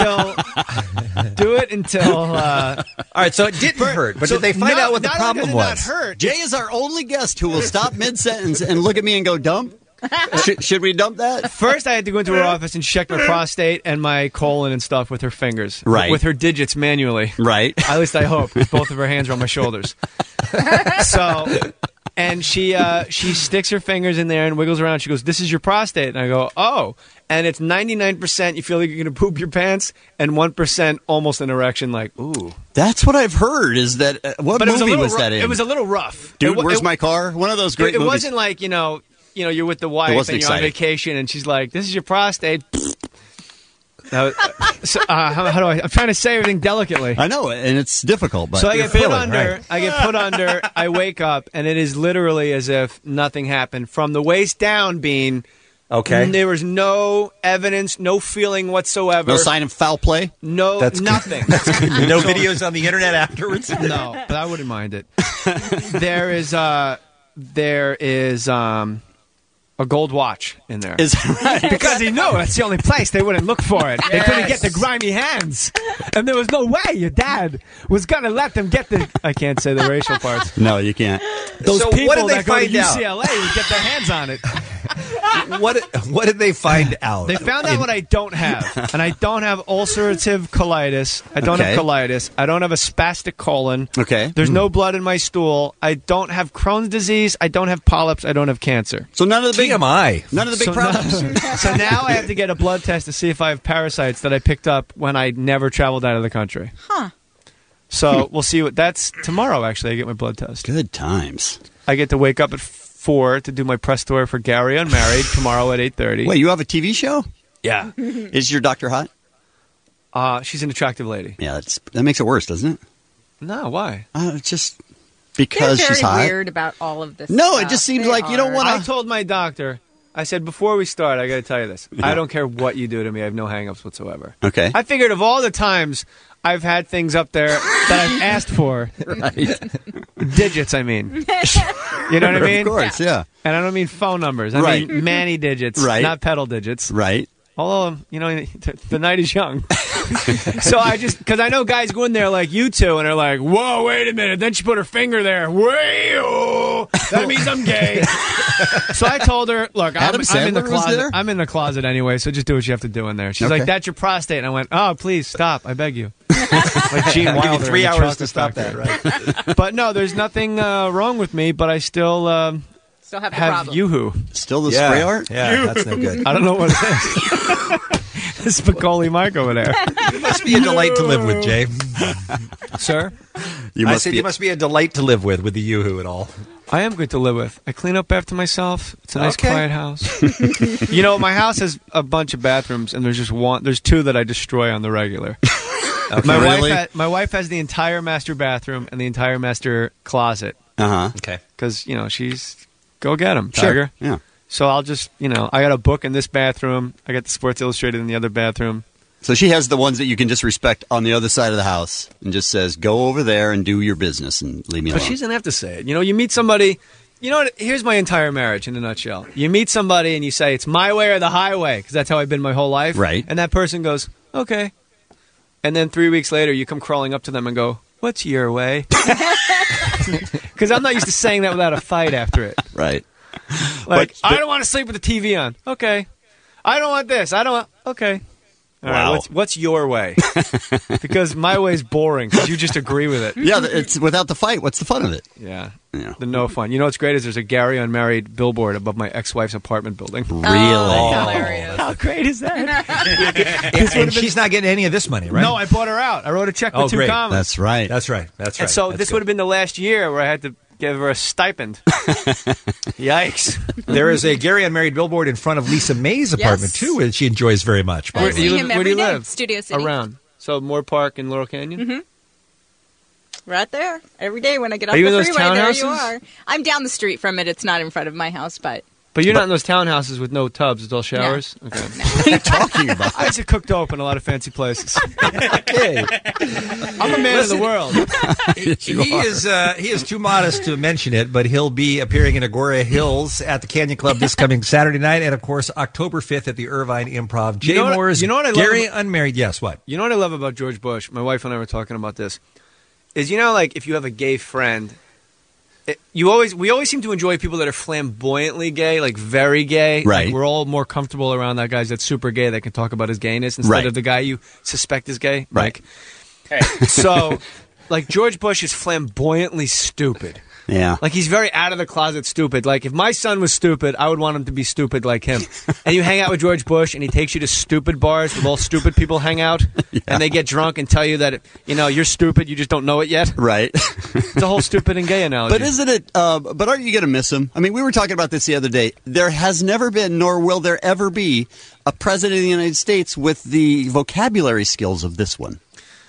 it until... All right, so it didn't hurt, but did they find out what the problem was? Not hurt. Jay is our only guest who will stop mid-sentence and look at me and go, dump? Should we dump that? First, I had to go into her office and check my prostate and my colon and stuff with her fingers. Right. With her digits manually. Right. At least I hope. Both of her hands are on my shoulders. So, and she sticks her fingers in there and wiggles around. She goes, this is your prostate. And I go, oh. And it's 99% you feel like you're going to poop your pants and 1% almost an erection like, ooh. That's what I've heard is that, what movie was that in? It was a little rough. Dude, Where's My Car? One of those great movies. It wasn't like, you're with the wife and you're on vacation and she's like, this is your prostate. I'm trying to say everything delicately. I know, and it's difficult, but so I get put under. I get put under. I wake up, and it is literally as if nothing happened. From the waist down, Bean. Okay. There was no evidence, no feeling whatsoever. No sign of foul play? No, nothing. No videos on the internet afterwards? No, but I wouldn't mind it. There is a gold watch in there. Is that right? Because he knew that's the only place they wouldn't look for it. They couldn't get the grimy hands. And there was no way your dad was going to let them get the... I can't say the racial parts. No, you can't. Those so people what did they that go to find out? UCLA would get their hands on it. What did they find out? They found out what I don't have. And I don't have ulcerative colitis. I don't have colitis. I don't have a spastic colon. Okay. There's no blood in my stool. I don't have Crohn's disease. I don't have polyps. I don't have cancer. So none of the big TMI. None of the big problems. So now I have to get a blood test to see if I have parasites that I picked up when I never traveled out of the country. Huh. So we'll see that's tomorrow, actually. I get my blood test. Good times. I get to wake up at 4 to do my press tour for Gary Unmarried tomorrow at 8:30. Wait, you have a TV show? Yeah. Is your doctor hot? She's an attractive lady. Yeah, that makes it worse, doesn't it? No, why? Just because she's hot. They're very weird about all of this No, stuff. it just seems like you don't want to... I told my doctor, I said, before we start, I got to tell you this. I don't care what you do to me. I have no hang-ups whatsoever. Okay. I figured of all the times I've had things up there that I've asked for. Right. Digits, I mean. You know what I mean? Of course, yeah. And I don't mean phone numbers. I mean Manny digits, right. not pedal digits. Right. Although, the night is young. So I just, because I know guys go in there like you two and are like, whoa, wait a minute. Then she put her finger there. Whoa, that means I'm gay. So I told her, look, I'm in the closet. I'm in the closet anyway, so just do what you have to do in there. She's like, that's your prostate. And I went, oh, please stop. I beg you. Like Gene Wilder. Give you 3 hours to stop that, right? But no, there's nothing wrong with me, but I still have the problem. Yoo-hoo. Still the spray art? Yeah, that's no good. I don't know what it is. This is Macaulay Mike over there. You must be a delight to live with, Jay. Sir? You must be a delight to live with the Yoo-hoo and all. I am good to live with. I clean up after myself. It's a nice, quiet house. You know, my house has a bunch of bathrooms, and there's just one. There's two that I destroy on the regular. Okay. My wife has the entire master bathroom and the entire master closet. Okay. Because, you know, she's... Go get them, Tiger. Sure. Yeah. So I'll just, you know, I got a book in this bathroom. I got the Sports Illustrated in the other bathroom. So she has the ones that you can just respect on the other side of the house and just says, go over there and do your business and leave me alone. But she doesn't have to say it. You know, you meet somebody, you know what, here's my entire marriage in a nutshell. You meet somebody and you say, it's my way or the highway, because that's how I've been my whole life. Right. And that person goes, okay. And then 3 weeks later, you come crawling up to them and go, what's your way? Because I'm not used to saying that without a fight after it. Right. Like, I don't want to sleep with the TV on. Okay. I don't want this. I don't want... Okay. All right, what's your way? Because my way's boring, because you just agree with it. Yeah, it's without the fight. What's the fun of it? Yeah. The no fun. You know what's great is there's a Gary Unmarried billboard above my ex-wife's apartment building. Really? Hilarious. How great is that? And she's not getting any of this money, right? No, I bought her out. I wrote a check with two great. commas. That's right. That's right. And so this would have been the last year where I had to give her a stipend. Yikes. There is a Gary Unmarried billboard in front of Lisa May's apartment, too, which she enjoys very much. I see him Where every do you day. live? Studio City. Around. So Moore Park in Laurel Canyon? Mm-hmm. Right there. Every day when I get off Are you the in those freeway, there you townhouses? are. I'm down the street from it. It's not in front of my house, but... But you're not in those townhouses with no tubs. It's all showers? No. Okay. What are you talking about? I used to cook dope in a lot of fancy places. Okay. I'm a man of the world. He is too modest to mention it, but he'll be appearing in Agoura Hills at the Canyon Club this coming Saturday night, and of course October 5th at the Irvine Improv. Jay Moore's Gary Unmarried. Yes, what? You know what I love about George Bush? My wife and I were talking about this. Is, you know, like if you have a gay friend, we always seem to enjoy people that are flamboyantly gay, like very gay. Right. Like we're all more comfortable around that guy that's super gay that can talk about his gayness instead of the guy you suspect is gay. Right. Like, so, like George Bush is flamboyantly stupid. Yeah. Like he's very out of the closet stupid. Like if my son was stupid, I would want him to be stupid like him. And you hang out with George Bush and he takes you to stupid bars where all stupid people hang out and they get drunk and tell you that, you know, you're stupid, you just don't know it yet. Right. It's a whole stupid and gay analogy. But isn't it, but aren't you going to miss him? I mean, we were talking about this the other day. There has never been, nor will there ever be, a president of the United States with the vocabulary skills of this one.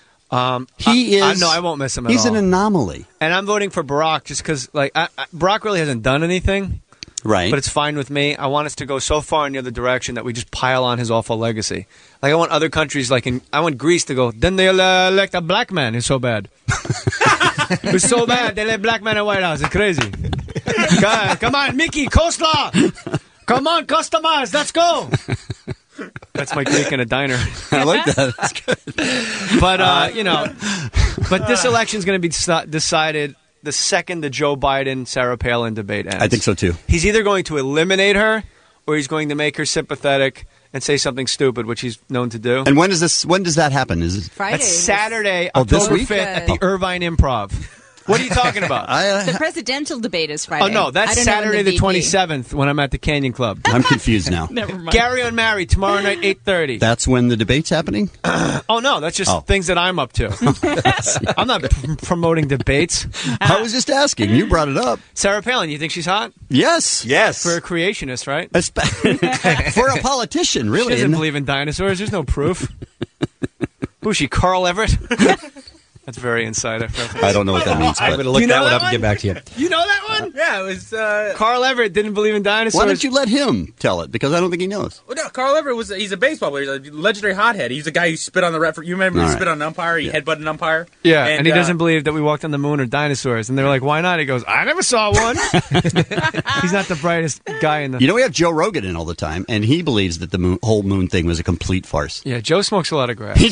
He is. No, I won't miss him at all. He's an anomaly. And I'm voting for Barack just because, like, Barack really hasn't done anything. Right. But it's fine with me. I want us to go so far in the other direction that we just pile on his awful legacy. Like, I want other countries, like, I want Greece to go, then they elect a black man who's so bad. Who's so bad, they let black man in the White House. It's crazy. Come on, Mickey, coleslaw. Come on, customers, let's go. That's my Greek in a diner. I like that. That's good. But, you know, but this election's going to be decided the second the Joe Biden-Sarah Palin debate ends. I think so, too. He's either going to eliminate her or he's going to make her sympathetic and say something stupid, which he's known to do. And when does that happen? Is it Friday. That's Saturday, this October week? 5th at the Irvine Improv. What are you talking about? The presidential debate is Friday. Oh, no, that's Saturday the 27th when I'm at the Canyon Club. I'm confused now. Never mind. Gary Unmarried, tomorrow night, 8:30. That's when the debate's happening? Oh, no, that's just things that I'm up to. I'm not promoting debates. I was just asking. You brought it up. Sarah Palin, you think she's hot? Yes. Yes. For a creationist, right? For a politician, really. She doesn't believe in dinosaurs. There's no proof. Who's she, Carl Everett? That's very insider. I don't know what that means. I'm going to look that one up and get back to you. You know that one? Yeah, it was. Carl Everett didn't believe in dinosaurs. Why don't you let him tell it? Because I don't think he knows. Well, no, Carl Everett he's a baseball player. He's a legendary hothead. He's a guy who spit on the ref. You remember he spit on an umpire? He headbutted an umpire? Yeah, and he doesn't believe that we walked on the moon or dinosaurs. And they're like, why not? He goes, I never saw one. He's not the brightest guy in the... You know, we have Joe Rogan in all the time, and he believes that the whole moon thing was a complete farce. Yeah, Joe smokes a lot of grass.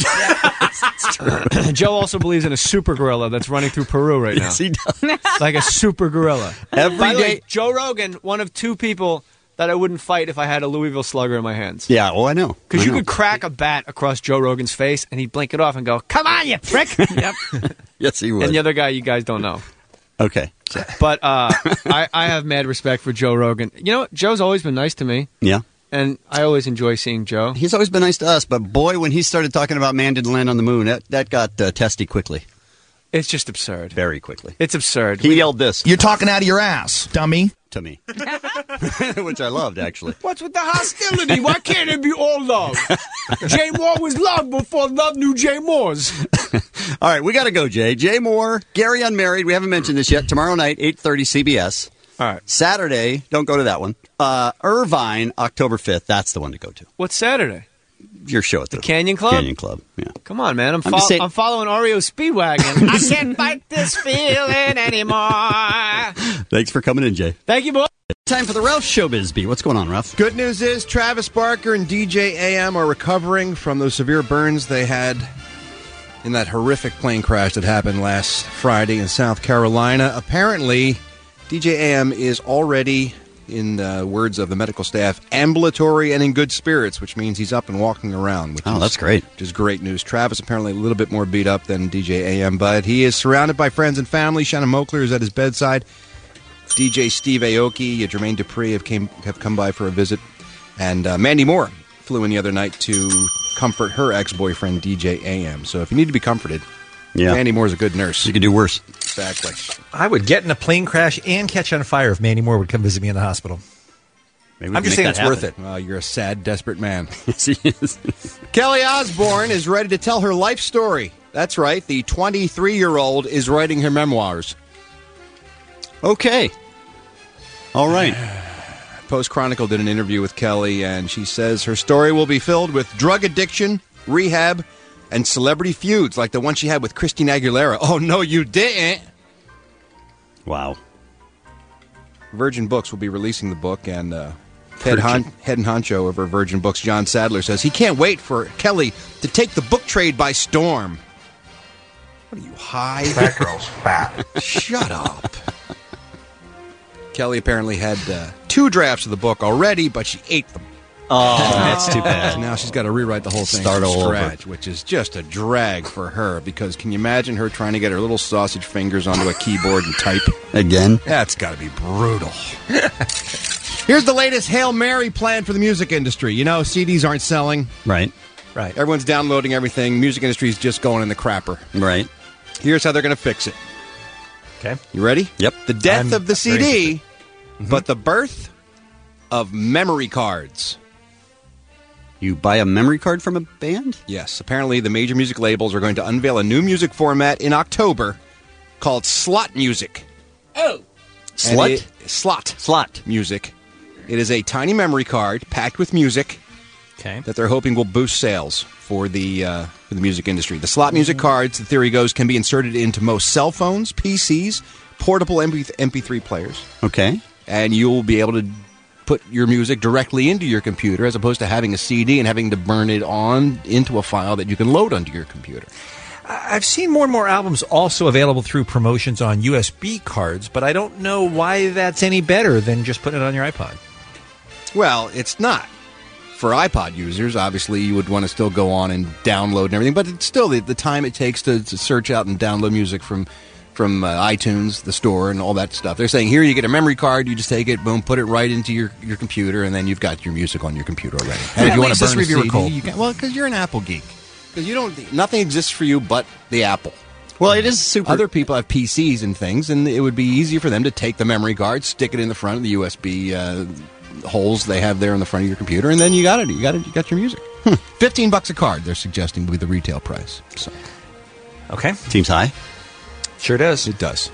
Joe also believes in a super gorilla that's running through Peru right now. Yes, he does. Like a super gorilla. Every By the way, day- Joe Rogan, one of two people that I wouldn't fight if I had a Louisville Slugger in my hands. Yeah, well, I know. Because you could crack a bat across Joe Rogan's face, and he'd blink it off and go, come on, you prick! Yep. Yes, he would. And the other guy, you guys don't know. Okay. But I have mad respect for Joe Rogan. You know what? Joe's always been nice to me. Yeah. And I always enjoy seeing Joe. He's always been nice to us, but boy, when he started talking about man didn't land on the moon, that got testy quickly. It's just absurd. Very quickly. It's absurd. He yelled this. You're talking out of your ass, dummy. To me. Which I loved, actually. What's with the hostility? Why can't it be all love? Jay Moore was love before love knew Jay Moore's. All right, we got to go, Jay. Jay Moore, Gary Unmarried. We haven't mentioned this yet. Tomorrow night, 8:30 CBS. All right. Saturday, don't go to that one. Irvine, October 5th. That's the one to go to. What's Saturday? Your show at the Canyon Club? Canyon Club, yeah. Come on, man. I'm just saying- following Oreo Speedwagon. I can't fight this feeling anymore. Thanks for coming in, Jay. Thank you, boy. Time for the Ralph Showbiz Beat. What's going on, Ralph? Good news is Travis Barker and DJ AM are recovering from those severe burns they had in that horrific plane crash that happened last Friday in South Carolina. Apparently, DJ AM is already, in the words of the medical staff, ambulatory and in good spirits, which means he's up and walking around. That's great. Which is great news. Travis apparently a little bit more beat up than DJ AM, but he is surrounded by friends and family. Shannon Moakler is at his bedside. DJ Steve Aoki, Jermaine Dupri have come by for a visit. And Mandy Moore flew in the other night to comfort her ex-boyfriend, DJ AM. So if you need to be comforted, Mandy Moore's a good nurse. You could do worse. Exactly. I would get in a plane crash and catch on fire if Mandy Moore would come visit me in the hospital. Maybe I'm just saying it's worth it. Well, you're a sad, desperate man. Yes, he is. Kelly Osbourne is ready to tell her life story. That's right. The 23-year-old is writing her memoirs. Okay. All right. Post Chronicle did an interview with Kelly, and she says her story will be filled with drug addiction, rehab, and celebrity feuds like the one she had with Christina Aguilera. Oh, no, you didn't. Wow. Virgin Books will be releasing the book, and head and honcho over Virgin Books, John Sadler, says he can't wait for Kelly to take the book trade by storm. What are you, high? That girl's fat. Shut up. Kelly apparently had 2 drafts of the book already, but she ate them. Oh, that's too bad. So now she's got to rewrite the whole thing Start from all scratch, over. which is just a drag for her, because can you imagine her trying to get her little sausage fingers onto a keyboard and type? Again? That's got to be brutal. Here's the latest Hail Mary plan for the music industry. You know, CDs aren't selling. Right. Right. Everyone's downloading everything. Music industry's just going in the crapper. Right. Here's how they're going to fix it. Okay. You ready? Yep. The death I'm of the very CD, but the birth of memory cards. You buy a memory card from a band? Yes. Apparently, the major music labels are going to unveil a new music format in October called slot music. Oh. Slut? Slot music. It is a tiny memory card packed with music that they're hoping will boost sales for the music industry. The slot music cards, the theory goes, can be inserted into most cell phones, PCs, portable MP3 players. Okay. And you'll be able to put your music directly into your computer as opposed to having a CD and having to burn it on into a file that you can load onto your computer. I've seen more and more albums also available through promotions on USB cards, but I don't know why that's any better than just putting it on your iPod. Well, it's not. For iPod users, obviously, you would want to still go on and download and everything, but it's still the time it takes to search out and download music from iTunes, the store, and all that stuff. They're saying, here, you get a memory card, you just take it, boom, put it right into your computer, and then you've got your music on your computer already. And if you want to burn a CD, you can, well, because you're an Apple geek. Because nothing exists for you but the Apple. Well, it is super. Other people have PCs and things, and it would be easier for them to take the memory card, stick it in the front of the USB holes they have there in the front of your computer, and then you got it. You got your music. $15 a card, they're suggesting, would be the retail price. So Okay. Seems high. Sure does. It does.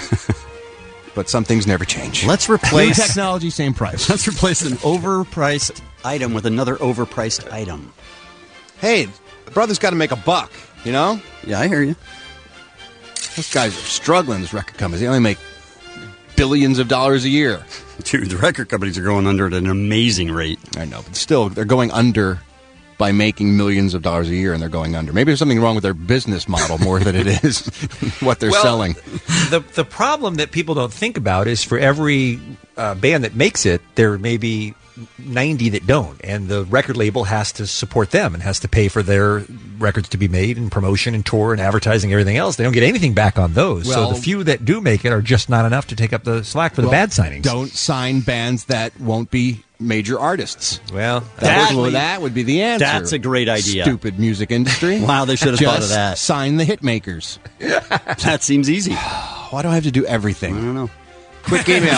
But some things never change. Let's replace New technology, same price. Let's replace an overpriced item with another overpriced item. Hey, the brother's got to make a buck, you know? Yeah, I hear you. Those guys are struggling, those record companies. They only make billions of dollars a year. Dude, the record companies are going under at an amazing rate. I know, but still, they're going under by making millions of dollars a year, and they're going under. Maybe there's something wrong with their business model more than it is what they're selling. The problem that people don't think about is for every band that makes it, there may be 90 that don't, and the record label has to support them and has to pay for their records to be made and promotion and tour and advertising and everything else. They don't get anything back on those. Well, so the few that do make it are just not enough to take up the slack for the bad signings. Don't sign bands that won't be major artists. Well, that would be the answer. That's a great idea. Stupid music industry. Wow, they should have thought of that. Sign the hit makers. That seems easy. Why do I have to do everything? I don't know. Quick email.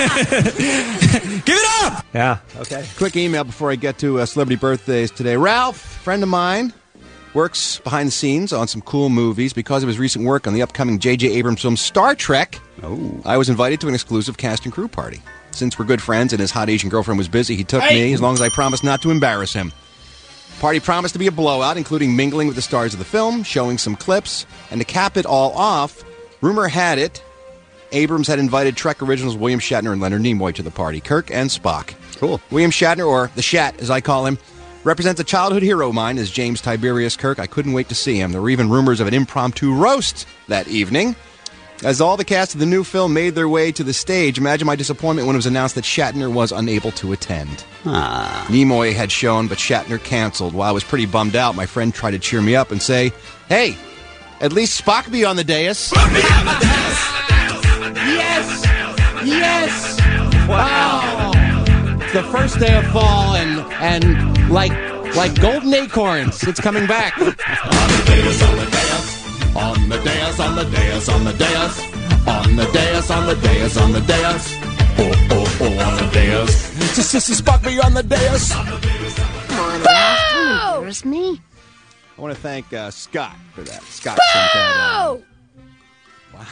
Give it up! Yeah, okay. Quick email before I get to celebrity birthdays today. Ralph, friend of mine, works behind the scenes on some cool movies. Because of his recent work on the upcoming J.J. Abrams film Star Trek, I was invited to an exclusive cast and crew party. Since we're good friends and his hot Asian girlfriend was busy, he took me as long as I promised not to embarrass him. Party promised to be a blowout, including mingling with the stars of the film, showing some clips, and to cap it all off, rumor had it Abrams had invited Trek originals William Shatner and Leonard Nimoy to the party. Kirk and Spock. Cool. William Shatner, or the Shat as I call him, represents a childhood hero of mine as James Tiberius Kirk. I couldn't wait to see him. There were even rumors of an impromptu roast that evening. As all the cast of the new film made their way to the stage, imagine my disappointment when it was announced that Shatner was unable to attend. Nimoy had shown, but Shatner canceled. While I was pretty bummed out, my friend tried to cheer me up and say, "Hey, at least Spock be on the dais." Yes! Yes! Wow! It's the first day of fall, and like golden acorns, it's coming back. On the dais, on the dais. On the dais, on the dais, on the dais. On the dais, on the dais, on the dais. Oh, oh, oh, on the dais. Just Spock be on the dais. Come on, Ralph. Embarrass me. I want to thank Scott for that. Scott sent that. Wow.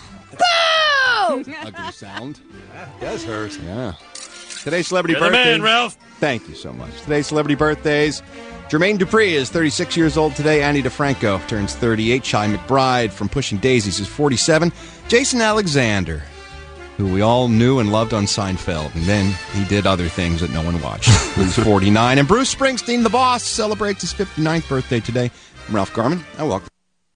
Ugly sound. That does hurt. Yeah. Today's celebrity You're the birthday. man, Ralph. Thank you so much. Today's celebrity birthdays. Jermaine Dupri is 36 years old today. Andy DeFranco turns 38. Shai McBride from Pushing Daisies is 47. Jason Alexander, who we all knew and loved on Seinfeld, and then he did other things that no one watched. He's 49. And Bruce Springsteen, the boss, celebrates his 59th birthday today. I'm Ralph Garman. I welcome.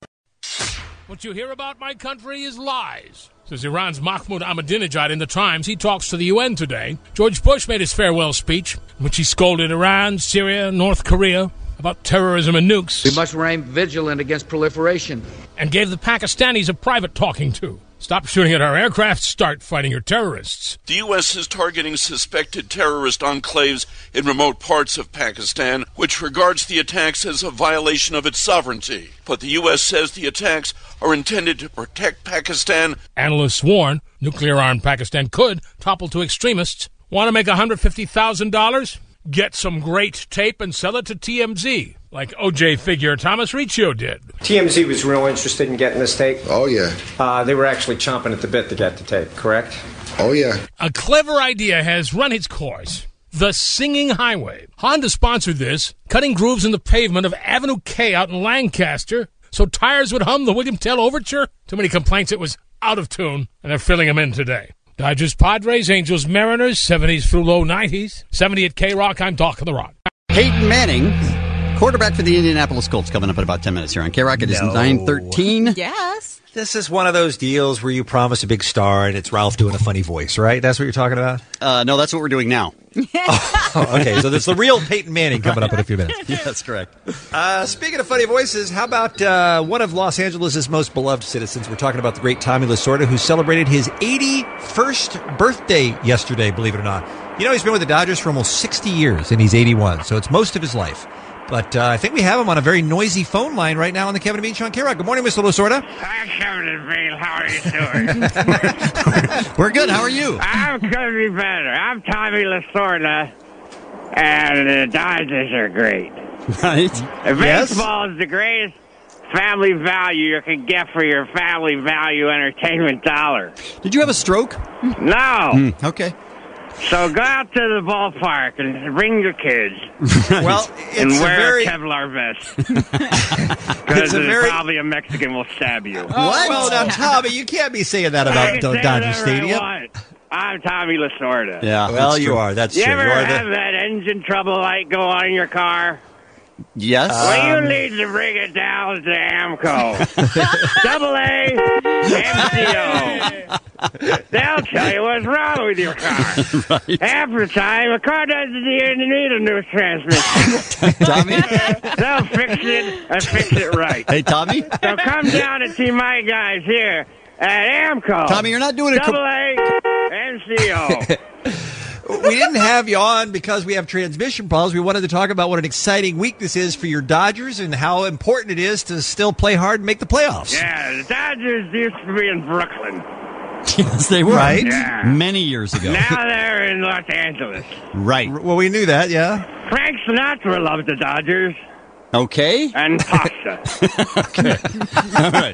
What you hear about my country is lies. Says Iran's Mahmoud Ahmadinejad in the Times. He talks to the UN today. George Bush made his farewell speech, in which he scolded Iran, Syria, North Korea about terrorism and nukes. We must remain vigilant against proliferation. And gave the Pakistanis a private talking to. Stop shooting at our aircraft, start fighting your terrorists. The U.S. is targeting suspected terrorist enclaves in remote parts of Pakistan, which regards the attacks as a violation of its sovereignty. But the U.S. says the attacks are intended to protect Pakistan. Analysts warn nuclear-armed Pakistan could topple to extremists. Want to make $150,000? Get some great tape and sell it to TMZ, like OJ figure Thomas Riccio did. TMZ was real interested in getting this tape. Oh, yeah. They were actually chomping at the bit to get the tape, correct? Oh, yeah. A clever idea has run its course. The Singing Highway. Honda sponsored this, cutting grooves in the pavement of Avenue K out in Lancaster, so tires would hum the William Tell Overture. Too many complaints it was out of tune, and they're filling them in today. Dodgers, Padres, Angels, Mariners, 70s through low 90s. 70 at K-Rock, I'm Doc of the Rock. Peyton Manning, quarterback for the Indianapolis Colts, coming up in about 10 minutes here on K-Rock. It is 9:13. Yes. This is one of those deals where you promise a big star and it's Ralph doing a funny voice, right? That's what you're talking about? No, that's what we're doing now. Okay, so there's the real Peyton Manning coming up in a few minutes. Yeah, that's correct. Speaking of funny voices, how about one of Los Angeles' most beloved citizens? We're talking about the great Tommy Lasorda, who celebrated his 81st birthday yesterday, believe it or not. You know, he's been with the Dodgers for almost 60 years, and he's 81, so it's most of his life. But I think we have him on a very noisy phone line right now on the Kevin and Bean Show on K-Rock. Good morning, Mr. Lasorda. Hi, Kevin and Bean. How are you doing? We're good. How are you? I'm going to be better. I'm Tommy Lasorda, and the Dodgers are great. Right. Baseball is the greatest family value you can get for your family value entertainment dollar. Did you have a stroke? No. Okay. So go out to the ballpark and bring your kids. Well, and it's wear a Kevlar vest. Because probably a Mexican will stab you. What? Well, now, Tommy, you can't be saying that about Dodger Stadium. I'm Tommy Lasorda. Yeah. Well, you are. That's you true. ever have that engine trouble light go on in your car? Yes. Well, you need to bring it down to AMCO. AA MCO. They'll tell you what's wrong with your car. Right. Half the time, a car doesn't even need a new transmission. Tommy? They'll fix it and fix it right. Hey, Tommy? So come down and see my guys here at AMCO. Tommy, you're not doing it. AA MCO. We didn't have you on because we have transmission problems. We wanted to talk about what an exciting week this is for your Dodgers and how important it is to still play hard and make the playoffs. Yeah, the Dodgers used to be in Brooklyn. Yes, they were. Right? Yeah. Many years ago. Now they're in Los Angeles. Right. Well, we knew that, yeah. Frank Sinatra loved the Dodgers. Okay. And pasta. Okay. All right.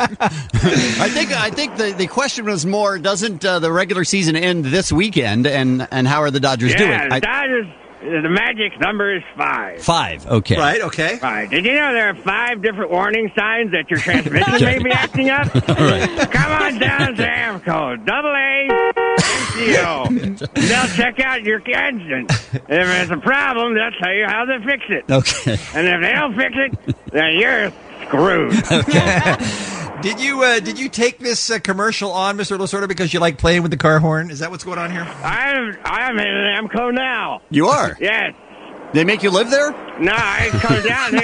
I think the question was more, doesn't the regular season end this weekend, and how are the Dodgers doing? Yeah, the Dodgers, the magic number is 5. 5, okay. Right, okay. 5. Did you know there are 5 different warning signs that your transmission may be acting up? Right. Come on down to AMCO, AA MCO. They'll check out your engine. If there's a problem, they'll tell you how to fix it. Okay. And if they don't fix it, then you're screwed. Okay. Did you take this commercial on, Mr. Lasorda, because you like playing with the car horn? Is that what's going on here? I'm in an AMCO now. You are? Yes. They make you live there? No, I come down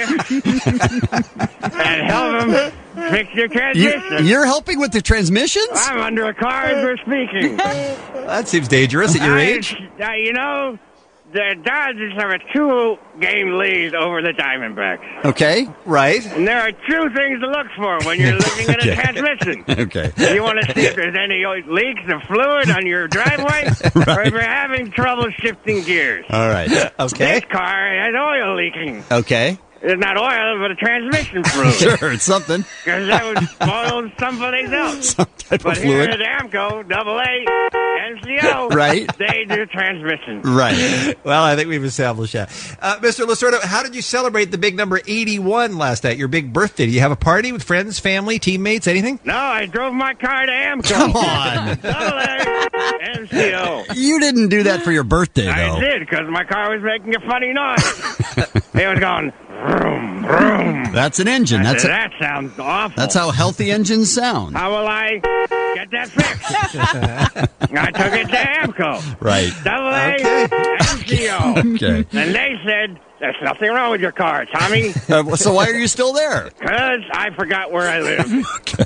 here and help them fix your transmission. You're helping with the transmissions? I'm under a car as we're speaking. That seems dangerous at your age. You know, the Dodgers have a 2-game lead over the Diamondbacks. Okay. Right. And there are 2 things to look for when you're looking at a transmission. Okay. You want to see if there's any leaks of fluid on your driveway, or if you're having trouble shifting gears. All right. Okay. This car has oil leaking. Okay. It's not oil, but a transmission fluid. Sure, it's something. Because that would spoil somebody else. Some type But of here fluid. at AMCO, AA, MCO, Right. they do transmission. Right. Well, I think we've established that. Mr. Lasorda, how did you celebrate the big number 81 last night, your big birthday? Do you have a party with friends, family, teammates, anything? No, I drove my car to AMCO. Come on. AA, MCO. You didn't do that for your birthday, though. I did, because my car was making a funny noise. It was going, vroom, vroom. That's an engine. That sounds awful. That's how healthy engines sound. How will I get that fixed? I took it to AMCO. Right. AA, MCO. Okay. And they said, there's nothing wrong with your car, Tommy. So why are you still there? Because I forgot where I live.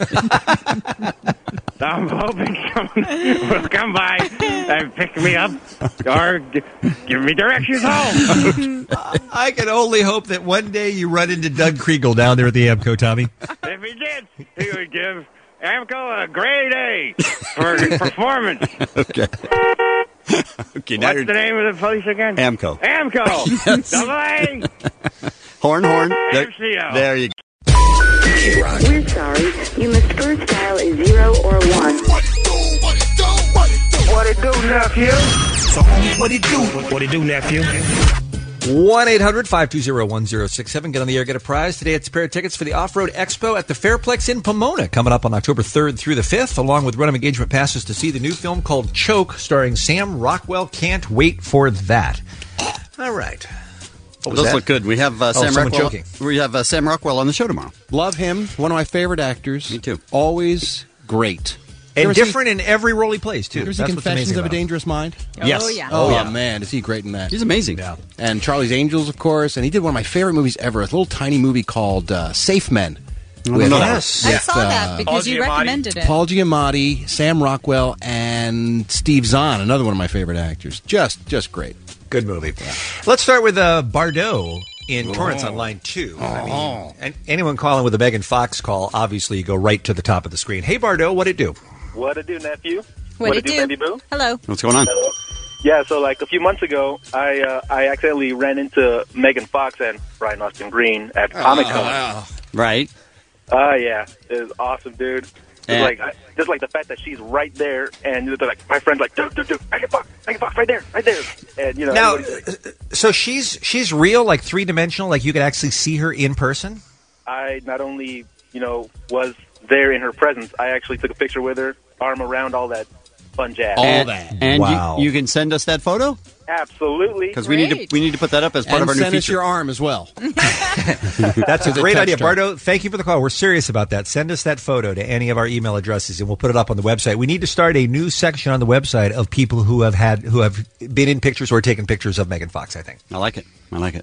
So I'm hoping someone will come by and pick me up or give me directions home. I can only hope that one day you run into Doug Kriegel down there at the AMCO, Tommy. If he did, he would give AMCO a grade A for performance. Okay. Okay. Now What's the name of the place again? AMCO. AMCO. Yes. AA. Horn. There, MCO. there you go. We're sorry. You must first dial a 0 or 1. What it do, nephew? So, what it do? What it do, nephew? 1-800-520-1067. Get on the air, get a prize. Today it's a pair of tickets for the Off-Road Expo at the Fairplex in Pomona, coming up on October 3rd through the 5th, along with run-up engagement passes to see the new film called Choke, starring Sam Rockwell. Can't wait for that. All right. What was Those that? look good. We have Sam someone Rockwell. choking. We have Sam Rockwell on the show tomorrow. Love him. One of my favorite actors. Me too. Always great. And Ever different in every role he plays, too. There's That's the what's Confessions amazing of a about him. Dangerous Mind. Yes. Oh, yeah. Oh, man, is he great in that? He's amazing. Yeah. And Charlie's Angels, of course. And he did one of my favorite movies ever. A little tiny movie called Safe Men. Yes. I saw that because you recommended it. Paul Giamatti, Sam Rockwell, and Steve Zahn, another one of my favorite actors. Just great. Good movie. Yeah. Let's start with Bardot in Torrance on line 2. I mean, and anyone calling with a Megan Fox call, obviously you go right to the top of the screen. Hey, Bardot, what'd it do? What it do, nephew? What it do? Baby boo? Hello. What's going on? Yeah, so like a few months ago, I accidentally ran into Megan Fox and Brian Austin Green at Comic-Con. Right. Yeah, it was awesome, dude. Just like the fact that she's right there, and they're like, my friend's like, dude, I can fuck right there, and Now, so she's real, like 3-dimensional, like you could actually see her in person. I not only was there in her presence, I actually took a picture with her, arm around, all that fun jazz. And Wow. you can send us that photo? Absolutely. Because we need to put that up as part of our new send us feature. your arm as well. That's a great idea. Bardo, thank you for the call. We're serious about that. Send us that photo to any of our email addresses, and we'll put it up on the website. We need to start a new section on the website of people who have been in pictures or taken pictures of Megan Fox, I think. I like it.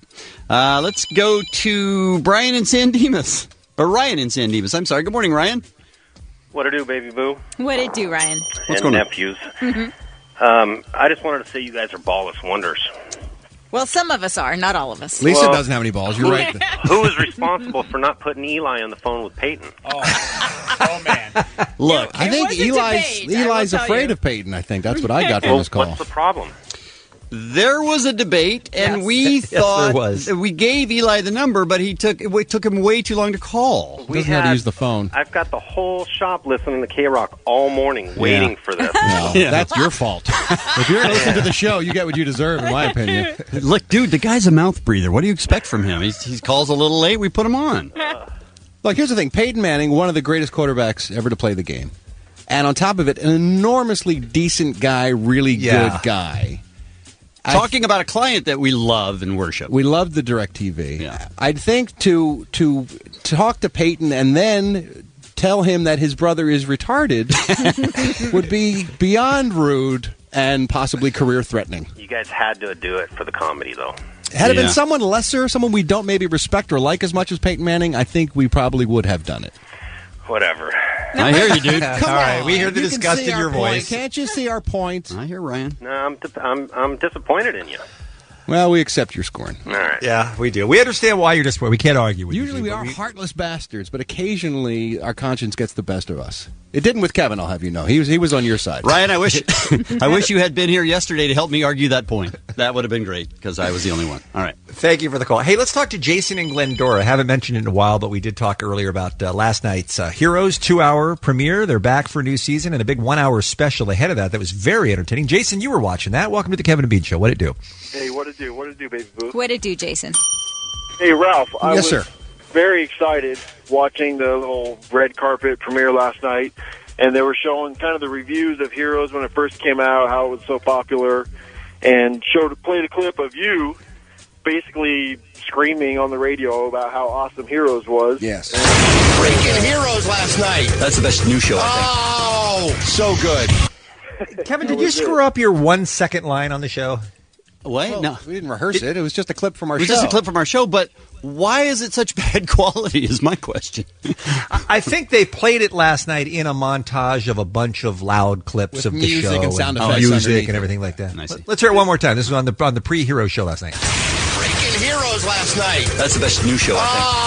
Let's go to Brian in San Dimas. Or Ryan in San Dimas. I'm sorry. Good morning, Ryan. What it do, baby boo? What it do, Ryan? What's going on? Nephews. Mm-hmm. I just wanted to say you guys are ballless wonders. Well, some of us are, not all of us. Lisa doesn't have any balls. You're right. Who is responsible for not putting Eli on the phone with Peyton? Oh man. Look, I think Eli's afraid of Peyton. I think that's what I got from this call. What's the problem? there was a debate, and we thought we gave Eli the number, but it took him way too long to call. He doesn't know how to use the phone. I've got the whole shop listening to K-Rock all morning, waiting for this. No, that's your fault. If you're going to listen to the show, you get what you deserve, in my opinion. Look, dude, the guy's a mouth breather. What do you expect from him? He calls a little late. We put him on. Look, here's the thing. Peyton Manning, one of the greatest quarterbacks ever to play the game. And on top of it, an enormously decent guy, really good guy. Talking about a client that we love and worship. We love the DirecTV. Yeah. I'd think to talk to Peyton and then tell him that his brother is retarded would be beyond rude and possibly career-threatening. You guys had to do it for the comedy, though. Had it been someone lesser, someone we don't maybe respect or like as much as Peyton Manning, I think we probably would have done it. Whatever. I hear you, dude. Come All right, on. we hear the You can disgust see in your our point. voice. Can't you see our point? I hear Ryan. No, I'm disappointed in you. Well, we accept your scoring. All right. Yeah, we do. We understand why you're disappointed. We can't argue with you. Usually we are heartless bastards, but occasionally our conscience gets the best of us. It didn't with Kevin, I'll have you know. He was on your side. Ryan, I wish you had been here yesterday to help me argue that point. That would have been great, because I was the only one. All right. Thank you for the call. Hey, let's talk to Jason and Glendora. I haven't mentioned it in a while, but we did talk earlier about last night's Heroes 2-hour premiere. They're back for a new season and a big 1-hour special ahead of that was very entertaining. Jason, you were watching that. Welcome to the Kevin and Bean Show. What'd it do? Hey, what'd it do? What'd it do, baby boo? What'd it do, Jason? Hey, Ralph. I Yes, was sir. very excited watching the little red carpet premiere last night, and they were showing kind of the reviews of Heroes when it first came out, how it was so popular, and played a clip of you basically screaming on the radio about how awesome Heroes was. Yes. Freaking Heroes last night. That's the best new show, I Oh, so good. Kevin, did you screw up your 1-second line on the show? What? Well, No. we didn't rehearse it. It was just a clip from our It was show. just a clip from our show, but why is it such bad quality is my question. I think they played it last night in a montage of a bunch of loud clips With of the music show. and sound and effects music underneath and it. everything like that. I see. Let's hear it one more time. This was on the pre-Hero show last night. Freaking Heroes last night. That's the best new show,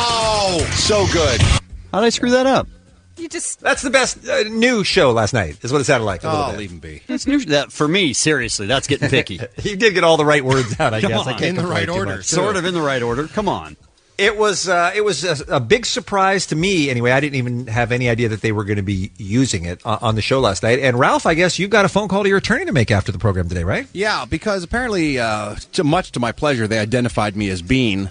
I Oh, so good. think. How did I screw that up? That's the best new show last night, is what it sounded like. A little Oh, bit. leave him be. That's new. That for me, seriously, that's getting picky. You did get all the right words out, I Come guess. on. I can't In the complain right too order. much. Sort of in the right order. Come on. It was a big surprise to me. Anyway, I didn't even have any idea that they were going to be using it on the show last night. And Ralph, I guess you got a phone call to your attorney to make after the program today, right? Yeah, because apparently, much to my pleasure, they identified me as Bean.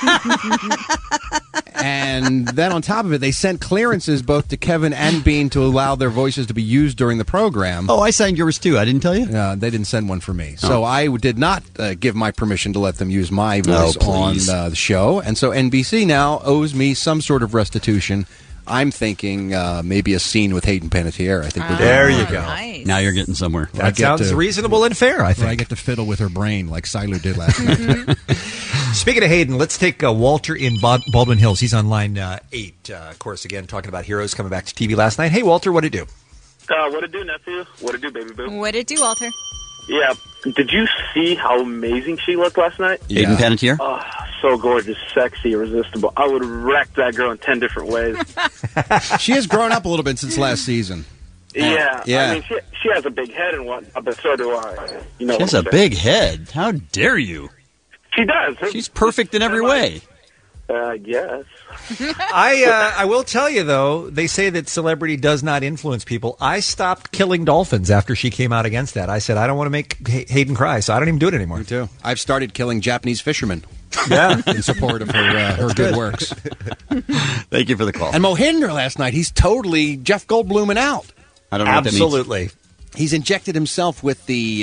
And then on top of it, they sent clearances both to Kevin and Bean to allow their voices to be used during the program. Oh, I signed yours too. I didn't tell you? They didn't send one for me. So I did not give my permission to let them use my voice Oh, on please. the show. And so NBC now owes me some sort of restitution. I'm thinking maybe a scene with Hayden Panettiere. I think we're doing There that. you go. Nice. Now you're getting somewhere. I That get sounds to- reasonable and fair, I Where I think. get to fiddle with her brain like Siler did last night. Speaking of Hayden, let's take Walter in Baldwin Hills. He's on line 8. Of course, again, talking about Heroes coming back to TV last night. Hey, Walter, what'd it do? What it do, nephew? What it do, baby boo? What'd it do, Walter? Yeah. Did you see how amazing she looked last night? Hayden Panettiere? Oh, so gorgeous, sexy, irresistible. I would wreck that girl in 10 different ways. She has grown up a little bit since last season. Yeah. Yeah. I mean, she has a big head and whatnot, but so do I. You know She has what a I'm saying? big head. How dare you? She does. She's perfect in every way. Yes. I will tell you, though, they say that celebrity does not influence people. I stopped killing dolphins after she came out against that. I said, I don't want to make Hayden cry, so I don't even do it anymore. Me too. I've started killing Japanese fishermen. Yeah. In support of her good works. Thank you for the call. And Mohinder last night, he's totally Jeff Goldbluming out. I don't know what that means. Absolutely. He's injected himself with the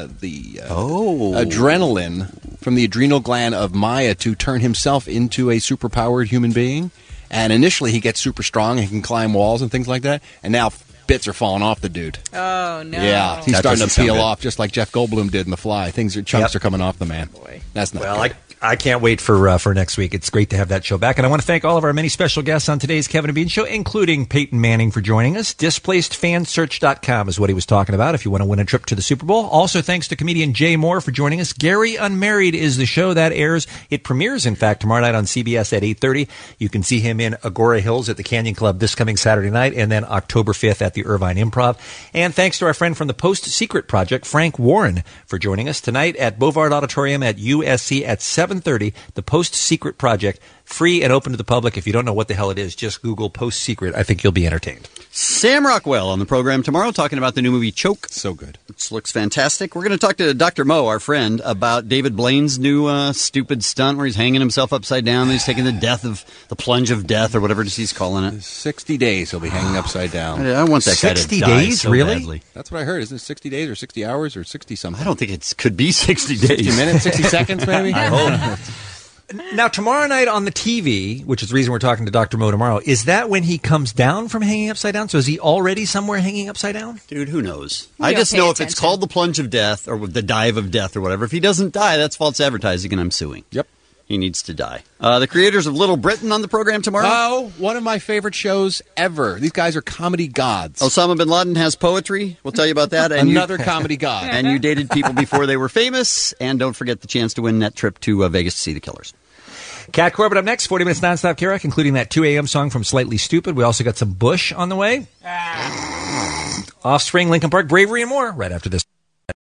adrenaline from the adrenal gland of Maya to turn himself into a superpowered human being. And initially, he gets super strong and can climb walls and things like that. And now bits are falling off the dude. Oh, no. Yeah, he's That starting doesn't to sound peel good. off just like Jeff Goldblum did in The Fly. Chunks are coming off the man. That's not Well, good. I can't wait for next week. It's great to have that show back. And I want to thank all of our many special guests on today's Kevin and Bean Show, including Peyton Manning for joining us. DisplacedFanSearch.com is what he was talking about if you want to win a trip to the Super Bowl. Also, thanks to comedian Jay Moore for joining us. Gary Unmarried is the show that airs. It premieres, in fact, tomorrow night on CBS at 8:30. You can see him in Agora Hills at the Canyon Club this coming Saturday night, and then October 5th at the Irvine Improv. And thanks to our friend from the Post Secret Project, Frank Warren, for joining us tonight at Bovard Auditorium at USC at 7:30. The Post Secret Project, free and open to the public. If you don't know what the hell it is, just Google Post Secret. I think you'll be entertained. Sam Rockwell on the program tomorrow talking about the new movie Choke. So good. Which looks fantastic. We're going to talk to Dr. Mo, our friend, about David Blaine's new stupid stunt where he's hanging himself upside down. He's taking the plunge of death or whatever it is he's calling it. 60 days he'll be hanging upside down. I want that guy to 60 die days? so Really? badly. That's what I heard. Isn't it 60 days or 60 hours or 60 something? I don't think it could be 60 days. 60 minutes, 60 seconds maybe? I hope. Now, tomorrow night on the TV, which is the reason we're talking to Dr. Mo tomorrow, is that when he comes down from hanging upside down? So is he already somewhere hanging upside down? Dude, who knows? You I don't just pay know if it's attention. called the plunge of death or the dive of death or whatever, if he doesn't die, that's false advertising and I'm suing. Yep. He needs to die. The creators of Little Britain on the program tomorrow. Oh, one of my favorite shows ever. These guys are comedy gods. Osama bin Laden has poetry. We'll tell you about that. And Another comedy god. And you dated people before they were famous. And don't forget the chance to win that trip to Vegas to see the Killers. Cat Corbett up next, 40 minutes nonstop Kerouac, including that 2 a.m. song from Slightly Stupid. We also got some Bush on the way. Offspring, Linkin Park, Bravery, and more right after this.